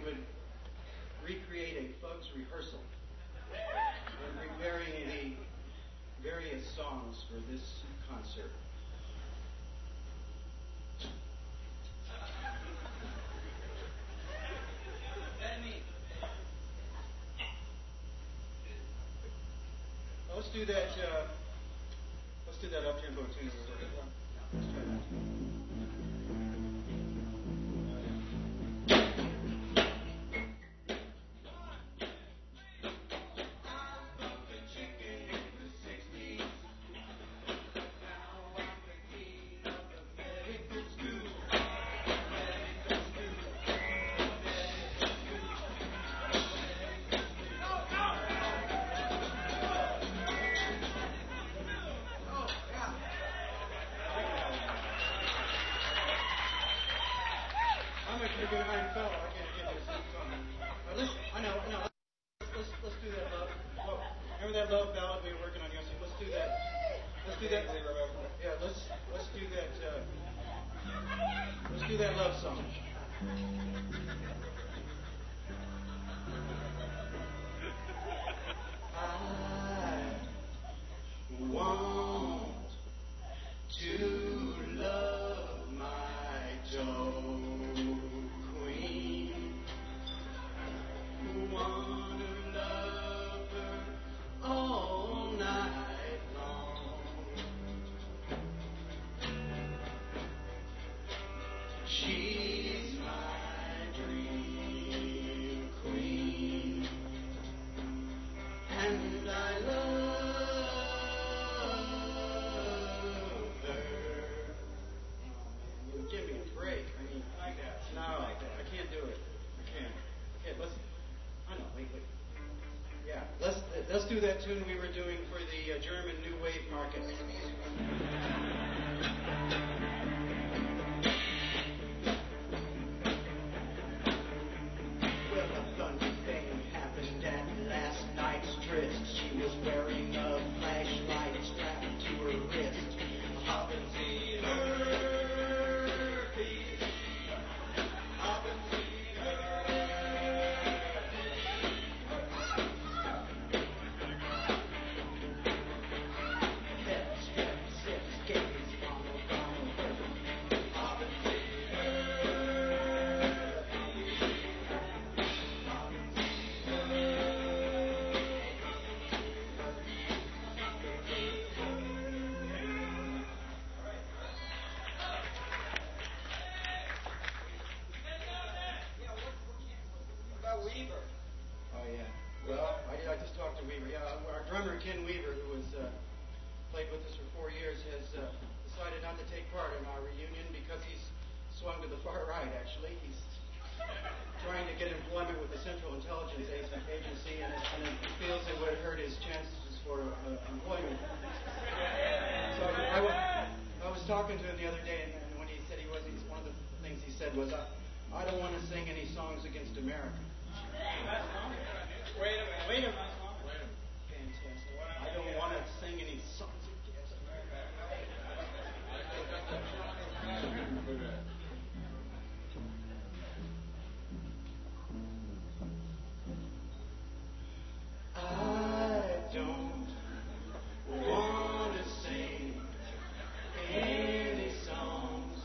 would recreate a Fugs rehearsal and preparing the various songs for this concert. Well, let's do that. Uh, let's do that up tempo tune. Let's try that. Let's do that tune we were doing for the uh, German New Wave market. Well, a thunder thing happened at last night's tryst. She was wearing a flashlight strapped to her wrist. Up and see her feet. Up and see Ken Weaver, who has uh, played with us for four years, has uh, decided not to take part in our reunion because he's swung to the far right, actually. He's trying to get employment with the Central Intelligence Agency, and, it, and it, he feels it would hurt his chances for uh, employment. So I, I, I was talking to him the other day, and, and when he said he was, he's, one of the things he said was, I, I don't want to sing any songs against America. Wait a minute, wait a minute. I don't want to sing any songs against America. I don't want to sing any songs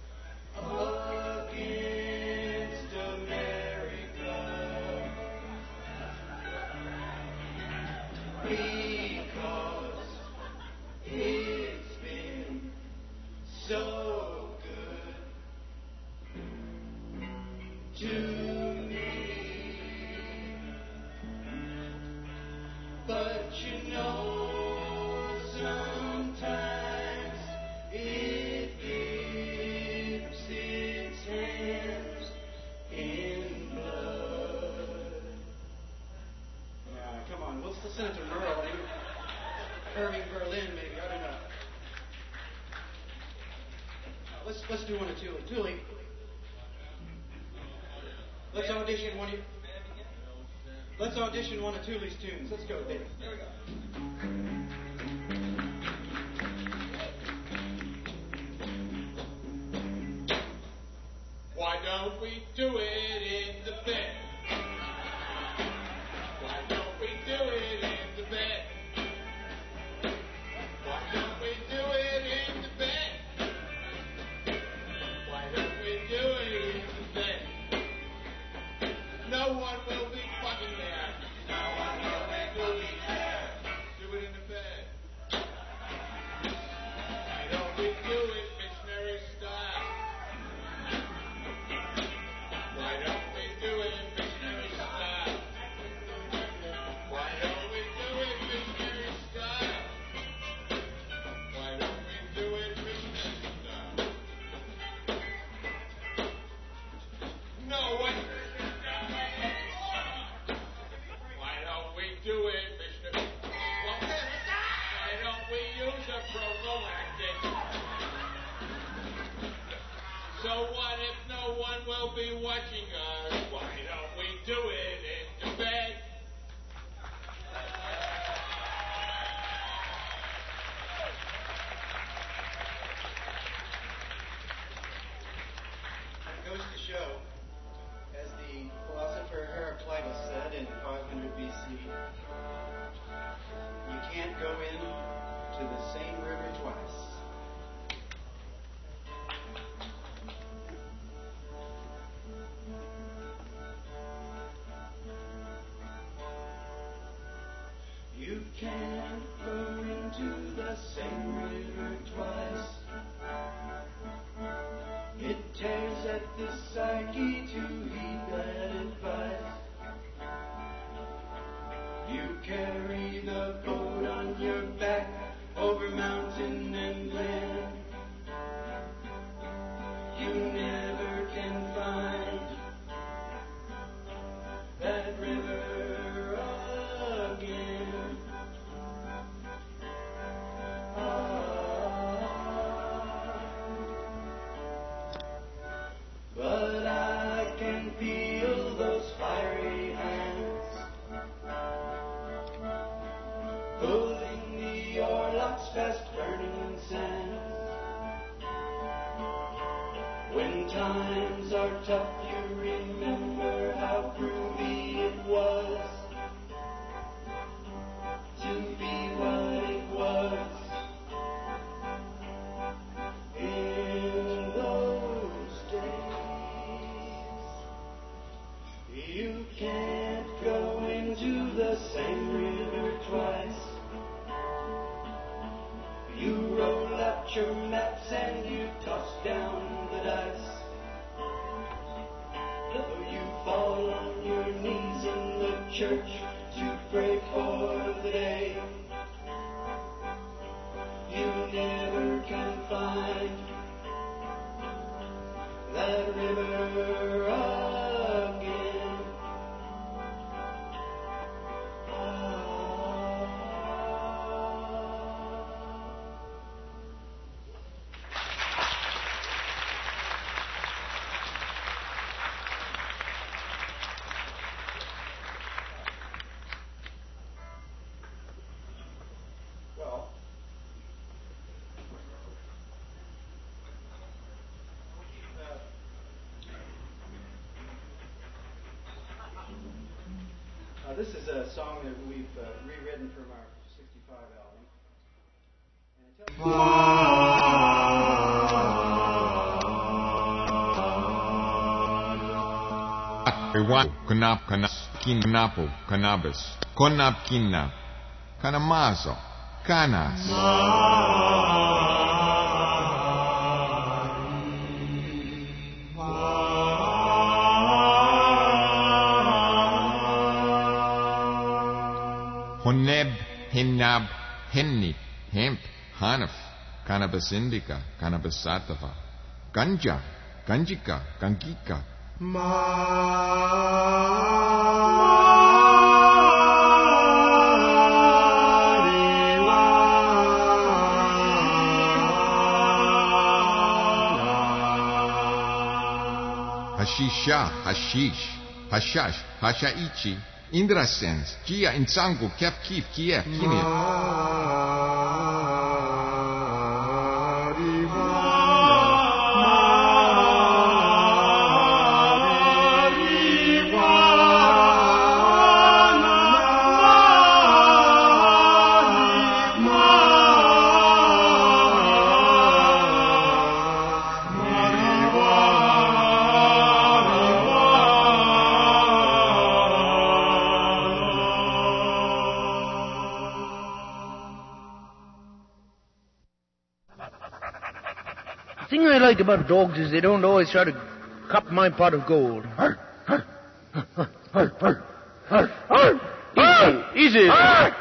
against America. Because it's been so good to me. But you know, sometimes it dips its hands in blood. Yeah, come on, let's listen to Merle. Irving Berlin, maybe, I don't know. Let's let's do one of Thule. Thule. Let's audition one of Let's audition one of Thule's tunes. Let's go, Dave. Here we go. Why don't we do it in the bed? no one will be fucking there. No one will be moving there. Do it in the bed. Why don't we do it missionary style? Why don't we do it missionary style? Why don't we do it missionary style? Why don't we do it missionary style? No one. Why don't we do it missionary? Well, why don't we use a prophylactic? So what if no one will be watching us? Why don't we do it in the bed? It goes to show, as the philosopher Heraclitus said in five hundred B C, you can't go in to the same river twice. You can't go into the same river twice. It tears at the psyche to heed that advice. You carry the boat on your back over mountain and glen. You never can find that river again. But I can feel those fiery hands pulling the oarlocks fast burning sands. When times are tough, you remember how groovy it was to be what it was in those days. You can't go into the same river twice. You roll out your maps and you toss down the dice. Though you fall on your knees in the church to pray for the day, you never can find that river again. Well, uh, this is a song that we've uh, rewritten from our sixty-five album. And it tells Kanap kanap kinapo kanabas konap kinap kanamazo kanas. Honeb hinab henni hemp hanaf cannabis indica cannabis sattva ganja ganjika gangika. Hashisha, hashish, hashash, hashaichi, indrasens, gia insangu, kef kif, kief, kinif. thing I like about dogs is they don't always try to cop my pot of gold. Easy, easy.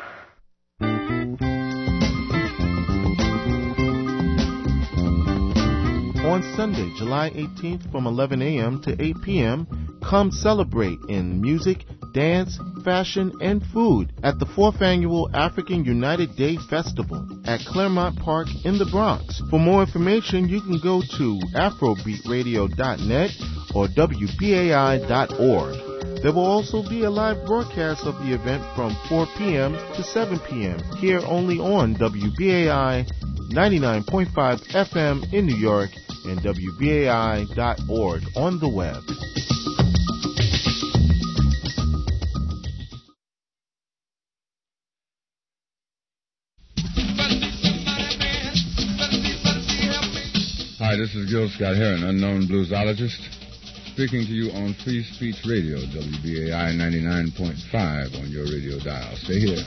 On Sunday, July eighteenth from eleven a.m. to eight p.m., come celebrate in music, dance, fashion, and food at the fourth Annual African United Day Festival at Claremont Park in the Bronx. For more information, you can go to afrobeat radio dot net or w b a i dot org. There will also be a live broadcast of the event from four p.m. to seven p.m. here only on W B A I ninety-nine point five F M in New York and w b a i dot org on the web. Hi, this is Gil Scott Heron, unknown bluesologist, speaking to you on Free Speech Radio, W B A I ninety-nine point five on your radio dial. Stay here.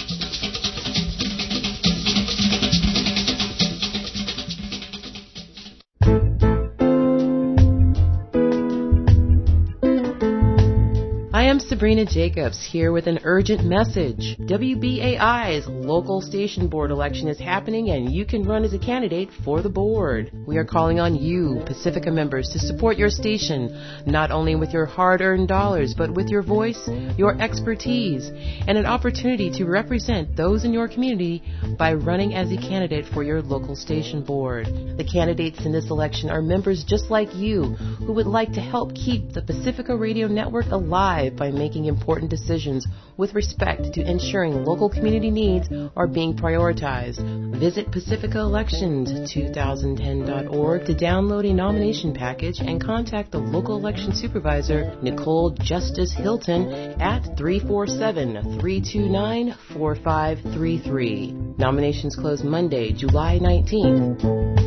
I am Sabrina Jacobs, here with an urgent message. W B A I's local station board election is happening, and you can run as a candidate for the board. We are calling on you, Pacifica members, to support your station, not only with your hard-earned dollars, but with your voice, your expertise, and an opportunity to represent those in your community by running as a candidate for your local station board. The candidates in this election are members just like you, who would like to help keep the Pacifica Radio Network alive by making important decisions with respect to ensuring local community needs are being prioritized. Visit Pacifica Elections twenty ten dot org to download a nomination package and contact the local election supervisor, Nicole Justice Hilton, at three four seven, three two nine, four five three three. Nominations close Monday, July nineteenth.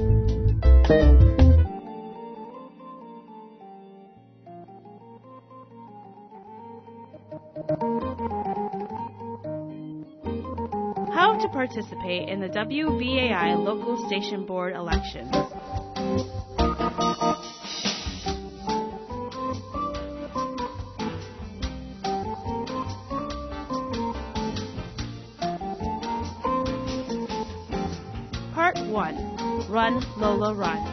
How to participate in the W B A I local station board elections. Part one. Run, Lola, Run.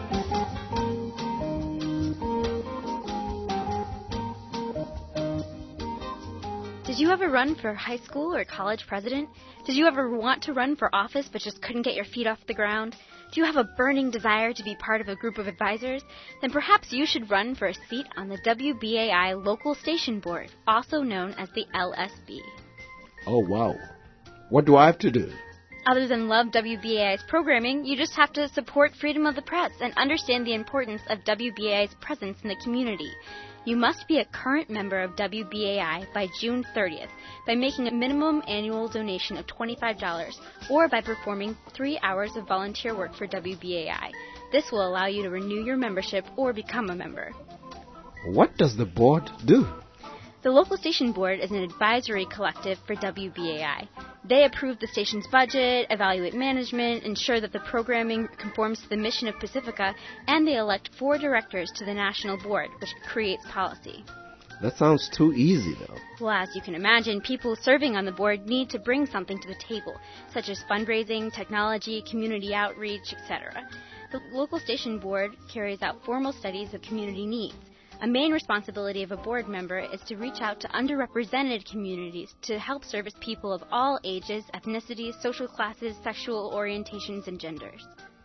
Did you ever run for high school or college president? Did you ever want to run for office but just couldn't get your feet off the ground? Do you have a burning desire to be part of a group of advisors? Then perhaps you should run for a seat on the W B A I Local Station Board, also known as the L S B. Oh, wow. What do I have to do? Other than love W B A I's programming, you just have to support freedom of the press and understand the importance of W B A I's presence in the community. You must be a current member of W B A I by June thirtieth by making a minimum annual donation of twenty-five dollars or by performing three hours of volunteer work for W B A I. This will allow you to renew your membership or become a member. What does the board do? The local station board is an advisory collective for W B A I. They approve the station's budget, evaluate management, ensure that the programming conforms to the mission of Pacifica, and they elect four directors to the national board, which creates policy. That sounds too easy, though. Well, as you can imagine, people serving on the board need to bring something to the table, such as fundraising, technology, community outreach, et cetera. The local station board carries out formal studies of community needs. A main responsibility of a board member is to reach out to underrepresented communities to help service people of all ages, ethnicities, social classes, sexual orientations, and genders.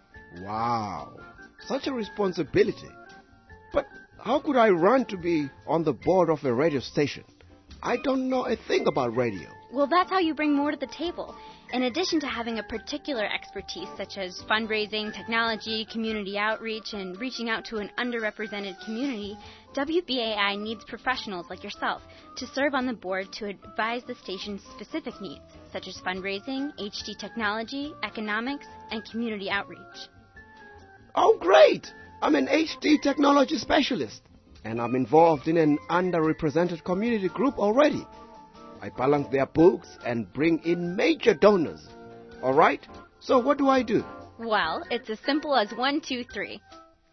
Wow, such a responsibility. But how could I run to be on the board of a radio station? I don't know a thing about radio. Well, that's how you bring more to the table. In addition to having a particular expertise such as fundraising, technology, community outreach, and reaching out to an underrepresented community, W B A I needs professionals like yourself to serve on the board to advise the station's specific needs, such as fundraising, H D technology, economics, and community outreach. Oh, great! I'm an H D technology specialist, and I'm involved in an underrepresented community group already. I balance their books and bring in major donors. All right? So what do I do? Well, it's as simple as one, two, three.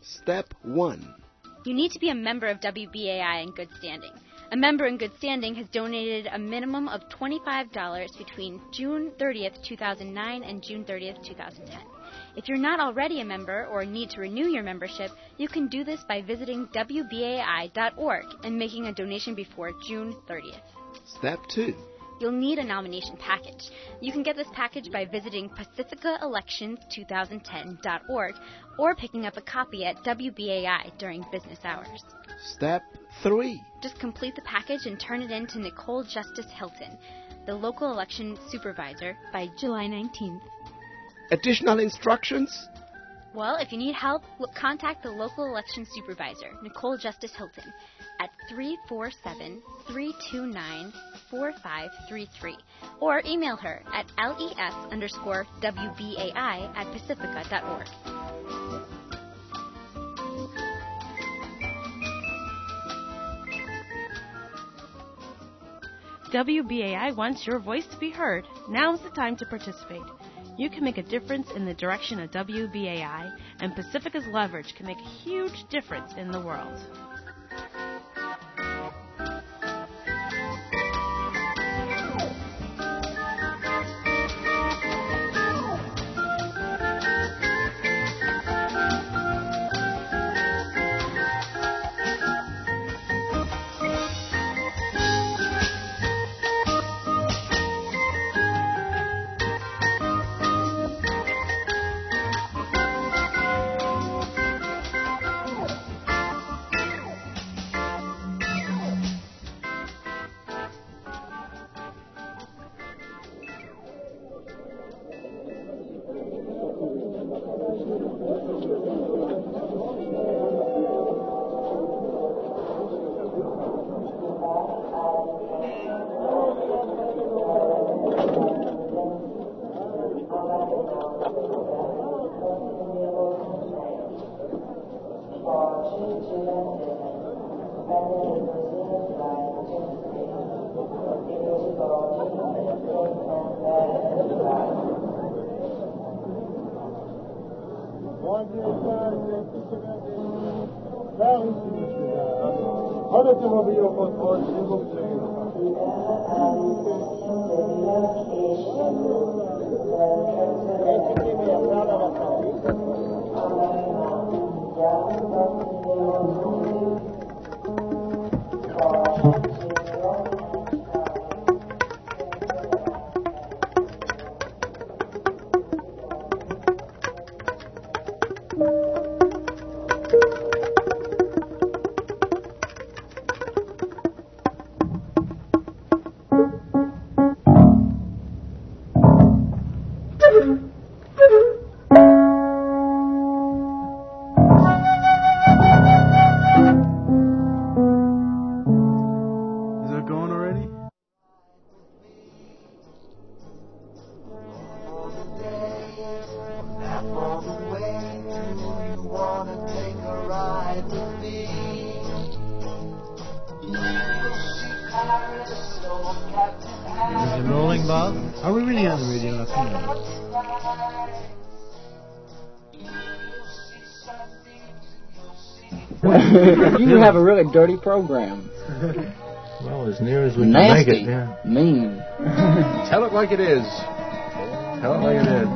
Step one. You need to be a member of W B A I in good standing. A member in good standing has donated a minimum of twenty-five dollars between June thirtieth, two thousand nine and June thirtieth, two thousand ten. If you're not already a member or need to renew your membership, you can do this by visiting W B A I dot org and making a donation before June thirtieth. Step two. You'll need a nomination package. You can get this package by visiting Pacifica Elections twenty ten dot org or picking up a copy at W B A I during business hours. Step three. Just complete the package and turn it in to Nicole Justice Hilton, the local election supervisor, by July nineteenth. Additional instructions? Well, if you need help, look, contact the local election supervisor, Nicole Justice Hilton, at three four seven, three two nine, four five three three, or email her at les underscore wbai at pacifica dot org. W B A I wants your voice to be heard. Now's the time to participate. You can make a difference in the direction of W B A I, and Pacifica's leverage can make a huge difference in the world. You have a really dirty program. Well, as near as we Nasty. can make it, yeah. Mean. Tell it like it is. Tell it like it is.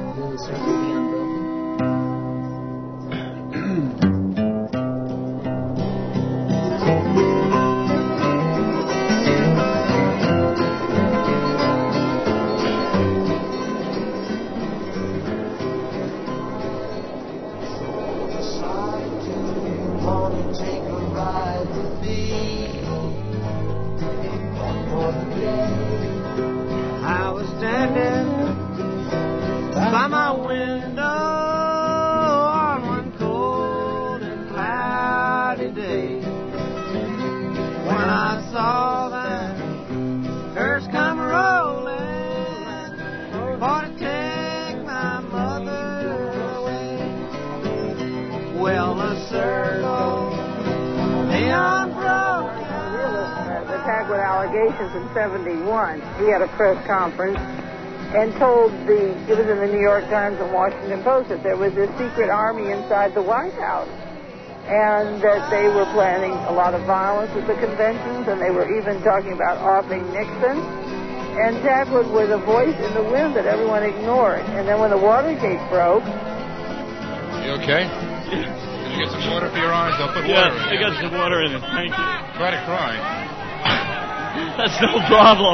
In seventy-one, he had a press conference and told the, it was in the New York Times and Washington Post, that there was a secret army inside the White House. and that they were planning a lot of violence at the conventions, and they were even talking about offing Nixon. And Jack Wood was a voice in the wind that everyone ignored. And then when the Watergate broke... You okay? Did you get some water for your eyes? I'll put yeah, water in I got some water in it. Thank you. Try to cry. That's no problem.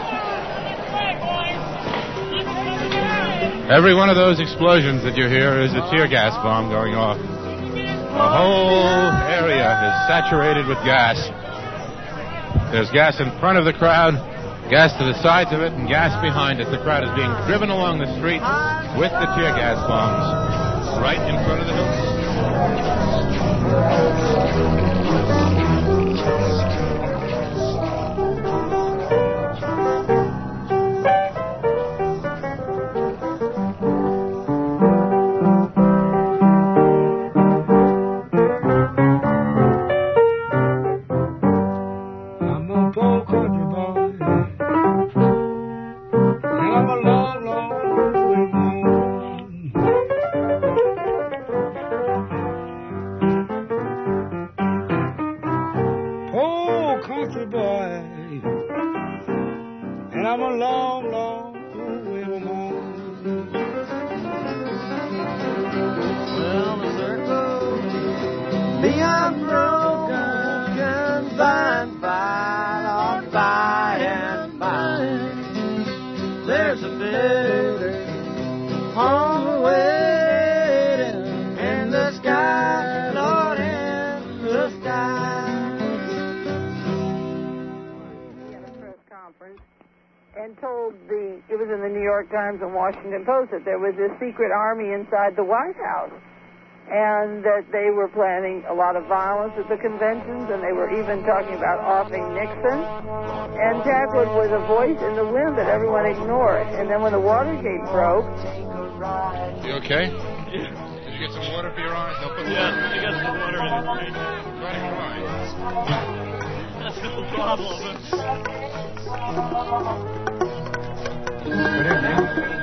Every one of those explosions that you hear is a tear gas bomb going off. The whole area is saturated with gas. There's gas in front of the crowd, gas to the sides of it, and gas behind it. The crowd is being driven along the street with the tear gas bombs right in front of the Hilton. Times and Washington Post that there was this secret army inside the White House, and that they were planning a lot of violence at the conventions, and they were even talking about offing Nixon. And Jack Wood was a voice in the wind that everyone ignored. And then when the Watergate broke... You okay? Yeah. Did you get some water for your eyes? I'll put yeah, water. I got some water in it. Try to cry. That's no problem. Good evening.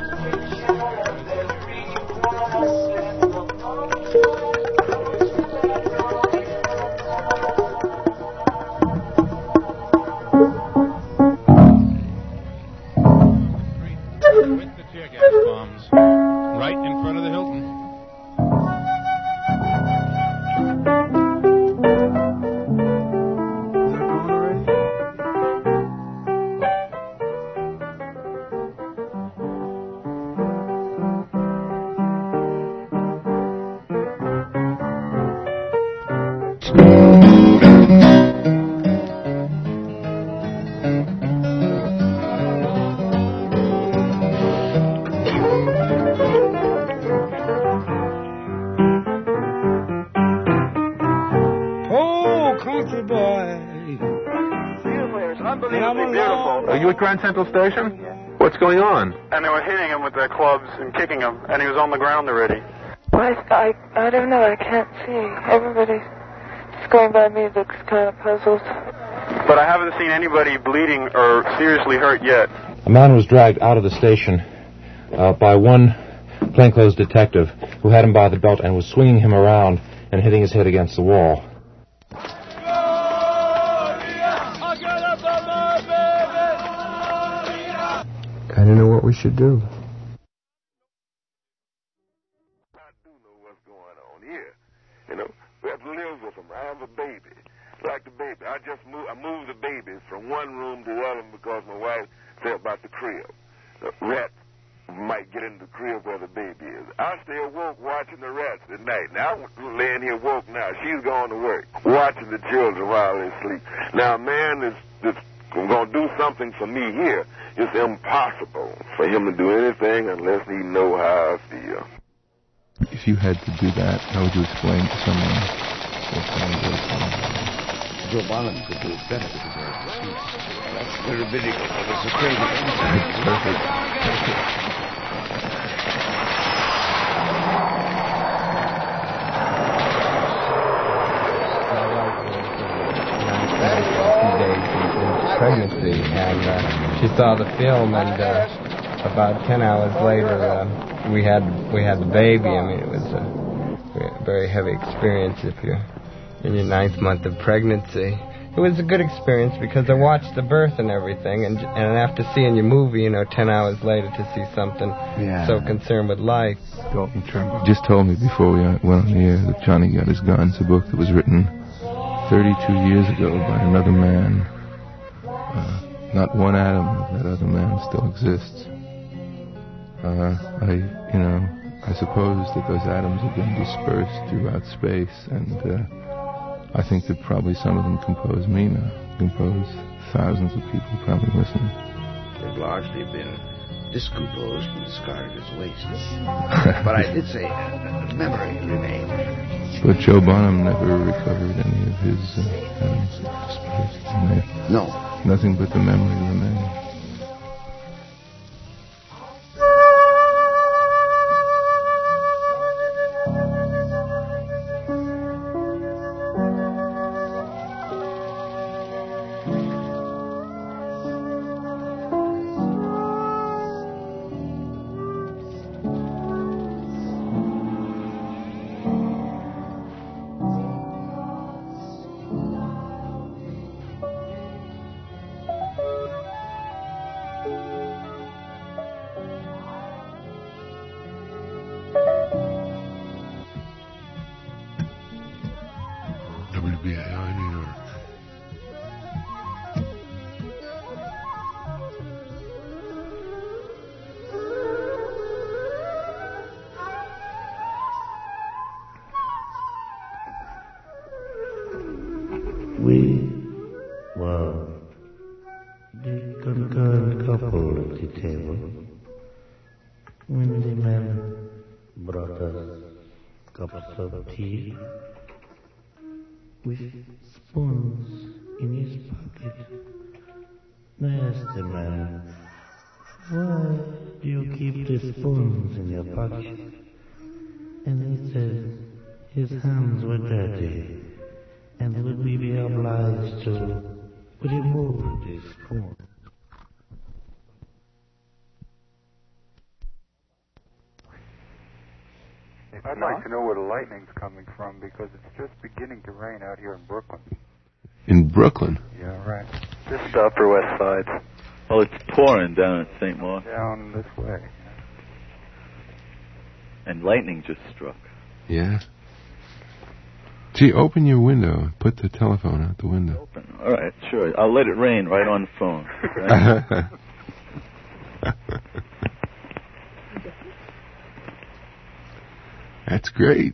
With the tear gas bombs right in front of the Hilton. Grand Central Station? What's going on? And they were hitting him with their clubs and kicking him, and he was on the ground already. I, I, I don't know, I can't see. Everybody just going by me looks kind of puzzled. But I haven't seen anybody bleeding or seriously hurt yet. A man was dragged out of the station uh, by one plainclothes detective who had him by the belt and was swinging him around and hitting his head against the wall. I don't know what we should do. I do know what's going on here. You know, we have to live with them. I have a baby. Like the baby. I just moved, I moved the baby from one room to the other because my wife said about the crib. The rat might get into the crib where the baby is. I stay awoke watching the rats at night. Now I'm laying here woke now. She's going to work, watching the children while they sleep. Now a man is just going to do something for me here. It's impossible for him to do anything unless he know how I feel. If you had to do that, how would you explain to someone what's going on? Joe Biden could do it better because of the speech. That's very ridiculous. It's a crazy. Perfect. Pregnancy, and uh, she saw the film, and uh, about ten hours later, uh, we had we had the baby. I mean, it was a very heavy experience if you in your ninth month of pregnancy. It was a good experience because I watched the birth and everything, and and after seeing your movie, you know, ten hours later to see something Yeah. so concerned with life. Dalton Turnbull just told me before we went on the air that Johnny Got His Gun. It's a book that was written thirty-two years ago by another man. Uh, not one atom of that other man still exists. Uh, I, you know, I suppose that those atoms have been dispersed throughout space, and uh, I think that probably some of them compose me now, compose thousands of people probably listening. They've largely been discomposed and discarded as waste. But I did say uh, memory remained. But Joe Bonham never recovered any of his uh, atoms dispersed. No. Nothing but the memory remained. W B A I New York. We were the concerned couple at the table when the man brought us cups of tea with spoons in his pocket. I asked the man, why do you keep the spoons in your pocket? And he said his hands were dirty, and would we be obliged to remove the spoon? I'd like to know where the lightning's coming from because it's just beginning to rain out here in Brooklyn. In Brooklyn? Yeah, right. Just the Upper West Side. Oh, it's pouring down at Saint Mark. Down this way. And lightning just struck. Yeah. Gee, open your window and put the telephone out the window. Open. All right, sure. I'll let it rain right on the phone. Okay? That's great.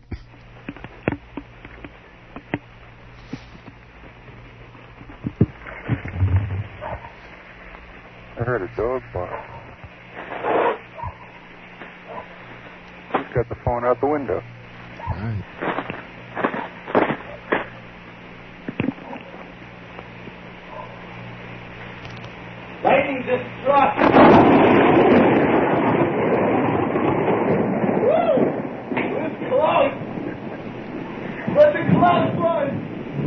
I heard a dog bark. He's got the phone out the window. All right. Lightning just struck. Woo! It's close. Let the clouds run.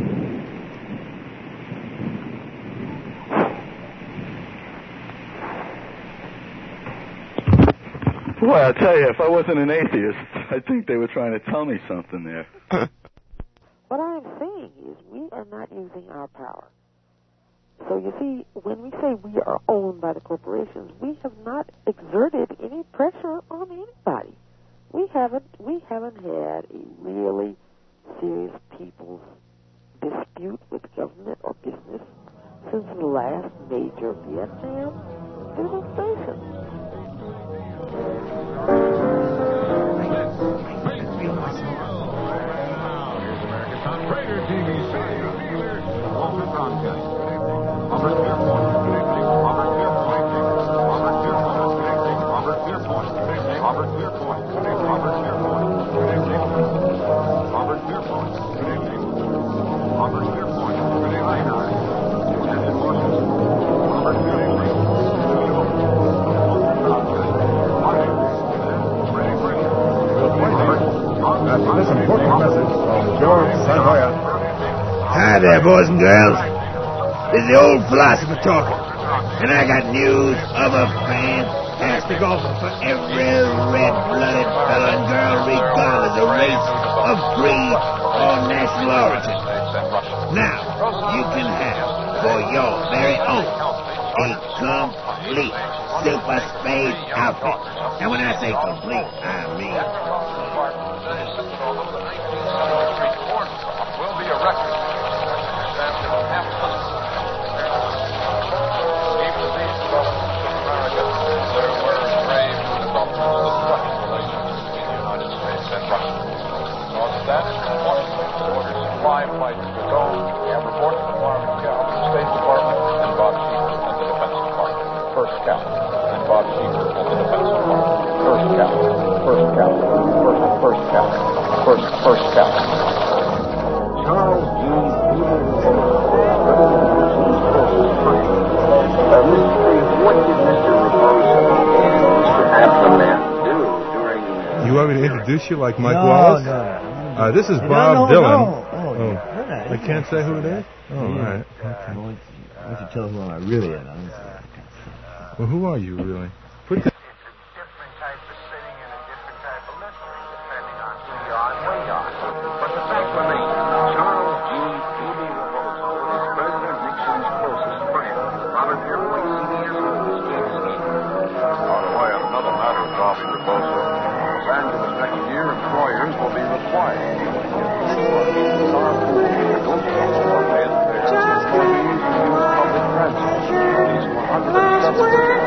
Boy, I'll tell you, if I wasn't an atheist, I think they were trying to tell me something there. What I'm saying is we are not using our power. So you see, when we say we are owned by the corporations, we have not exerted any pressure on anybody. We haven't we haven't had a really serious people's dispute with government or business since the last major Vietnam demonstration. Raider T V Walter Cronkite. Robert Pierpoint predicting. Robert Pierpoint predicting. Robert Pierpoint predicting. Robert Pierpoint predicting. Robert Pierpoint predicting. Robert Pierpoint predicting. Robert Pierpoint predicting. Robert Pierpoint predicting. And in Washington, Robert Pierpoint predicting. This important message from George Sanhoya. Hi there, boys and girls. This is the old philosopher talking. And I got news of a fantastic offer for every red-blooded fella and girl, regardless of race, of creed, or national origin. Now, you can have for your very own a complete Super Spade outfit. And when I say complete, I mean... will be a record. Even as these developments in America, there were grave results of the destruction relations between the United States and Russia. Because of that, Washington ordered supply flights to go. We have reports from Marvin Gallup, the State Department, and Bob Schieffer at the Defense Department. First captain, and Bob Schieffer at the Defense Department. First captain, first captain, first, first captain, first, first captain. Charles G. What did Mister Raposo and Mister Appleman do during... You want me to introduce you like Mike No, Wallace? no. Uh, this is No, Bob no, Dylan. no. Oh, Oh, yeah. I can't say who it is? Oh, all Yeah. right. Why don't you- why don't you tell us who I really am? Well, who are you, really? Put the... But the fact remains, Charles G. Phoebe Raposo is President Nixon's closest friend. Followed every C B S News case scheme. By the way, on another matter involving Raposo, Los Angeles next year, employers will be required to give carpool vehicles to all pay their employees who use public transit. These one hundred seventy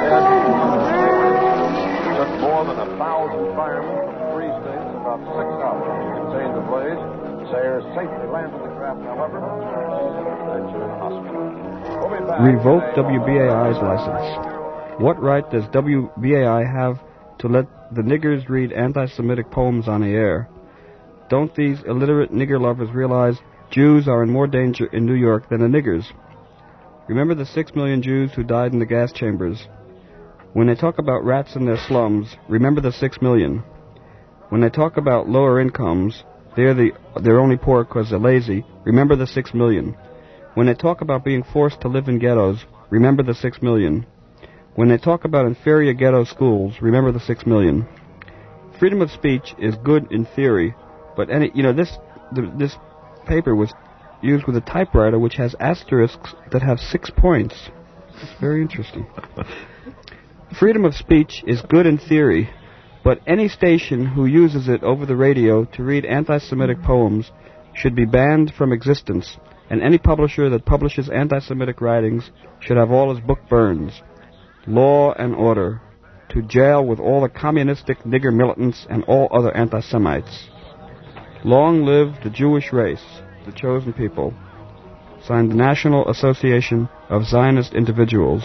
It took more than a thousand firemen from three states about six hours to contain the blaze. Sayers safely landed the craft, however, and to the hospital. We'll be back. Revoke W B A I's license. What right does W B A I have to let the niggers read anti-Semitic poems on the air? Don't these illiterate nigger lovers realize Jews are in more danger in New York than the niggers? Remember the six million Jews who died in the gas chambers. When they talk about rats in their slums, remember the six million. When they talk about lower incomes, they're, the, they're only poor because they're lazy, remember the six million. When they talk about being forced to live in ghettos, remember the six million. When they talk about inferior ghetto schools, remember the six million. Freedom of speech is good in theory, but any, you know, this, the, this paper was used with a typewriter which has asterisks that have six points. It's very interesting. Freedom of speech is good in theory, but any station who uses it over the radio to read anti-Semitic poems should be banned from existence, and any publisher that publishes anti-Semitic writings should have all his book burned. Law and order. To jail with all the communistic nigger militants and all other anti-Semites. Long live the Jewish race, the chosen people. Signed, the National Association of Zionist Individuals.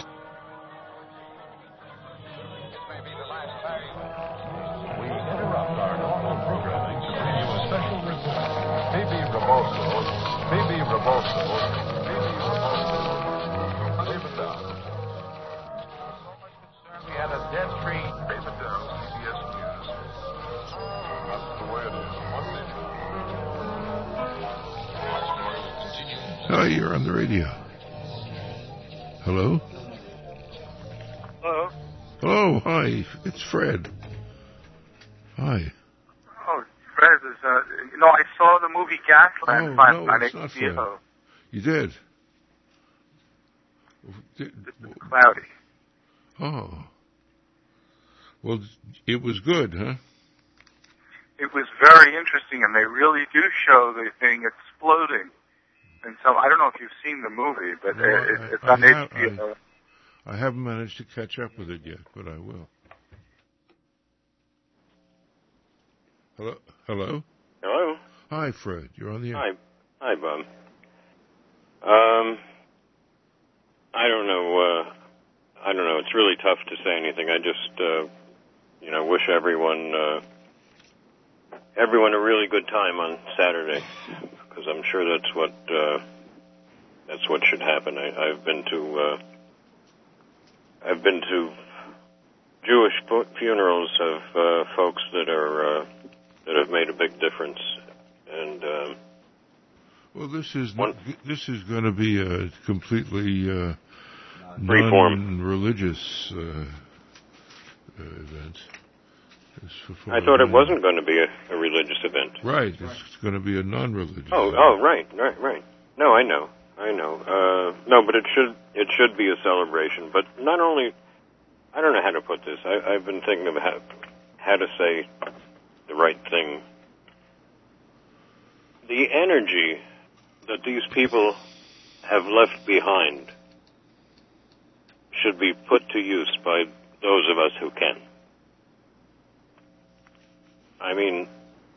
Oh, you're on the radio. Hello? Hello? Hello, hi. It's Fred. Hi. Oh, Fred is, uh, you know, I saw the movie Gasland Oh, last no, night it's at not H B O. You did? Did- Cloudy. Oh. Well, it was good, huh? It was very interesting, and they really do show the thing exploding. And so I don't know if you've seen the movie, but No, it, I- it's I on have- H B O. I haven't managed to catch up with it yet, but I will. Hello? Hello? Hello? Hi, Fred. You're on the air. Hi. Hi, Bob. Um, I don't know, uh, I don't know. It's really tough to say anything. I just, uh, you know, wish everyone, uh, everyone a really good time on Saturday, because I'm sure that's what, uh, that's what should happen. I, I've been to, uh, I've been to Jewish fu- funerals of, uh, folks that are, uh, that have made a big difference. And, um, Well, this is not, this is going to be a completely uh, Freeform. non-religious uh, uh, event. It's for- I thought it wasn't going to be a, a religious event. Right, it's going to be a non-religious. Oh, oh, right, right, right. No, I know, I know. Uh, no, but it should it should be a celebration. But not only, I don't know how to put this. I, I've been thinking of how, how to say the right thing. The energy that these people have left behind should be put to use by those of us who can. I mean,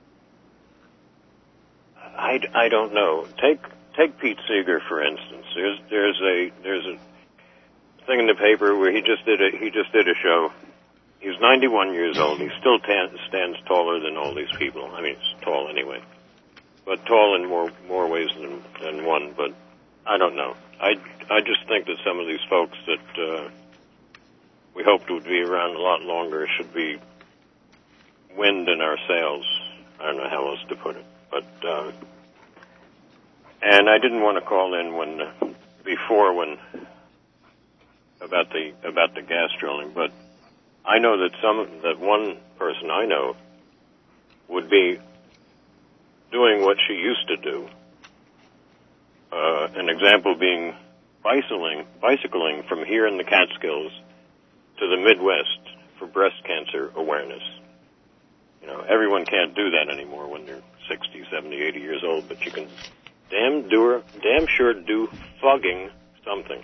I, I don't know. Take take Pete Seeger, for instance. There's there's a there's a thing in the paper where he just did a he just did a show. He's ninety-one years old. He still tan, stands taller than all these people. I mean, he's tall anyway, but tall in more more ways than than one. But I don't know. I I just think that some of these folks that uh, we hoped would be around a lot longer should be wind in our sails. I don't know how else to put it, but. Uh, And I didn't want to call in when uh, before when about the about the gas drilling, but I know that some that one person I know would be doing what she used to do. Uh, an example being bicycling bicycling from here in the Catskills to the Midwest for breast cancer awareness. You know, everyone can't do that anymore when they're sixty, seventy, eighty years old, but you can damn do damn sure do fucking something.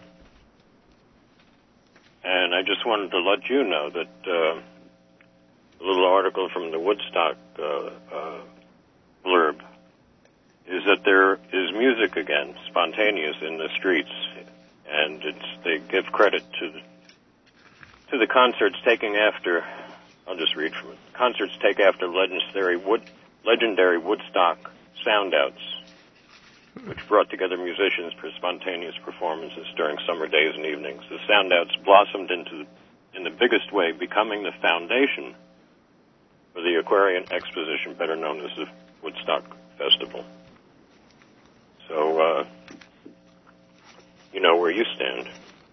And I just wanted to let you know that uh, a little article from the Woodstock uh, uh, blurb is that there is music again, spontaneous in the streets, and it's they give credit to the, to the concerts taking after. I'll just read from it. Concerts take after legendary Wood legendary Woodstock soundouts, which brought together musicians for spontaneous performances during summer days and evenings. The soundouts blossomed into the, in the biggest way, becoming the foundation for the Aquarian Exposition, better known as the Woodstock Festival. So, uh, you know where you stand.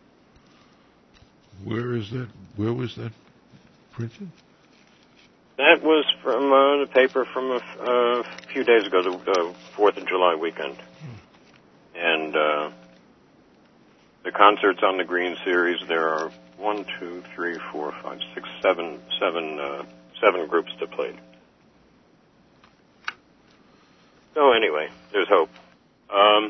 Where is that? Where was that printed? That was from uh, the paper from a, f- uh, a few days ago, the uh, fourth of July weekend. And uh, the concerts on the Green Series, there are one, two, three, four, five, six, seven, seven, uh, seven groups that played. So anyway, there's hope. Um,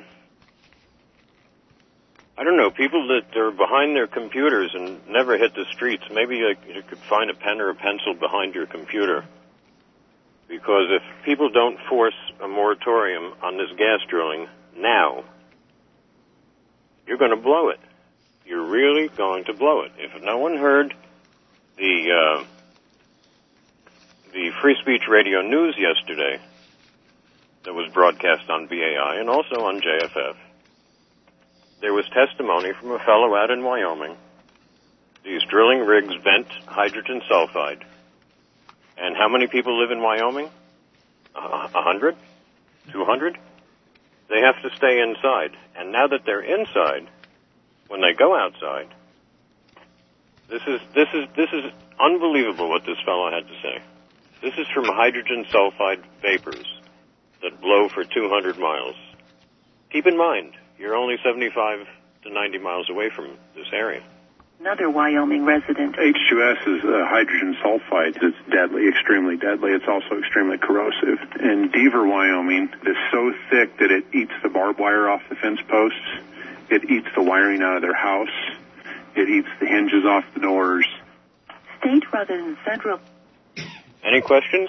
I don't know, people that are behind their computers and never hit the streets, maybe you, you could find a pen or a pencil behind your computer. Because if people don't force a moratorium on this gas drilling now, you're going to blow it. You're really going to blow it. If no one heard the uh, the Free Speech Radio News yesterday that was broadcast on B A I and also on J F F, there was testimony from a fellow out in Wyoming. These drilling rigs vent hydrogen sulfide. And how many people live in Wyoming? A hundred? Two hundred? They have to stay inside. And now that they're inside, when they go outside, this is this is this is unbelievable what this fellow had to say. This is from hydrogen sulfide vapors that blow for two hundred miles. Keep in mind, you're only seventy-five to ninety miles away from this area. Another Wyoming resident. H two S is uh, hydrogen sulfide. It's deadly, extremely deadly. It's also extremely corrosive. In Beaver, Wyoming, it is so thick that it eats the barbed wire off the fence posts. It eats the wiring out of their house. It eats the hinges off the doors. State rather than federal. Any questions?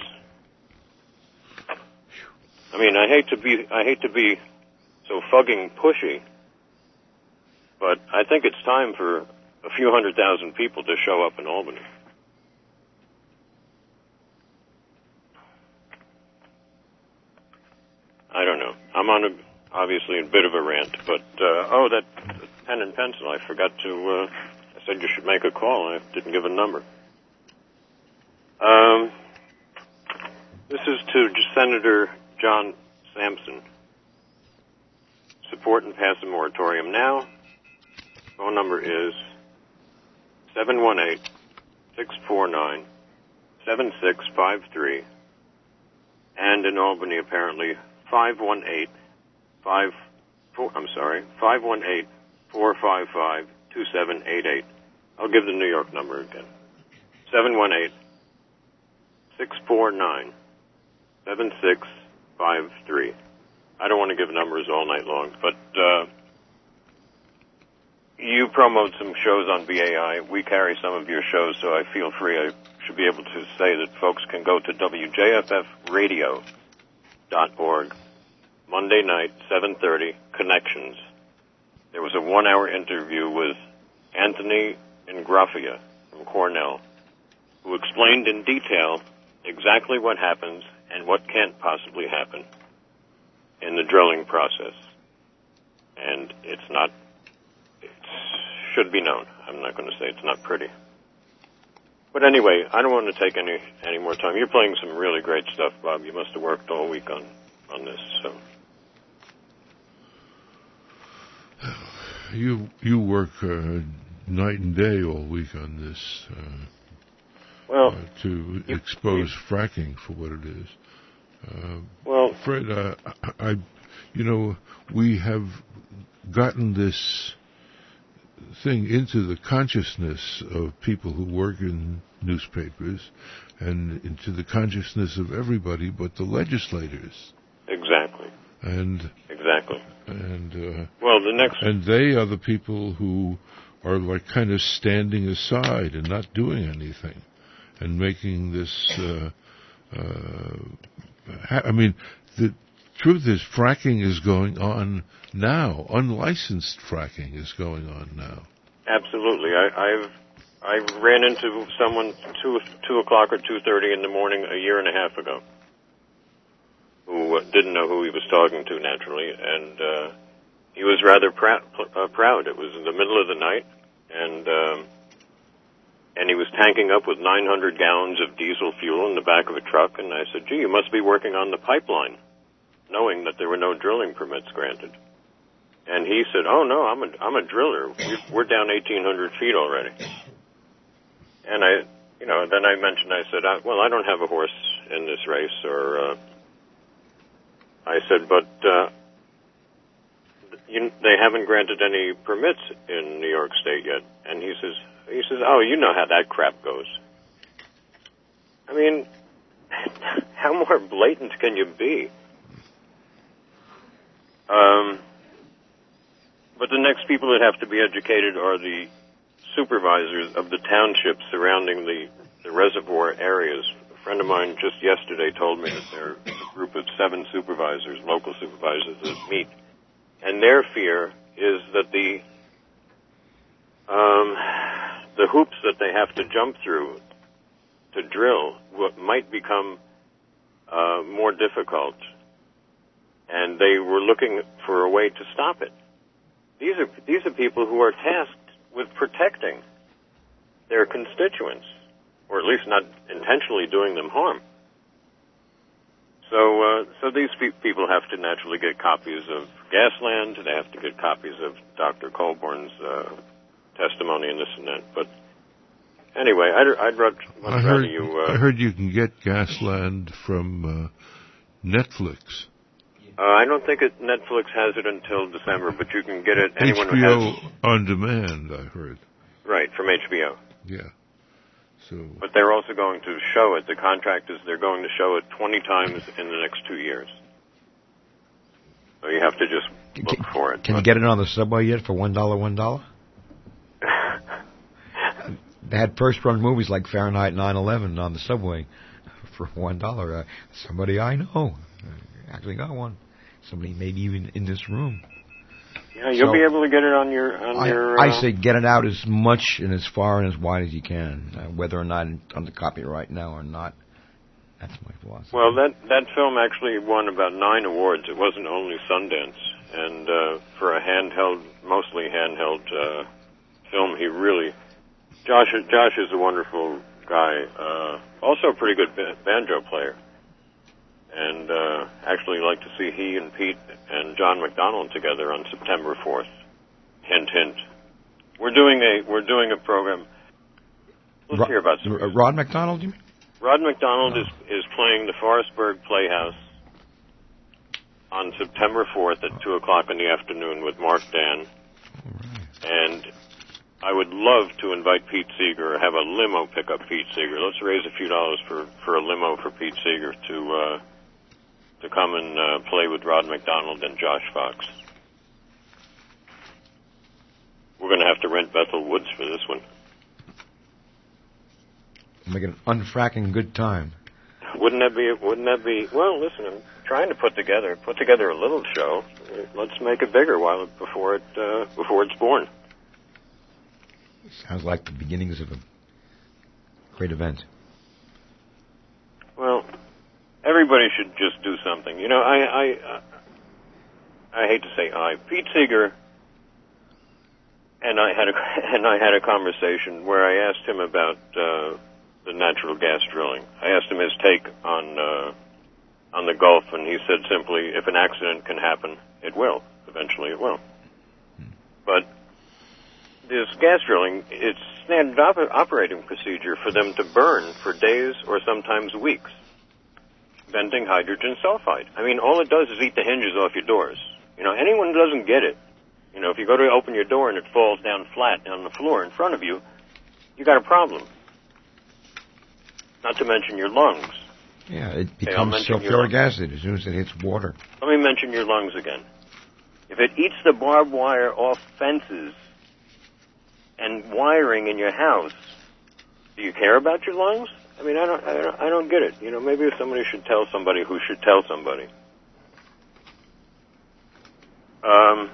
I mean, I hate to be, I hate to be so fucking pushy, but I think it's time for a few hundred thousand people to show up in Albany. I don't know. I'm on a, obviously a bit of a rant, but, uh, oh, that pen and pencil, I forgot to, uh, I said you should make a call. I didn't give a number. Um, this is to Senator John Sampson. Support and pass a moratorium now. Phone number is seven one eight, six four nine, seven six five three. And in Albany, apparently, five one eight, five four, I'm sorry, five one eight, four five five, two seven eight eight. I'll give the New York number again. seven one eight, six four nine, seven six five three. I don't want to give numbers all night long, but uh, you promote some shows on B A I. We carry some of your shows, so I feel free. I should be able to say that folks can go to W J F F radio dot org, Monday night, seven thirty, Connections. There was a one-hour interview with Anthony Ingraffia from Cornell, who explained in detail exactly what happens and what can't possibly happen in the drilling process. And it's not, it should be known. I'm not going to say it's not pretty. But anyway, I don't want to take any, any more time. You're playing some really great stuff, Bob. You must have worked all week on, on this, so. You, you work uh, night and day all week on this. Uh, well, uh, to expose fracking for what it is. Uh, well, Fred, uh, I, you know, we have gotten this thing into the consciousness of people who work in newspapers and into the consciousness of everybody but the legislators. Exactly. And exactly. And uh, well, the next and they are the people who are like kind of standing aside and not doing anything and making this. Uh, uh, ha- I mean, the truth is, fracking is going on now. Unlicensed fracking is going on now. Absolutely. I, I've I ran into someone two two o'clock or two thirty in the morning a year and a half ago, who uh, didn't know who he was talking to naturally, and uh, he was rather prou- uh, proud. It was in the middle of the night, and um, and he was tanking up with nine hundred gallons of diesel fuel in the back of a truck. And I said, "Gee, you must be working on the pipeline," knowing that there were no drilling permits granted. And he said, "Oh no, I'm a I'm a driller. We've, we're down eighteen hundred feet already." And I, you know, then I mentioned, I said, I, "Well, I don't have a horse in this race," or uh, I said, "But uh, you, they haven't granted any permits in New York State yet." And he says, "He says, oh, you know how that crap goes." I mean, how more blatant can you be? Um. But the next people that have to be educated are the supervisors of the townships surrounding the, the reservoir areas. A friend of mine just yesterday told me that there are a group of seven supervisors, local supervisors, that meet. And their fear is that the um, the hoops that they have to jump through to drill w- might become uh, more difficult. And they were looking for a way to stop it. These are these are people who are tasked with protecting their constituents, or at least not intentionally doing them harm. So, uh, so these pe- people have to naturally get copies of Gasland. They have to get copies of Doctor Colborn's uh, testimony and this and that. But anyway, I'd, I'd much I rather heard, you. Uh, I heard you can get Gasland from uh, Netflix. Uh, I don't think it, Netflix has it until December, but you can get it. Anyone H B who O has on demand, I heard. Right, from H B O. Yeah. So. But they're also going to show it. The contract is they're going to show it twenty times in the next two years. So you have to just look can, for it. Can but you get it on the subway yet for one dollar, one dollar? They had first-run movies like Fahrenheit nine eleven on the subway for one dollar. Uh, somebody I know actually got one. Somebody maybe even in this room. Yeah, you'll so, be able to get it on your on I, your. I uh, say get it out as much and as far and as wide as you can, uh, whether or not it's under copyright now or not. That's my philosophy. Well, that that film actually won about nine awards. It wasn't only Sundance, and uh, for a handheld, mostly handheld uh, film, he really. Josh, Josh is a wonderful guy. Uh, also, a pretty good ba- banjo player. And uh, actually like to see he and Pete and John McDonald together on September fourth. Hint, hint. We're doing a we're doing a program. Let's Rod, hear about some. R- Rod McDonald, you mean? Rod McDonald oh. is is playing the Forestburg Playhouse on September fourth at two o'clock in the afternoon with Mark Dan. And I would love to invite Pete Seeger, or have a limo pick up Pete Seeger. Let's raise a few dollars for, for a limo for Pete Seeger to uh, to come and uh, play with Rod McDonald and Josh Fox. We're going to have to rent Bethel Woods for this one. Make it an unfracking good time. Wouldn't that be? Wouldn't that be? Well, listen, I'm trying to put together put together a little show. Let's make it bigger while before it uh, before it's born. Sounds like the beginnings of a great event. Well, everybody should just do something. You know, I I uh, I hate to say I. Pete Seeger and I had a and I had a conversation where I asked him about uh, the natural gas drilling. I asked him his take on uh, on the Gulf, and he said simply, if an accident can happen, it will. Eventually, it will. But this gas drilling, it's standard op- operating procedure for them to burn for days or sometimes weeks, venting hydrogen sulfide. I mean, all it does is eat the hinges off your doors. You know, anyone who doesn't get it, you know, if you go to open your door and it falls down flat on the floor in front of you, you got a problem. Not to mention your lungs. Yeah, it Okay, I'll becomes mention your sulfuric acid as soon as it hits water. Let me mention your lungs again. If it eats the barbed wire off fences and wiring in your house, do you care about your lungs? I mean, I don't, I don't, I don't get it. You know, maybe if somebody should tell somebody who should tell somebody. Um,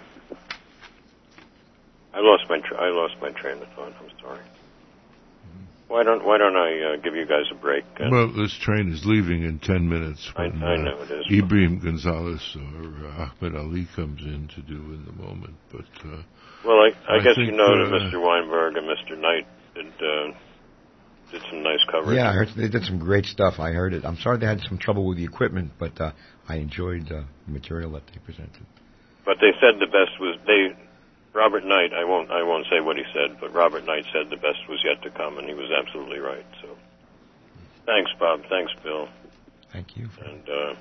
I lost my, tra- I lost my train of thought. I'm sorry. Why don't, why don't I uh, give you guys a break? And Well, this train is leaving in ten minutes. When, I, I know it is. Uh, Ibrahim Gonzalez or uh, Ahmed Ali comes in to do in the moment. But uh, Well, I, I, I guess think, you know that uh, Mister Weinberg and Mister Knight did, uh, did some nice coverage. Yeah, I heard they did some great stuff. I heard it. I'm sorry they had some trouble with the equipment, but uh, I enjoyed uh, the material that they presented. But they said the best was they. Robert Knight. I won't. I won't say what he said, but Robert Knight said the best was yet to come, and he was absolutely right. So, thanks, Bob. Thanks, Bill. Thank you. And uh,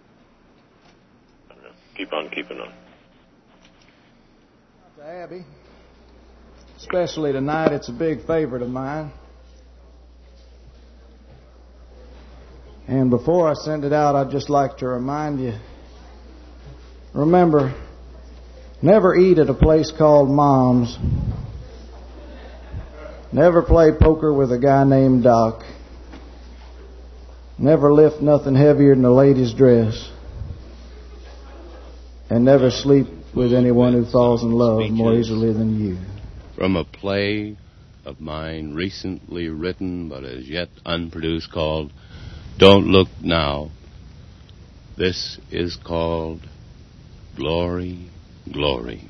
I don't know, keep on keeping on. To Abby, especially tonight, it's a big favorite of mine. And before I send it out, I'd just like to remind you, remember, never eat at a place called Mom's. Never play poker with a guy named Doc. Never lift nothing heavier than a lady's dress. And never sleep with anyone who falls in love more easily than you. From a play of mine recently written but as yet unproduced called Don't Look Now. This is called Glory, Glory.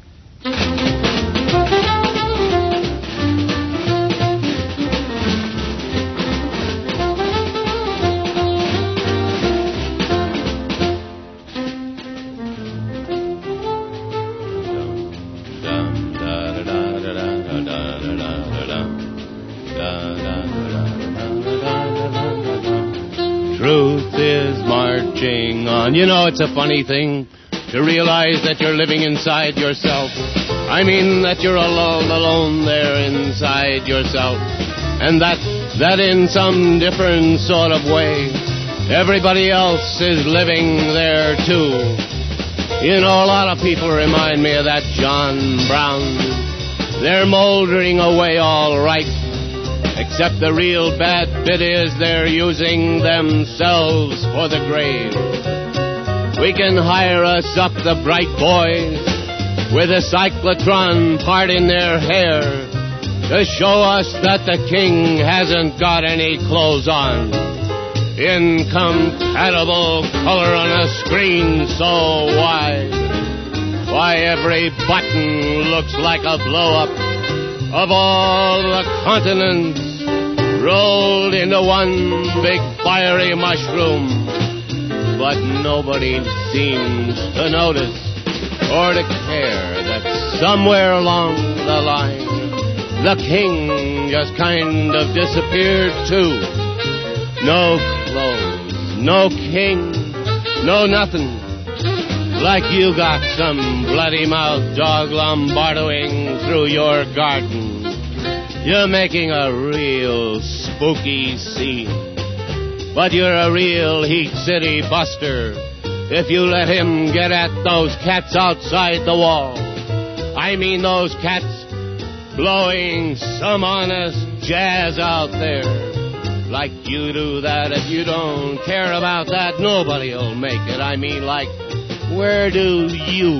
Truth is marching on. You know, it's a funny thing to realize that you're living inside yourself. I mean that you're alone, alone there inside yourself. And that, that in some different sort of way, everybody else is living there too. You know, a lot of people remind me of that John Brown. They're moldering away all right, except the real bad bit is they're using themselves for the grave. We can hire us up the bright boys with a cyclotron part in their hair to show us that the king hasn't got any clothes on. Incompatible color on a screen so wide. Why, every button looks like a blow-up of all the continents rolled into one big fiery mushroom. But nobody seems to notice or to care that somewhere along the line the king just kind of disappeared too. No clothes, no king, no nothing. like you got some bloody-mouthed dog lombardoing through your garden. You're making a real spooky scene. But you're a real Heat City buster if you let him get at those cats outside the wall. I mean those cats blowing some honest jazz out there. Like you do that, if you don't care about that, nobody'll make it. I mean, like, where do you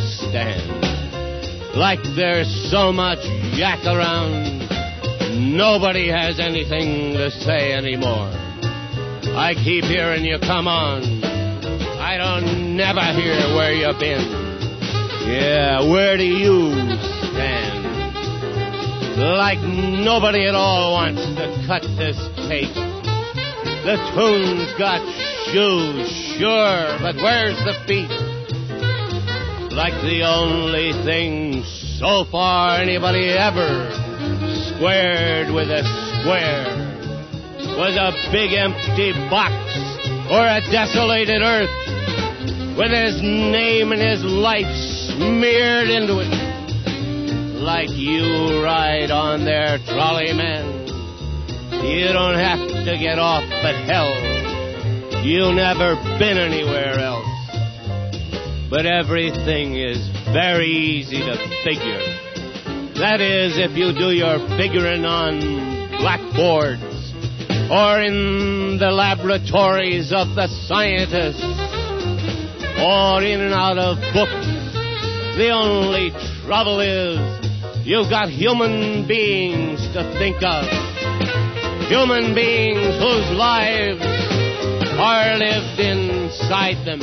stand? Like there's so much yak around, nobody has anything to say anymore. I keep hearing you come on. I don't never hear where you've been. Yeah, where do you stand? Like nobody at all wants to cut this tape. The tune's got shoes, sure, but where's the feet? Like the only thing so far anybody ever squared with a square was a big empty box or a desolated earth with his name and his life smeared into it. Like you ride on their trolley, man. You don't have to get off at hell. You've never been anywhere else. But everything is very easy to figure. That is, if you do your figuring on blackboards or in the laboratories of the scientists or in and out of books. The only trouble is you've got human beings to think of. Human beings whose lives are lived inside them.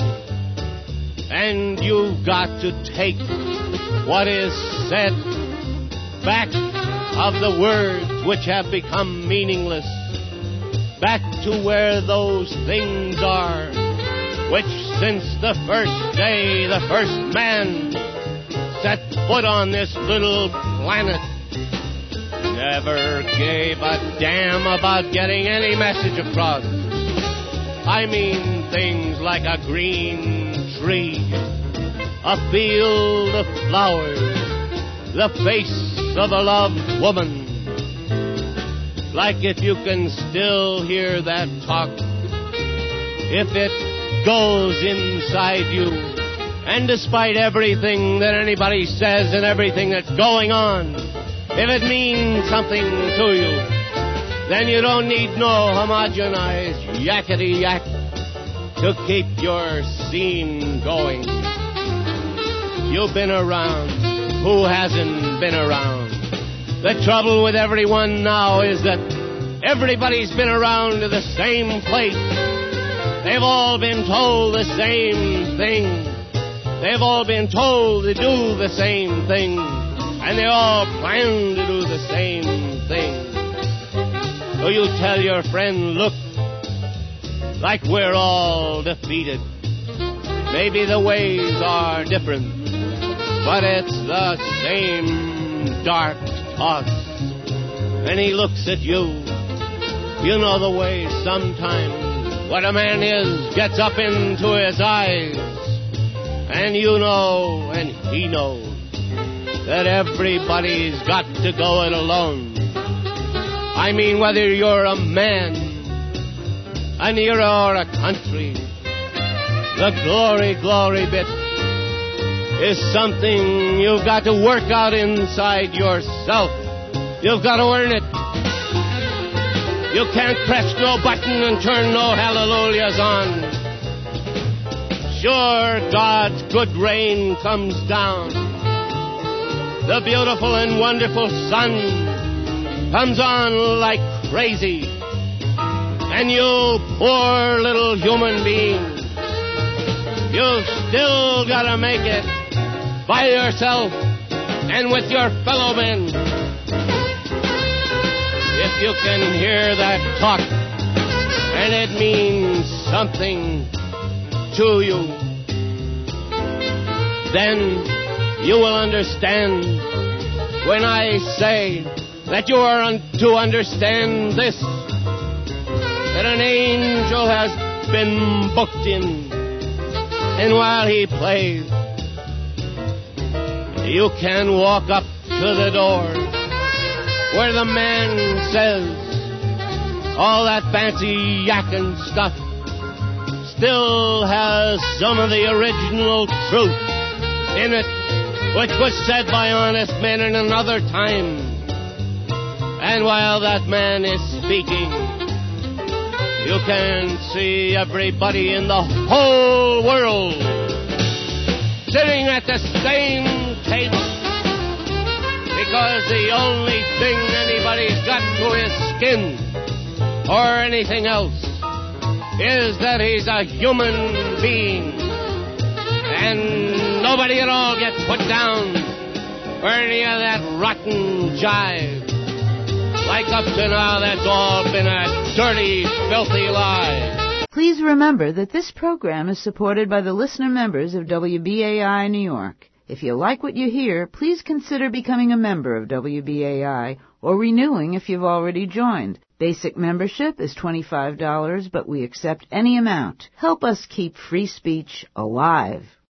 And you've got to take what is said back of the words which have become meaningless, back to where those things are, which since the first day the first man set foot on this little planet never gave a damn about getting any message across. I mean things like a green tree, a field of flowers, the face of a loved woman. Like if you can still hear that talk, if it goes inside you, and despite everything that anybody says and everything that's going on, if it means something to you, then you don't need no homogenized yakety-yak to keep your scene going. You've been around. Who hasn't been around? The trouble with everyone now is that everybody's been around to the same place. They've all been told the same thing. They've all been told to do the same thing. And they all plan to do the same thing. So you tell your friend, look, like we're all defeated. Maybe the ways are different, but it's the same dark toss. And he looks at you. You know the way sometimes what a man is gets up into his eyes. And you know, and he knows, that everybody's got to go it alone. I mean, whether you're a man, an era, or a country, the glory, glory bit is something you've got to work out inside yourself. You've got to earn it. You can't press no button and turn no hallelujahs on. Sure, God's good rain comes down. The beautiful and wonderful sun comes on like crazy. And you poor little human being, you've still got to make it by yourself and with your fellow men. If you can hear that talk and it means something to you, then you will understand when I say that you are un- to understand this, that an angel has been booked in And while he plays, you can walk up to the door where the man says all that fancy yakking stuff still has some of the original truth in it, which was said by honest men in another time. And while that man is speaking, you can see everybody in the whole world sitting at the same table, because the only thing anybody's got to his skin or anything else is that he's a human being, and nobody at all gets put down for any of that rotten jive. Like up to now, that's all been a dirty, filthy lie. Please remember that this program is supported by the listener members of W B A I New York. If you like what you hear, please consider becoming a member of W B A I or renewing if you've already joined. Basic membership is twenty-five dollars, but we accept any amount. Help us keep free speech alive.